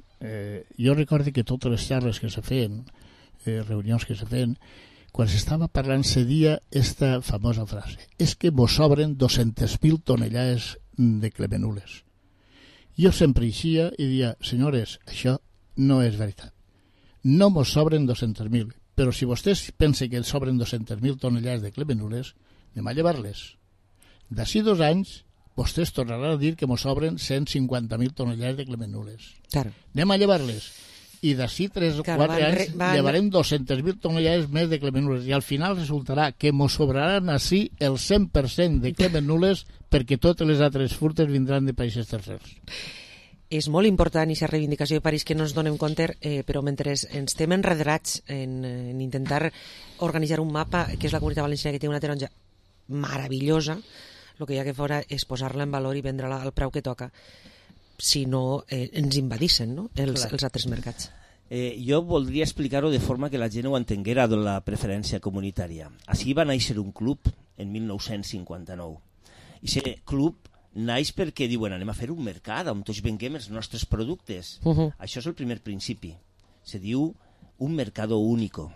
jo recordo que totes les xerres que se feien, reunions que se feien, quan s'estava parlant se dia esta famosa frase: és que mos sobren 200.000 tonellades de clemenules. Jo sempre eixia i dia, senyores, això no és veritat. No mos sobren 200.000, però si vostès pensen que ens sobren 200.000 tonellades de clemenules, anem a llevar-les. D'ací 2 anys, vostès tornaran a dir que mos sobren 150.000 tonellades de clemenules. Claro. Anem a llevar-les. I d'ací 3 o 4 anys llevarem 200.000 tonellades més de clemenules i al final resultarà que mos sobraran així el 100% de clemenules perquè totes les altres fruites vindran de països tercers. És molt important aquesta reivindicació de París que no ens donem compte, però mentre ens estem enredrats en intentar organitzar un mapa, que és la Comunitat Valenciana, que té una taronja meravellosa, el que hi ha que fora és posar-la en valor i vendre-la al preu que toca. Si no, ens invadissen, no? els altres mercats. Jo voldria explicar-ho de forma que la gent ho entenguera de la preferència comunitària. Així va néixer un club en 1959. I aquest club naix perquè diuen anem a fer un mercat on tots venguem els nostres productes. Això és el primer principi. Se diu un mercado único.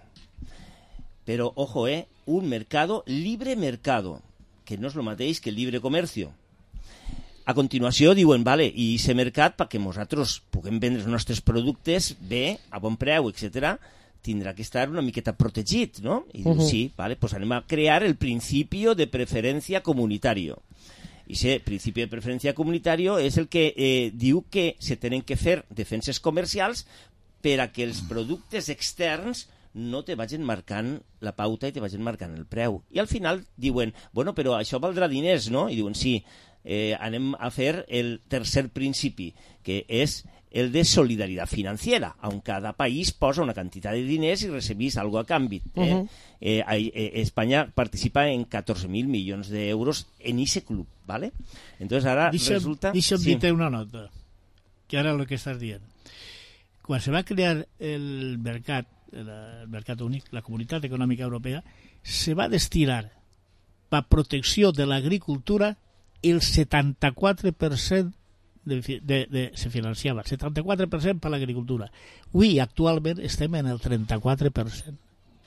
Però, ojo, un mercado libre mercado, que no és el mateix que el libre comercio. A continuació diuen, vale, i aquest mercat, perquè nosaltres puguem vendre els nostres productes bé, a bon preu, etc., tindrà que estar una miqueta protegit, no? I diu, sí, vale, pues anem a crear el principi de preferència comunitària. I aquest principi de preferència comunitària és el que diu que se tenen que fer defenses comercials per a que els productes externs no te vagin marcant la pauta i te vagin marcant el preu. I al final diuen, bueno, però això valdrà diners, no? I diuen, sí, anem a fer el tercer principi, que és el de solidaritat financiera, on cada país posa una quantitat de diners i recibís algo a canvi. Espanya participa en 14.000 milions d'euros en ese club, ¿vale? Entonces ara resulta... Deixa'm dir-te una nota, que ara el que estàs dient. Quan se va crear el mercat únic, la Comunitat Econòmica Europea, se va destinar per protecció de l'agricultura el 74% se financiava, 74% per l'agricultura. Avui, actualment, estem en el 34%.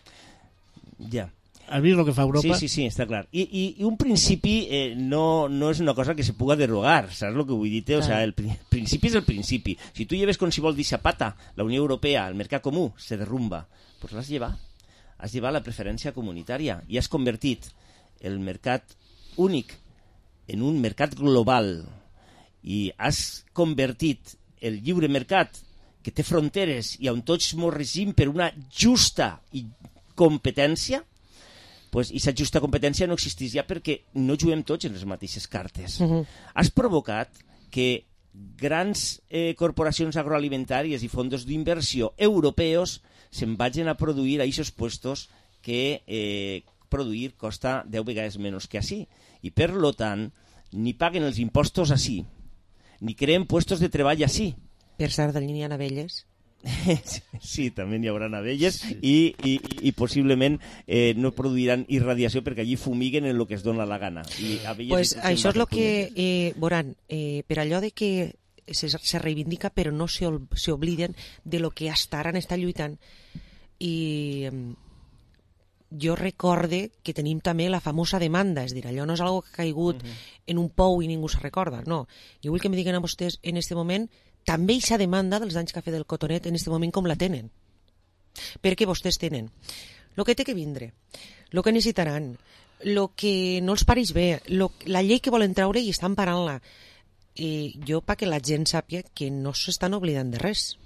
Ja. Has vist el que fa Europa? Sí, està clar. I un principi no és una cosa que se puga derogar, saps el que vull dir? O sea, el principi és el principi. Si tu lleves com si vol dir Zapata, la Unió Europea, el mercat comú, se derrumba. Pues l'has llevat. Has llevat la preferència comunitària i has convertit el mercat únic en un mercat global i has convertit el lliure mercat que té fronteres i on tots ens regim per una justa competència, pues, i aquesta justa competència no existeix ja perquè no juguem tots en les mateixes cartes. Has provocat que grans corporacions agroalimentàries i fondos d'inversió europeus se'n vagin a produir a aquests puestos que produir costa 10 vegades menys que així. I per lo tant, ni paguen els impostos així, ni creen puestos de treball així. Per Sardenya hi ha abelles. Sí, també hi haurà abelles i possiblement no produiran irradiació perquè allí fumiguen en el que es dona la gana. Pues això és el que veuran, per allò de que se reivindica però no s'obliden de lo que hasta ara està lluitant i jo recorde que tenim també la famosa demanda, és a dir, allò no és algo que ha caigut en un pou i ningú se recorda, no. Jo vull que me diguen a vostès en este moment també aquesta demanda dels danys que ha fet el cotonet en este moment com la tenen. Perquè vostès tenen el que té que vindre, el que necessitaran, el que no els pareix bé, la llei que volen treure i estan parant-la. Jo perquè la gent sàpiga que no s'estan oblidant de res.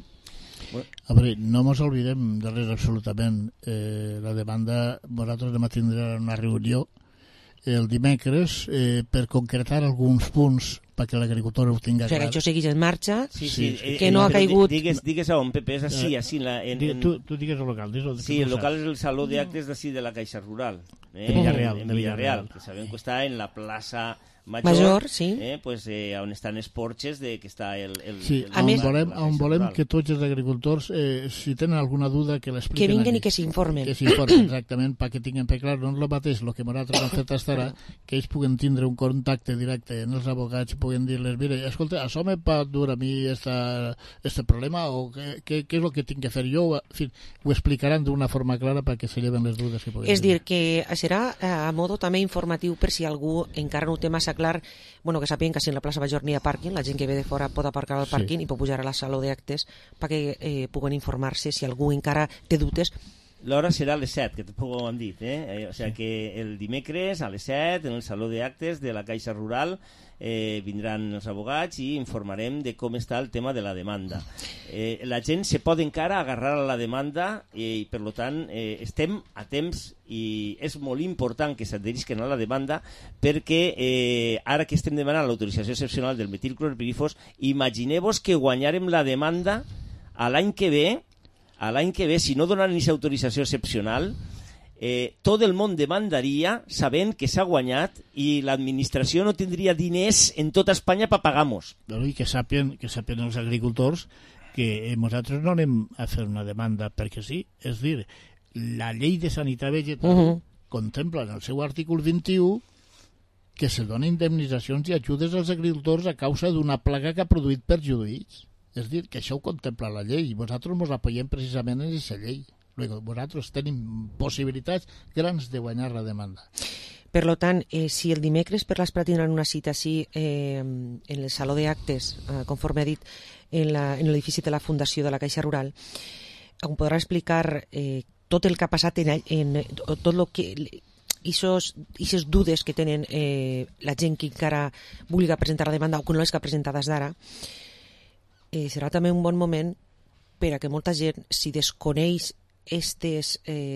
A veure, no ens oblidem de res absolutament. La demanda, nosaltres demà tindrem una reunió el dimecres per concretar alguns punts perquè l'agricultor ho tingui clar. O sigui, això segueix en marxa, sí, que no ha caigut... Digues a on, Pepe, és així. Tu digues el local. Sí, el local és el Saló d'actes d'ací de la Caixa Rural. De Villarreal. De Villarreal, que sabem que està en la plaça Major, sí. Pues, on estan els porxes que està el... Sí, on volem que tots els agricultors, si tenen alguna duda, que l'expliquen. Que vinguen i que s'informen. Que s'informen, exactament, perquè tinguin per clar. No és el mateix el que nosaltres hem fet fins ara, que ells puguen tindre un contacte directe amb els abogats i puguen dir-les, mira, escolta, això me pot dur a mi este problema o què és el que tinc que fer jo? En fi, ho explicaran d'una forma clara perquè se lleven les dudes que puguin. És dir, que serà a modo també informatiu per si algú encara no ho té massa clar, bueno, que sàpiguen que si en la plaça Major n'hi ha pàrquing, la gent que ve de fora pot aparcar al pàrquing i pot pujar a la sala d'actes perquè puguen informar-se si algú encara té dubtes. L'hora serà a les 7, que tampoc ho hem dit, O sigui que el dimecres a les 7 en el Saló d'actes de la Caixa Rural vindran els abogats i informarem de com està el tema de la demanda. La gent se pot encara agarrar a la demanda i per tant estem a temps i és molt important que s'adherisquen a la demanda perquè ara que estem demanant l'autorització excepcional del metilclorpirifos, imagineu-vos que guanyarem la demanda a l'any que ve, si no donen aquesta autorització excepcional, tot el món demandaria sabent que s'ha guanyat i l'administració no tindria diners en tota Espanya per pagar-nos. I que sàpien els agricultors que nosaltres no anem a fer una demanda perquè sí. És dir, la llei de sanitat vegetal contempla en el seu article 21 que se donen indemnitzacions i ajudes als agricultors a causa d'una plaga que ha produït perjudicis. És dir, que això ho contempla la llei i nosaltres ens apoyem precisament en aquesta llei. Nosaltres tenim possibilitats grans de guanyar la demanda. Per tant, si el dimecres per l'Aspra tindran una cita així en el Saló d'actes, conforme ha dit, en l'edifici de la Fundació de la Caixa Rural, on podrà explicar tot el que ha passat en tot el que... Ixes dudes que tenen la gent que encara vulgui presentar la demanda o que no les que ha presentat des d'ara, serà també un bon moment per a que molta gent, si desconeix aquestes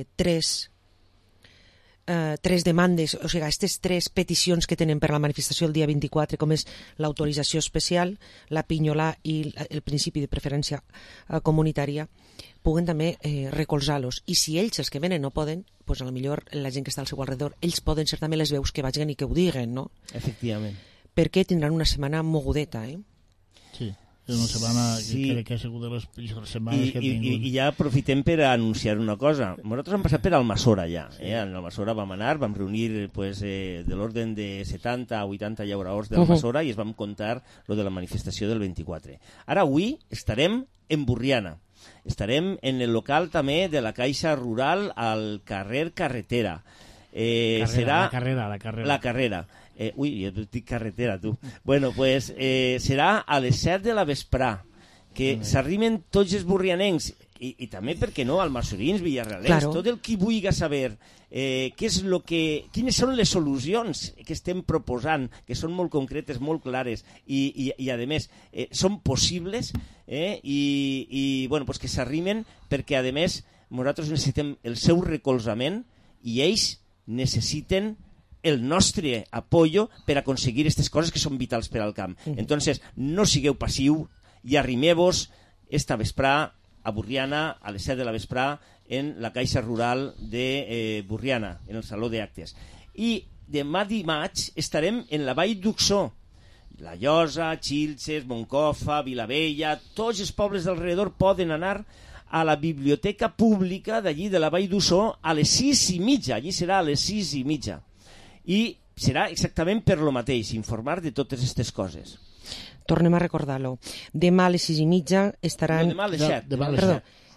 tres demandes, o sigui, aquestes tres peticions que tenen per la manifestació el dia 24, com és l'autorització especial, la pinyolà i el principi de preferència comunitària, puguen també recolzar-los. I si ells, els que venen, no poden, doncs a lo millor la gent que està al seu alrededor, ells poden ser també les veus que vagin i que ho diguen, no? Efectivament. Perquè tindran una setmana mogudeta, Sí. Una setmana que ha sigut de les pitjors setmanes que hem tingut. I ja aprofitem per anunciar una cosa. Nosaltres hem passat per Almassora ja. En Almassora vam anar, vam reunir de l'orden de 70 a 80 llauraors d'Almassora i es vam contar lo de la manifestació del 24. Ara avui estarem en Burriana. Estarem en el local també de la Caixa Rural al carrer Carretera. La carrera. La carrera. Ui, jo dic carretera, tu. Bueno, pues serà a les 7 de la vesprà, que s'arrimen tots els burrianencs, i també, per què no, almassorins, villarrealens, tot el qui vulgui saber quines són les solucions que estem proposant, que són molt concretes, molt clares, i a més, són possibles, i bueno, pues que s'arrimen, perquè a més, nosaltres necessitem el seu recolzament, i ells necessiten el nostre apoyo per aconseguir aquestes coses que són vitals per al camp. Entonces, no sigueu passiu i arrimeu-vos esta vesprà a Burriana a les 7 de la vesprà en la Caixa Rural de Burriana, en el Saló d'actes. I demà dimarts estarem en la Vall d'Uxó, La Llosa, Xilxes, Moncofa, Vilavella, tots els pobles d'alrededor poden anar a la biblioteca pública d'allí de la Vall d'Uxó a les 6:30, allí serà a les 6:30. I serà exactament per lo mateix, informar de totes aquestes coses. Tornem a recordar-lo. Demà a les 6:30 estaran... No, demà a les 7.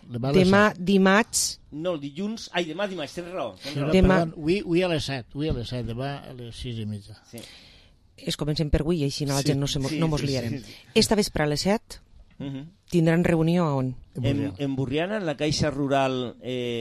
Demà dimarts... No, el dilluns... Ai, demà dimarts, tens raó. Demà... Avui a les 7, demà a les 6:30. Sí. Es comencem per avui, així la gent no mos liarem. Sí. Esta vespre a les 7 tindran reunió a on? En Burriana, en la Caixa Rural,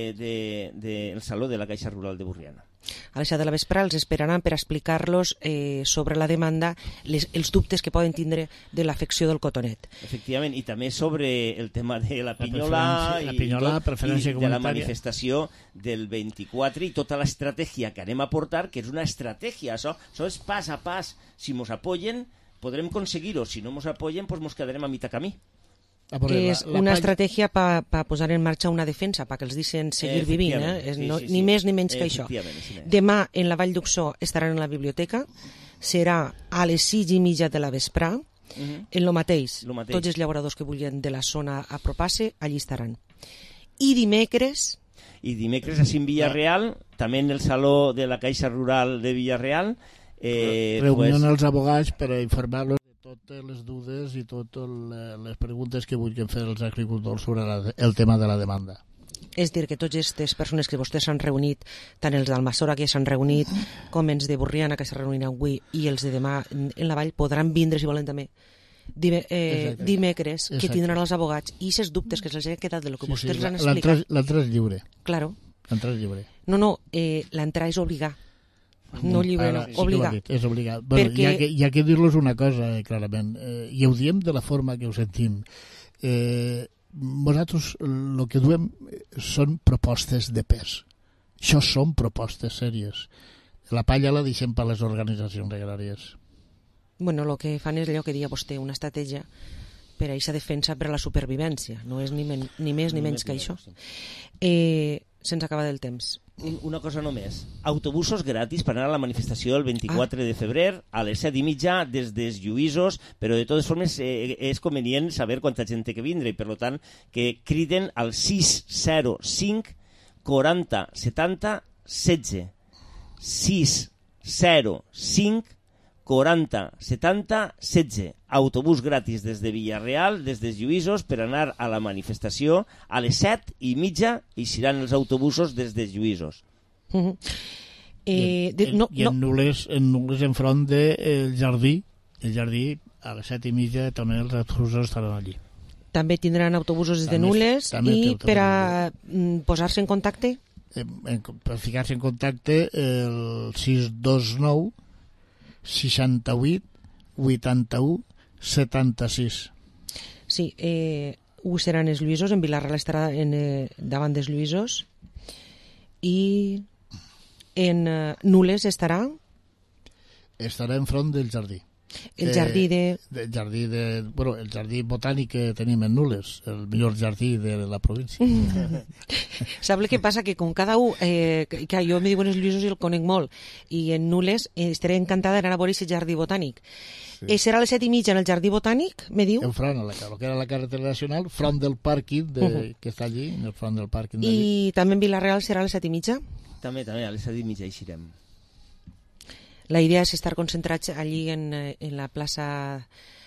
el Saló de la Caixa Rural de Burriana. A les 7 de la vespre els esperaran per explicar-los sobre la demanda, els dubtes que poden tindre de l'afecció del cotonet. Efectivament, i també sobre el tema de la pinyola la preferència comunitària, de la manifestació del 24 i tota l'estratègia que anem a portar, que és una estratègia, això és pas a pas. Si mos apoyen, podrem aconseguir-ho. Si no mos apoyen, pues mos quedarem a mitjà camí. És una estratègia per posar en marxa una defensa, perquè els deixen seguir vivint, ni més ni menys que això. Demà en la Vall d'Uxó estaran en la biblioteca, serà a les 6:30 de la vesprà, en lo mateix. Tots els llauradors que vulguin de la zona apropar-se, allí estaran. I dimecres... així en Villarreal, també en el Saló de la Caixa Rural de Villarreal, reunió els abogats per a informar-los totes les dudes i totes les preguntes que vulguin fer els agricultors sobre el tema de la demanda. És dir, que totes aquestes persones que vostès s'han reunit, tant els d'Almassora que ja s'han reunit, com els de Burriana que s'han reunit avui i els de demà en la Vall, podran vindre, si volen també, dimecres, que tindran els abogats i aquests dubtes que se'ls ha quedat de lo que vostès han explicat. L'entrada és lliure. Claro. L'entrada és lliure. No, l'entrada és obligar. No lliure, no, obligar. Sí, és obligar. Bueno, perquè... hi ha que dir-los una cosa, clarament, i ho diem de la forma que ho sentim. Nosaltres el que duem són propostes de pes. Això són propostes sèries. La palla la deixem per les organitzacions agràries. Bueno, el que fan és allò que deia vostè, una estratègia per a aquesta defensa per a la supervivència. No és ni més ni menys que això. Se'ns acaba del temps. Una cosa només. Autobusos gratis per anar a la manifestació del 24 de febrer a les 7:30 des dels Lluïsos, però de totes formes és convenient saber quanta gent té que vindre i per tant que criden al 605 40 70 16 605 40 70 16. Autobús gratis des de Villarreal, des dels Lluïsos, per anar a la manifestació a les 7:30 i seran els autobusos des dels Lluïsos. I en Nules enfront del jardí, a les 7:30 també els autobusos estaran allí. També tindran autobusos des de Nules i per a posar-se en contacte? Per ficar-se en contacte el 629 68 81 76. Sí, ho seran els Lluïsos, en Vilarreal estarà davant dels Lluïsos i en Nules estarà enfront del jardí. El jardí de... el jardí botànic que tenim en Nules, el millor jardí de la província. Sap el que passa? Que com cada un... que jo me diuen els Lluïsos i el conec molt, i en Nules estaré encantada d'anar a veure aquest jardí botànic. Sí. Serà a les 7:30 en el jardí botànic, me diu? Enfront, el que era la carretera nacional, front del pàrquing que està allí, en el front del pàrquing d'allí. I també en Vilarreal serà a les 7:30? També, a les 7:30 hi serem. La idea és estar concentrats allí en la plaça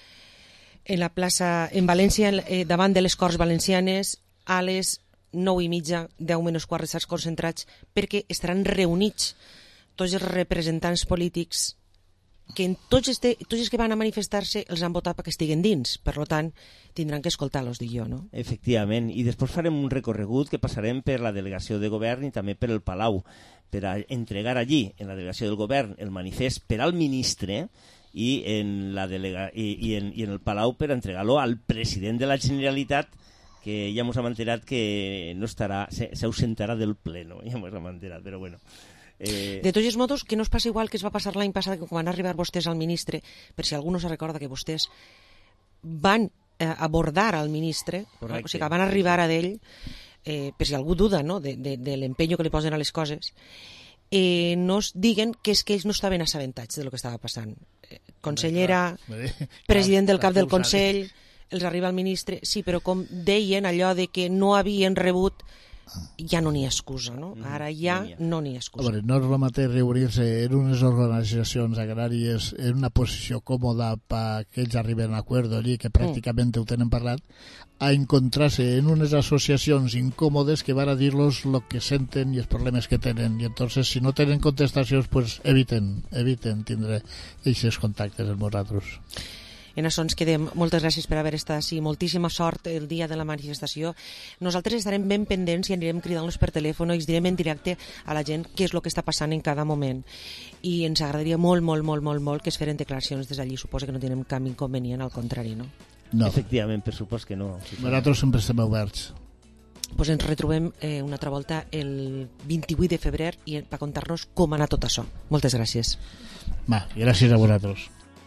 en València, davant de les Corts Valencianes, a les 9:30, 10 menys quart, estar concentrats, perquè estaran reunits tots els representants polítics que tots els que van a manifestar-se els han votat perquè estiguen dins, per tant tindran que escoltar-los, dic jo, no? Efectivament, i després farem un recorregut que passarem per la delegació de govern i també per el Palau, per a entregar allí, en la delegació del govern, el manifest per al ministre i en el Palau per entregar-lo al president de la Generalitat, que ja ens hem enterat que no estarà, s'ausentarà del pleno, ja ens hem enterat, però bueno. De tots els modos, que no es passa igual que es va passar l'any passat, que quan van arribar vostès al ministre, per si algú no se recorda que vostès van abordar al ministre, no? O sigui, que van arribar a d'ell, per si algú duda, no?, de l'empenyo que li posen a les coses, no es diguen que és que ells no estaven assabentats de lo que estava passant. Consellera, president del cap del Consell, els arriba el ministre, sí, però com deien allò de que no havien rebut ja no n'hi ha excusa, no? Ara ja no n'hi ha excusa. A veure, no és el mateix reunir-se en unes organitzacions agràries en una posició còmoda perquè ells arriben a acord allí, que pràcticament ho tenen parlat, a encontrar-se en unes associacions incòmodes que van a dir-los el que senten i els problemes que tenen. I entonces, si no tenen contestacions, pues eviten tindre aquests contactes amb nosaltres. En això ens quedem. Moltes gràcies per haver estat així. Moltíssima sort el dia de la manifestació. Nosaltres estarem ben pendents i anirem cridant-los per telèfon i els direm en directe a la gent què és el que està passant en cada moment. I ens agradaria molt que es feren declaracions des d'allí. Suposo que no tenim cap inconvenient, al contrari, no? No. Efectivament, per supost que no. Nosaltres sempre estem oberts. Pues ens retrobem una altra volta el 28 de febrer i per contar-nos com ha anat tot això. Moltes gràcies. Va, gràcies a vosaltres.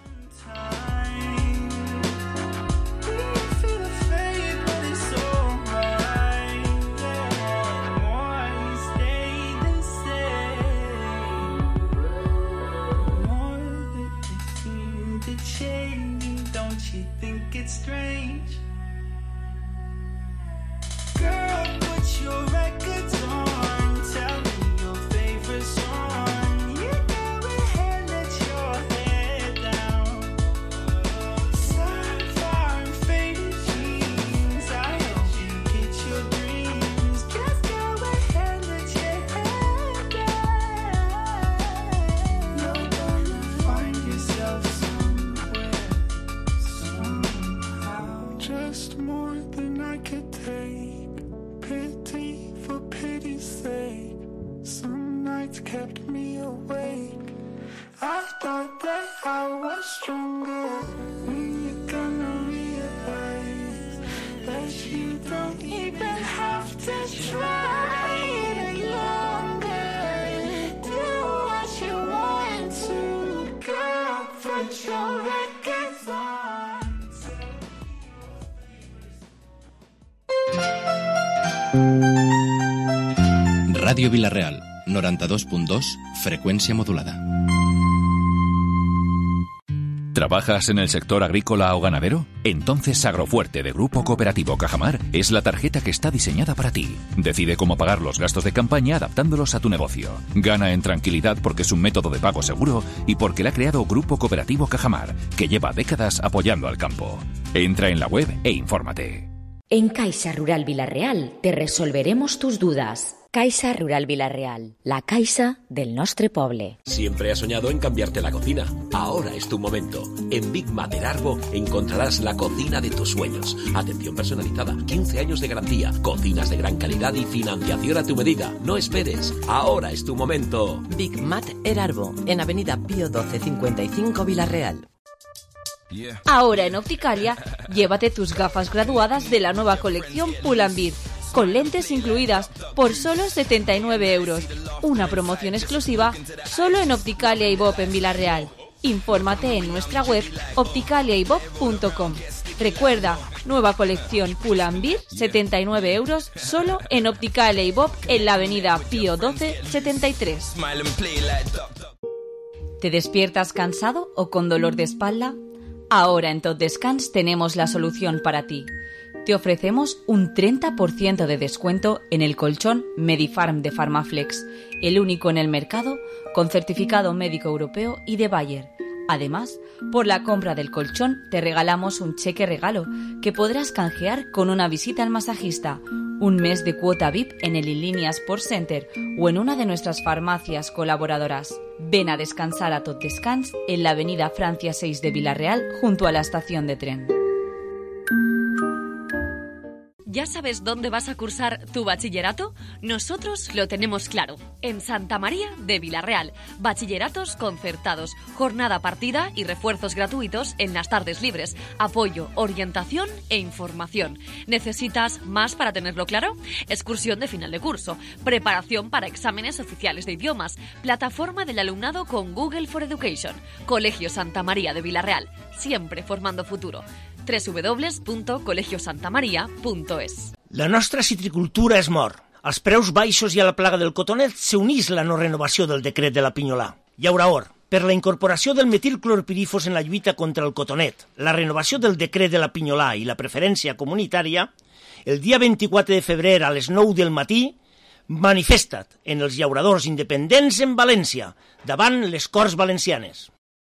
It's strange. Girl, put your records on. Tell me your favorite song. You go ahead, let your head down. Sapphire and faded jeans. I help you get your dreams. Just go ahead, let your head down. You're gonna find yourself just more than I could take. Pity for pity's sake. Some nights kept me awake. I thought that I was stronger. When you're gonna realize that you don't even have to try any longer. Do what you want to, girl. Put your records on. Radio Vila-real, 92.2, frecuencia modulada. ¿Trabajas en el sector agrícola o ganadero? Entonces Agrofuerte de Grupo Cooperativo Cajamar es la tarjeta que está diseñada para ti. Decide cómo pagar los gastos de campaña adaptándolos a tu negocio. Gana en tranquilidad porque es un método de pago seguro y porque la ha creado Grupo Cooperativo Cajamar, que lleva décadas apoyando al campo. Entra en la web e infórmate. En Caixa Rural Vila-real te resolveremos tus dudas. Caixa Rural Vila-real, la caixa del nostre poble. Siempre has soñado en cambiarte la cocina. Ahora es tu momento. En Big Mater Arbo encontrarás la cocina de tus sueños. Atención personalizada, 15 años de garantía, cocinas de gran calidad y financiación a tu medida. No esperes. Ahora es tu momento. Big Mater Arbo, en Avenida Pío 12 55 Vila-real. Ahora en Opticalia, llévate tus gafas graduadas de la nueva colección Pull&Bear, con lentes incluidas por solo 79 euros. Una promoción exclusiva solo en Opticalia Ibop en Vila-real. Infórmate en nuestra web opticaliaibop.com. Recuerda, nueva colección Pull&Bear, 79 euros solo en Opticalia Ibop en la avenida Pío 12 73. ¿Te despiertas cansado o con dolor de espalda? Ahora en Tot Descans tenemos la solución para ti. Te ofrecemos un 30% de descuento en el colchón Medifarm de Pharmaflex, el único en el mercado con certificado médico europeo y de Bayer. Además, por la compra del colchón te regalamos un cheque regalo que podrás canjear con una visita al masajista, un mes de cuota VIP en el Inlínea Sports Center o en una de nuestras farmacias colaboradoras. Ven a descansar a Tot Descans en la avenida Francia 6 de Vila-real junto a la estación de tren. ¿Ya sabes dónde vas a cursar tu bachillerato? Nosotros lo tenemos claro. En Santa María de Vila-real. Bachilleratos concertados, jornada partida y refuerzos gratuitos en las tardes libres. Apoyo, orientación e información. ¿Necesitas más para tenerlo claro? Excursión de final de curso. Preparación para exámenes oficiales de idiomas. Plataforma del alumnado con Google for Education. Colegio Santa María de Vila-real. Siempre formando futuro. www.colegiosantamaria.es. La nostra citricultura és mort. Als preus baixos i a la plaga del cotonet s'unís la no renovació del decret de la pinyolà. Hi haurà or. Per la incorporació del metilclorpirifos en la lluita contra el cotonet, la renovació del decret de la pinyolà i la preferència comunitària, el dia 24 de febrer a les 9 del matí, manifesta't en els llauradors independents en València, davant les Corts Valencianes.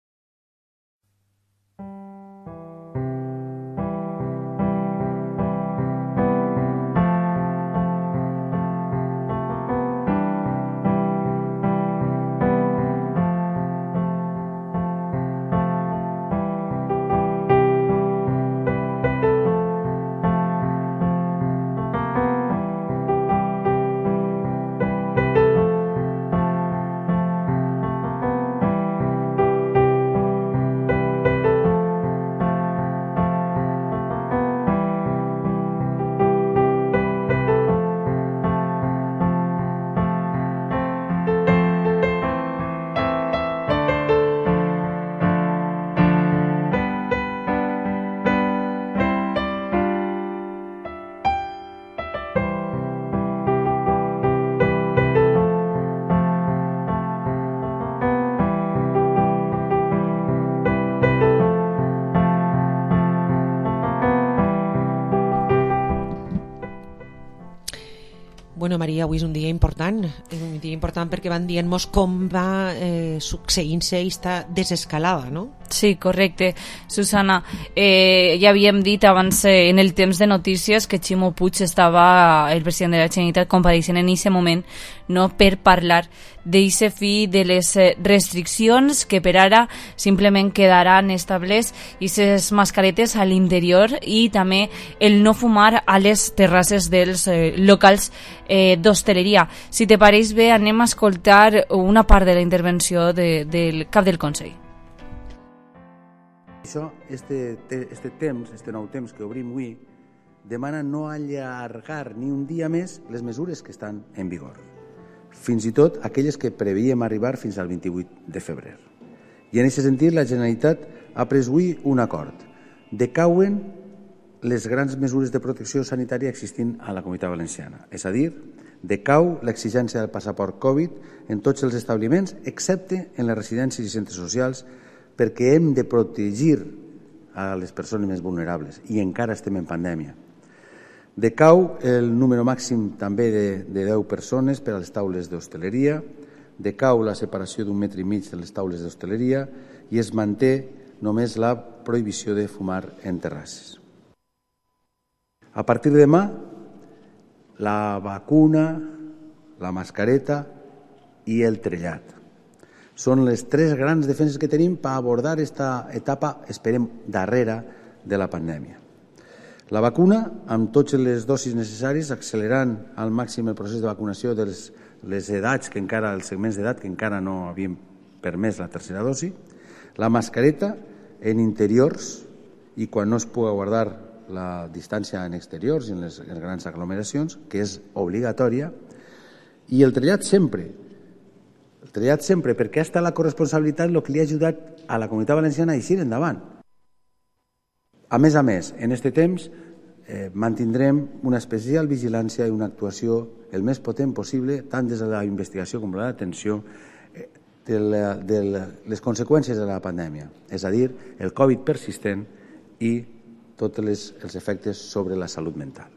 Bueno, Maria, avui és un dia important perquè van dient-nos com va succeint-se aquesta desescalada, no? Sí, correcte, Susana. Ja havíem dit abans en el temps de notícies que Ximo Puig estava, el president de la Generalitat, compareixent en aquest moment, no, per parlar d'aquest fi de les restriccions que per ara simplement quedaran estables aquestes mascaretes a l'interior i també el no fumar a les terrasses dels locals d'hostaleria. Si te pareix bé, anem a escoltar una part de la intervenció del cap del Consell. Això, este nou temps que obrim avui, demana no allargar ni un dia més les mesures que estan en vigor, fins i tot aquelles que preveiem arribar fins al 28 de febrer. I en aquest sentit, la Generalitat ha pres avui un acord. Decauen les grans mesures de protecció sanitària existint a la Comunitat Valenciana. És a dir, decau l'exigència del passaport Covid en tots els establiments, excepte en les residències i centres socials, perquè hem de protegir a les persones més vulnerables i encara estem en pandèmia. Decau el número màxim també de 10 persones per a les taules d'hostaleria, decau la separació d'1,5 metre de les taules d'hostaleria i es manté només la prohibició de fumar en terrasses. A partir de demà, la vacuna, la mascareta i el trellat són les 3 grans defenses que tenim per abordar aquesta etapa, esperem, darrera de la pandèmia. La vacuna, amb totes les dosis necessàries, accelerant al màxim el procés de vacunació de les edats que encara, els segments d'edat que encara no havien permès la tercera dosi. La mascareta en interiors i quan no es pugui guardar la distància en exteriors i en les grans aglomeracions, que és obligatòria. I el trellat sempre, perquè ha estat la corresponsabilitat el que li ha ajudat a la Comunitat Valenciana a eixir endavant. A més, en aquest temps mantindrem una especial vigilància i una actuació el més potent possible, tant des de la investigació com de l'atenció, de les conseqüències de la pandèmia, és a dir, el Covid persistent i tots els efectes sobre la salut mental.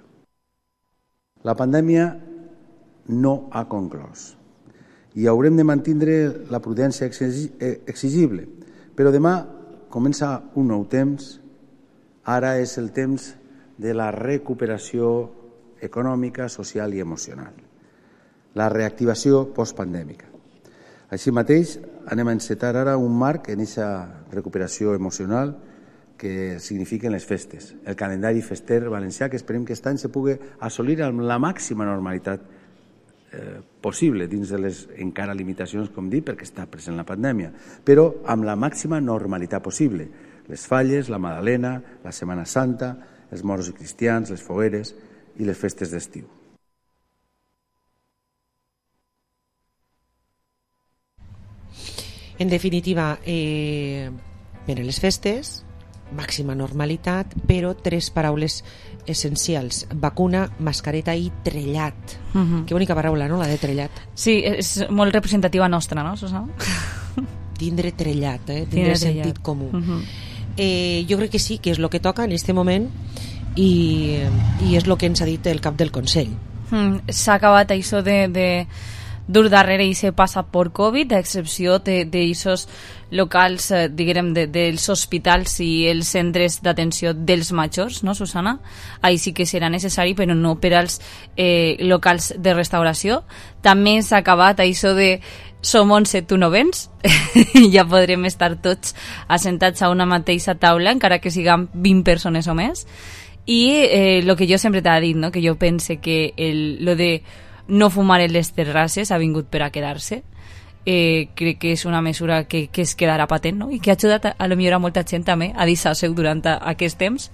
La pandèmia no ha conclòs i haurem de mantindre la prudència exigible, però demà comença un nou temps. Ara és el temps de la recuperació econòmica, social i emocional, la reactivació postpandèmica. Així mateix, anem a encetar ara un marc en aquesta recuperació emocional que signifiquen les festes, el calendari fester valencià, que esperem que aquest any se pugui assolir amb la màxima normalitat possible, dins de les encara limitacions, com dic, perquè està present la pandèmia, però amb la màxima normalitat possible. Les falles, la Madalena, la Setmana Santa, els moros i cristians, les fogueres i les festes d'estiu. En definitiva, per les festes, màxima normalitat, però 3 paraules essencials: vacuna, mascareta i trellat. Que bonica paraula, no?, la de trellat. Sí, és molt representativa nostra, no, Susana? Tindre trellat, tindre sentit comú. Jo crec que sí, que és el que toca en aquest moment. i és el que ens ha dit el cap del Consell. S'ha acabat això de dur darrere i passa per Covid, a excepció d'aixòs locals, diguem, dels hospitals i els centres d'atenció dels majors, no, Susana? Ahí sí que serà necessari, però no per als locals de restauració. També s'ha acabat això de som 11, tu no vens. Ja podrem estar tots assentats a una mateixa taula, encara que siguem 20 persones o més. I el que jo sempre t'ha dit, no? Que jo pense que lo de no fumar en les terrasses ha vingut per a quedar-se. Crec que és una mesura que es quedarà patent, no? I que ha ajudat a lo millor a molta gent també a deixar-se durant aquest temps.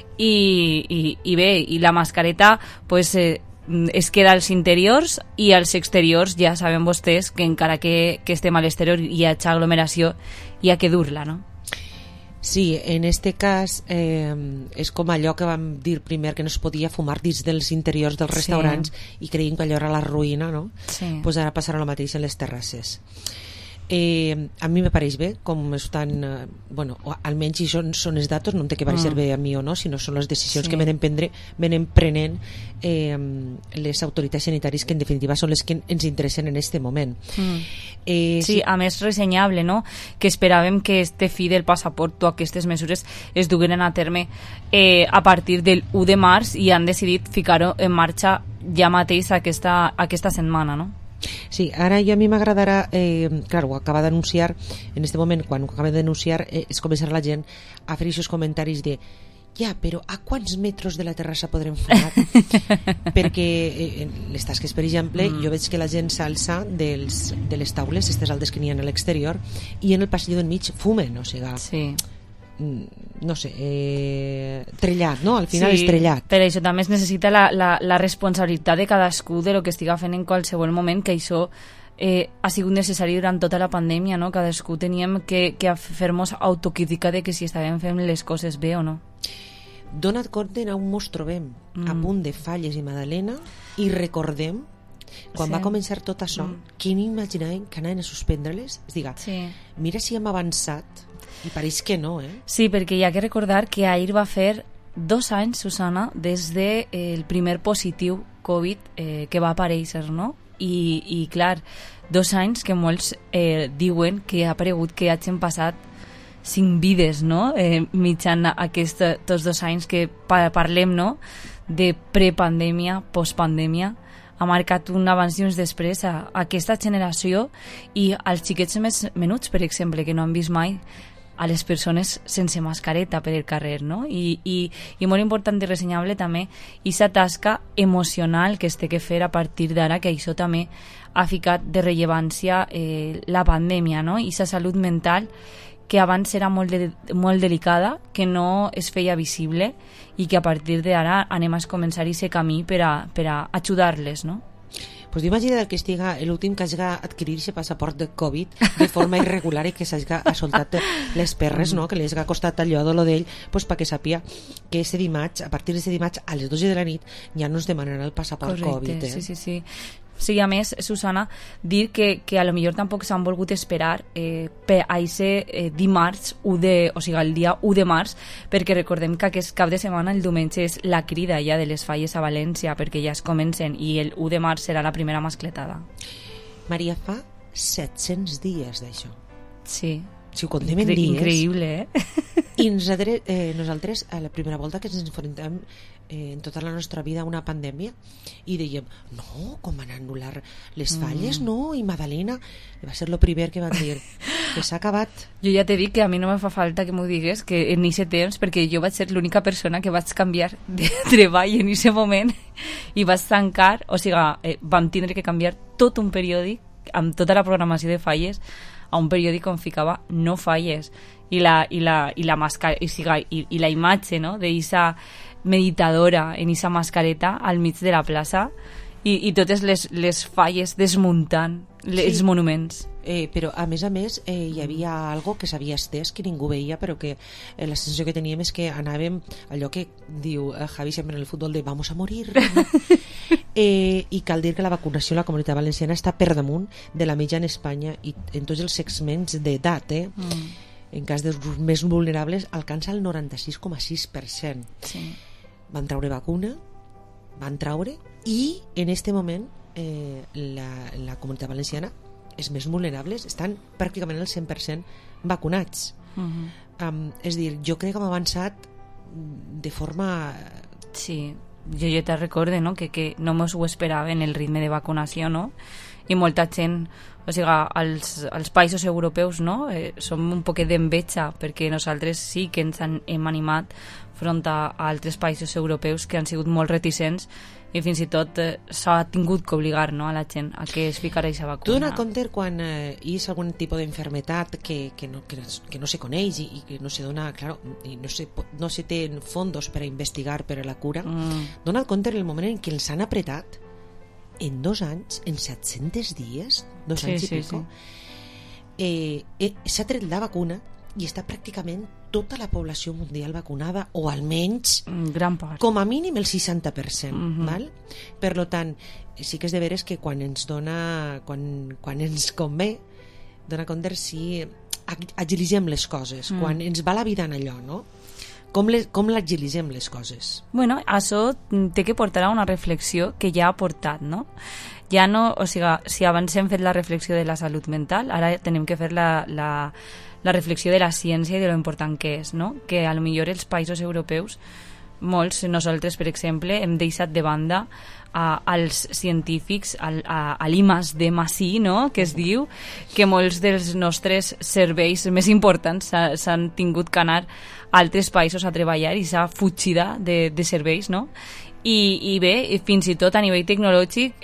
I bé, i la mascareta pues, es queda als interiors, i als exteriors ja saben vostès que encara que estem a l'exterior i hi hagi aglomeració, hi ha que dur-la, no? Sí, en este cas és com allò que vam dir primer, que no es podia fumar dins dels interiors dels restaurants, i creiem que allò era la ruïna, no? Sí. Pues ara passarà el mateix en les terrasses. A mi me pareix bé, com estan, bueno, almenys i són els datos, no em té que pareixer bé a mi o no, sinó són les decisions que venen prenent les autoritats sanitàries, que en definitiva són les que ens interessen en aquest moment. Sí, a més ressenyable, no? Que esperàvem que este fi del passaport o aquestes mesures es dugueren a terme a partir del 1 de març, i han decidit ficar-ho en marxa ja mateix aquesta setmana, no? Sí, ara a mi m'agradarà, clar, ho acaba d'anunciar, en aquest moment, quan ho acaba d'anunciar, és començar la gent a fer aquests comentaris de però a quants metres de la terrassa podrem fumar? Perquè en les tasques, per exemple, jo veig que la gent s'alça de les taules, aquestes altes que n'hi ha a l'exterior, i en el passillo del mig fumen, o sigui... no sé, trellat, no? Al final és trellat. Per això també es necessita la responsabilitat de cadascú de lo que estiga fent en qualsevol moment, que això ha sigut necessari durant tota la pandèmia, no? Cadascú teníem que fer-nos autocrítica de que si estàvem fent les coses bé o no. Dona't compte on mos trobem, a punt de Falles i Madalena, i recordem quan va començar tot això, qui n'imaginàvem que anaven a suspendre-les? És dir, mira si hem avançat, i pareix que no, Sí, perquè hi ha que recordar que ahir va fer 2 anys, Susana, des del primer positiu Covid que va aparèixer, no? I clar, 2 anys que molts diuen que ha aparegut que hagin passat 5 vides, no? Mitjan tots 2 anys que parlem, no? De prepandèmia, postpandèmia, ha marcat un abans i uns després a aquesta generació, i als xiquets més menuts, per exemple, que no han vist mai a les persones sense mascareta per el carrer, no? I molt important i ressenyable també aquesta tasca emocional que es té que fer a partir d'ara, que això també ha ficat de rellevància la pandèmia, no? I aquesta salut mental que abans era molt delicada, que no es feia visible, i que a partir d'ara anem a començar aquest camí per a ajudar-les, no? Pues imagina que estiga l'últim que hagi adquirir aquest passaport de Covid de forma irregular i que s'hagi assoltat les perres, no? Que li hagi costat allò de lo d'ell, pues perquè sàpia que a partir d'aquest dimarts a les 12 de la nit ja no es demanarà el passaport Covid. Sí. Sí, a més, Susana, dir que a lo millor tampoc s'han volgut esperar per a aquest dimarts, o sigui, el dia 1 de març, perquè recordem que aquest cap de setmana, el diumenge, és la crida ja de les falles a València, perquè ja es comencen, i el 1 de març serà la primera mascletada. Maria, fa 700 dies d'això. Sí. Si ho contem en dies... Increïble, I nosaltres, a la primera volta que ens enfrontem en tota la nostra vida a una pandèmia, i dèiem, no, com van anul·lar les falles, no, i Madalena, i va ser el primer que van dir que s'ha acabat. Jo ja t'he dit que a mi no me fa falta que m'ho digues, que en aquest temps, perquè jo vaig ser l'única persona que vaig canviar de treball en aquest moment, i vaig tancar, o sigui, vam tindre que canviar tot un periòdic amb tota la programació de falles a un periòdic on ficava no falles, i la imatge, no?, d'eixa meditadora en esa mascareta al mig de la plaça, i totes les falles desmuntant els monuments. Però a més hi havia algo que s'havia estès, que ningú veia, però que la sensació que teníem és que anàvem allò que diu Javi sempre en el futbol de vamos a morir, i cal dir que la vacunació a la Comunitat Valenciana està per damunt de la mitjana en Espanya, i en tots els segments d'edat, en cas dels més vulnerables alcança el 96,6%. Sí. van treure vacuna, i en este moment la comunitat valenciana, els més vulnerables, estan pràcticament al 100% vacunats. És dir, jo crec que hem avançat de forma... Sí, jo te recorde, no?, que no mos ho esperaven el ritme de vacunació, no? I molta gent, o sigui, als països europeus, no?, som un poquet d'enveja, perquè nosaltres sí que ens hem animat front a altres països europeus que han sigut molt reticents, i fins i tot s'ha tingut que obligar, no?, a la gent a que es ficara aquesta vacuna. Tu dona compte quan hi és algun tipus d'enfermetat que no se coneix i que no se dona, claro, i no se té fondos per a investigar per a la cura, dona compte en el moment en què els han apretat en 2 anys, en 700 dies, 2 anys i pico, s'ha tret la vacuna i està pràcticament tota la població mundial vacunada, o almenys gran part, com a mínim el 60%, val? Per tant, sí que és de veres que quan ens dona, quan ens convé, dona compte si agilitzem les coses, quan ens va la vida en allò, no? Com l'agilitzem les coses? Bueno, això té que portar a una reflexió que ja ha portat, no? Ja no, o sigui, si abans hem fet la reflexió de la salut mental, ara tenim que fer la reflexió de la ciència i de lo important que és, no? Que a lo millor els països europeus, molts, nosaltres per exemple, hem deixat de banda als científics, a l'I+D+I, no?, que es diu, que molts dels nostres serveis més importants s'han tingut que anar a altres països a treballar i s'ha fugida de serveis, no? I bé, fins i tot a nivell tecnològic,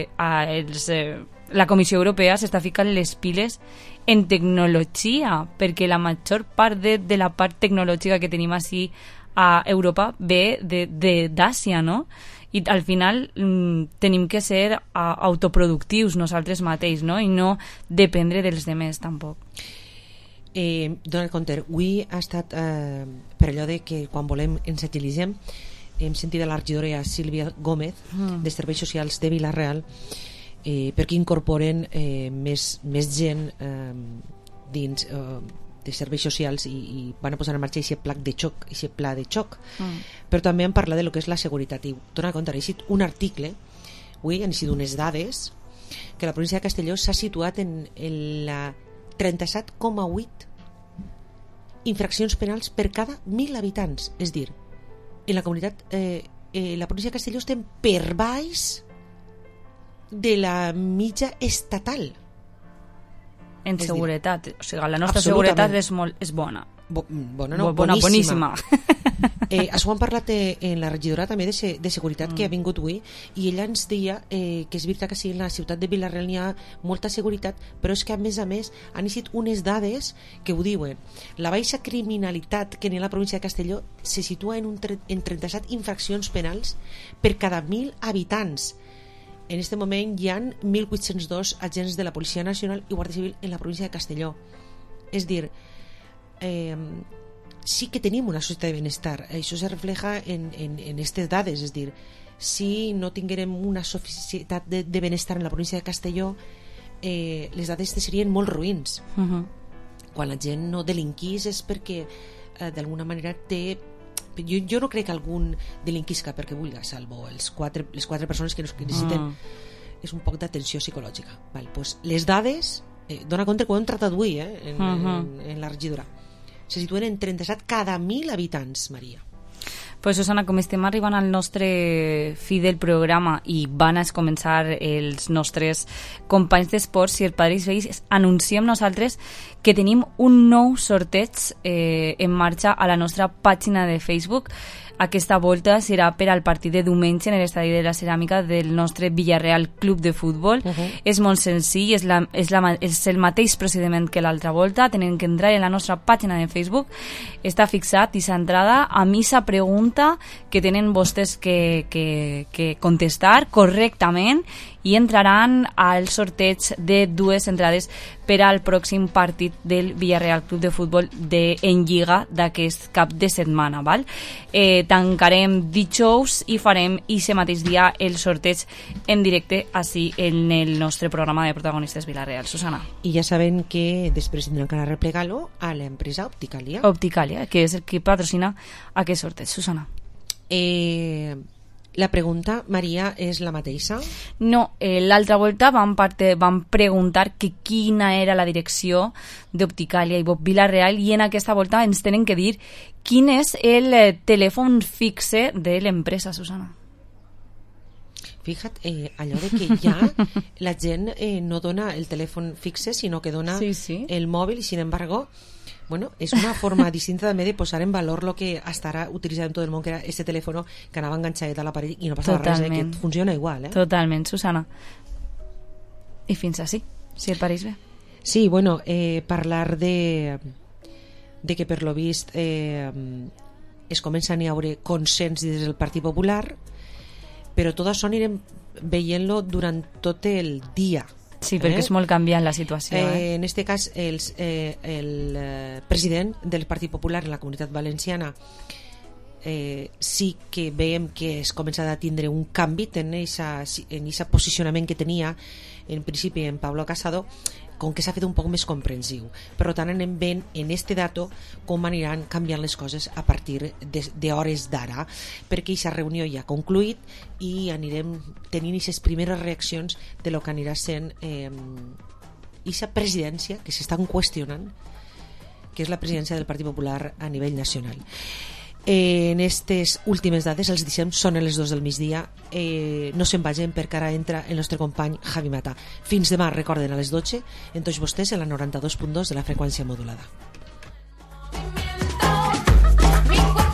la Comissió Europea s'està ficant les piles en tecnologia, perquè la major part de la part tecnològica que tenim així a Europa ve d'Àsia, no? I al final tenim que ser autoproductius nosaltres mateix, no? I no dependre dels demés tampoc. Donald Conter, avui ha estat per allò de que quan volem ens agilitzem, hem sentit a la regidora Sílvia Gómez de Serveis Socials de Vila-real perquè incorporen més gent dins de serveis socials i van a posar en marxa aquest pla de xoc, però també han parlat de lo que és la seguretat. I dona compte, ha llegit un article, avui han llegit unes dades, que la província de Castelló s'ha situat en la 37,8 infraccions penals per cada 1.000 habitants. És dir, en la comunitat, la província de Castelló estem per baix de la mitja estatal en seguretat, o sigui, la nostra seguretat és bona. Boníssima. Això ho han parlat en la regidora també de seguretat que ha vingut avui, i ella ens deia que és veritat que sí, en la ciutat de Vila-real n'hi ha molta seguretat, però és que a més han llegit unes dades que ho diuen. La baixa criminalitat que n'hi ha a la província de Castelló se situa en 37 infraccions penals per cada 1.000 habitants. En aquest moment hi ha 1.802 agents de la Policia Nacional i Guàrdia Civil en la província de Castelló. És dir, sí que tenim una societat de benestar. Això se refleja en aquestes dades. És dir, si no tinguérem una societat de benestar en la província de Castelló, les dades serien molt ruïns. Quan la gent no delinquís és perquè d'alguna manera té... Jo no crec que algun delinquisca perquè vulgui, salvo les quatre persones que necessiten és un poc d'atenció psicològica. Pues les dades, dona compte que ho hem tratat avui en la regidora, se situen en 37 cada 1.000 habitants, Maria. Pues Susana, com estem arribant al nostre fi del programa i van a començar els nostres companys d'esports, si el Padres Vells, anunciem nosaltres que tenim un nou sorteig en marxa a la nostra pàgina de Facebook. Aquesta volta serà per al partit de diumenge en l'estadi de la Ceràmica del nostre Villarreal Club de Futbol. És molt senzill, és el mateix procediment que l'altra volta. Tenen que entrar en la nostra pàgina de Facebook, està fixat i s'entrada a missa pregunta que tenen vostès que contestar correctament i entraran al sorteig de 2 entrades per al pròxim partit del Villarreal Club de Futbol en Lliga d'aquest cap de setmana. Tancarem dijous i farem aquest mateix dia el sorteig en directe així en el nostre programa de protagonistes Vila-real. Susana. I ja saben que després tindran que anar a replegar-lo a l'empresa Opticalia. Opticalia, que és el que patrocina aquest sorteig. Susana. La pregunta, Maria, és la mateixa? No, l'altra volta vam preguntar que quina era la direcció d'Opticàlia i Bob Vila-real, i en aquesta volta ens tenen que dir quin és el telèfon fixe de l'empresa, Susana. Fíjate, allò de que ja la gent no dona el telèfon fixe, sinó que dona el mòbil, i sin embargo, bueno, és una forma distinta també de posar en valor lo que estarà utilitzant en tot el món, que era este telèfon que anava enganxat a la paret i no passava res, que funciona igual. Totalment, Susana. I fins així, si et pareix bé. Sí, bueno, parlar de que per lo vist es comença a haure consens des del Partit Popular, però tot això anirem veient-lo durant tot el dia. Sí, perquè és molt canviant la situació. En aquest cas, el president del Partit Popular en la Comunitat Valenciana sí que veiem que es comença a tindre un canvi en aquest posicionament que tenia en principi en Pablo Casado, com que s'ha fet un poc més comprensiu. Per tant, anem veient en este dato com aniran canviant les coses a partir d'hores d'ara, perquè aquesta reunió ja ha concluït i anirem tenint aquestes primeres reaccions de lo que anirà sent aquesta presidència que s'estan qüestionant, que és la presidència del Partit Popular a nivell nacional. En aquestes últimes dades, els deixem, són a les 2 del migdia. No se'n vagin, perquè ara entra el nostre company Javi Mata. Fins demà, recorden, a les 12, en tots vostès, en la 92.2 de la freqüència modulada.